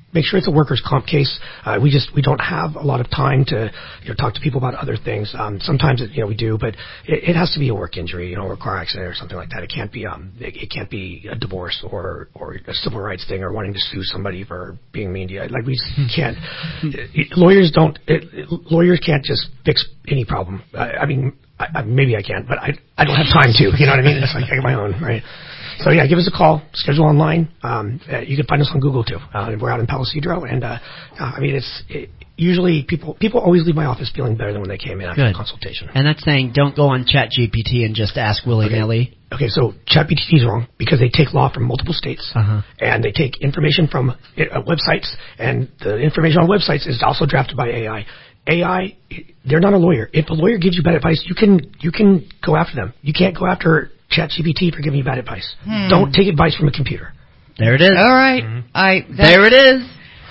make sure it's a workers' comp case. Uh, we just we don't have a lot of time to you know talk to people about other things. Um, sometimes it, you know we do, but it, it has to be a work injury, you know, or a car accident or something like that. It can't be um it, it can't be a divorce or or a civil rights thing or wanting to sue somebody for being mean to you. Like we just can't. it, it, lawyers don't. It, it, lawyers can't just fix any problem. I, I mean, I, I, maybe I can, but I I don't have time to. You know what I mean? It's like I got my own, right? So yeah, give us a call. Schedule online. Um, uh, you can find us on Google too. Uh, we're out in Palo Cedro, and uh, uh, I mean, it's it, usually people people always leave my office feeling better than when they came in after Good. the consultation. And that's saying don't go on ChatGPT and just ask willy nilly. Okay, so ChatGPT is wrong because they take law from multiple states, Uh-huh. and they take information from uh, websites, and the information on websites is also drafted by A I. A I, they're not a lawyer. If a lawyer gives you bad advice, you can you can go after them. You can't go after ChatGPT for giving you bad advice. Hmm. Don't take advice from a computer. There it is. All right. I that's There it is.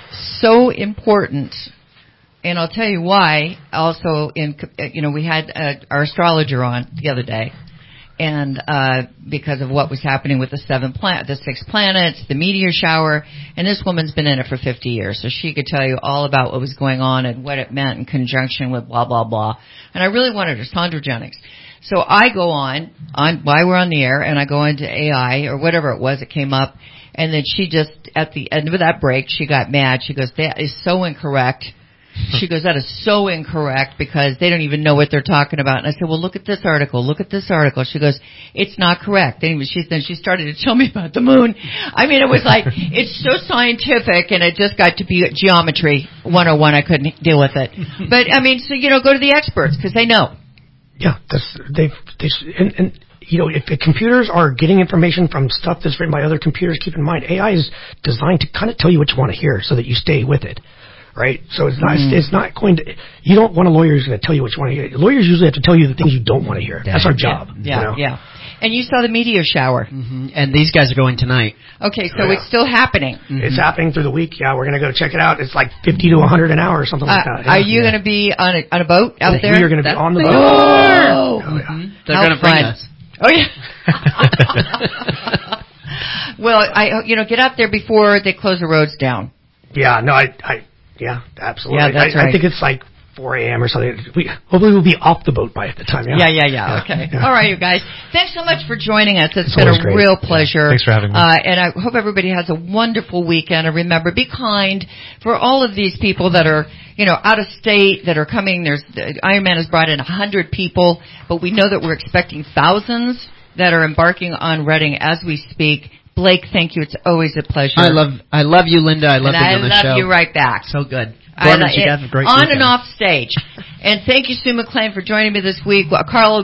So important. And I'll tell you why. Also, in you know, we had uh, our astrologer on the other day, and uh, because of what was happening with the seven planet, the six planets, the meteor shower, and this woman's been in it for fifty years, so she could tell you all about what was going on and what it meant in conjunction with blah blah blah. And I really wanted her Sandra Jennings. So I go on, on while we're on the air, and I go into A I or whatever it was that came up, and then she just, at the end of that break, she got mad. She goes, that is so incorrect. She goes, that is so incorrect because they don't even know what they're talking about. And I said, well, look at this article. Look at this article. She goes, it's not correct. Then she, then she started to tell me about the moon. I mean, it was like, it's so scientific, and it just got to be geometry one oh one. I couldn't deal with it. But, I mean, so, you know, go to the experts because they know. Yeah, that's they've they and, and you know if the computers are getting information from stuff that's written by other computers, keep in mind A I is designed to kind of tell you what you want to hear so that you stay with it, right? So it's not Mm. it's not going to. You don't want a lawyer who's going to tell you what you want to hear. Lawyers usually have to tell you the things you don't want to hear. That's our job. Yeah, you know? yeah. And you saw the meteor shower. Mm-hmm. And these guys are going tonight. Okay, so Yeah. it's still happening. It's happening through the week. Yeah, we're going to go check it out. It's like fifty to a hundred an hour or something like Uh, that. Yeah. are you going to be on a on a boat out We there? are going to be on the boat. Oh, Oh, yeah. They're How going to bring fun. us. Oh yeah. Well, I you know get out there before they close the roads down. Yeah, no, I, I, yeah, absolutely. Yeah, that's I, I right. think it's like four a.m. or something. We hopefully we'll be off the boat by the time. Yeah, Yeah, yeah, yeah. Okay. yeah. All right, you guys. Thanks so much for joining us. It's It's been a always great. real pleasure. Thanks for having me. Uh, and I hope everybody has a wonderful weekend. And remember, be kind for all of these people that are, you know, out of state that are coming. There's Ironman has brought in a hundred people, but we know that we're expecting thousands that are embarking on Reading as we speak. Blake, thank you. It's always a pleasure. I love I love you, Linda. I love and being I on the love show. you right back. So good. I Gorman, lo- you have a great on weekend. and off stage. And thank you, Sue McLean, for joining me this week. Well, Carl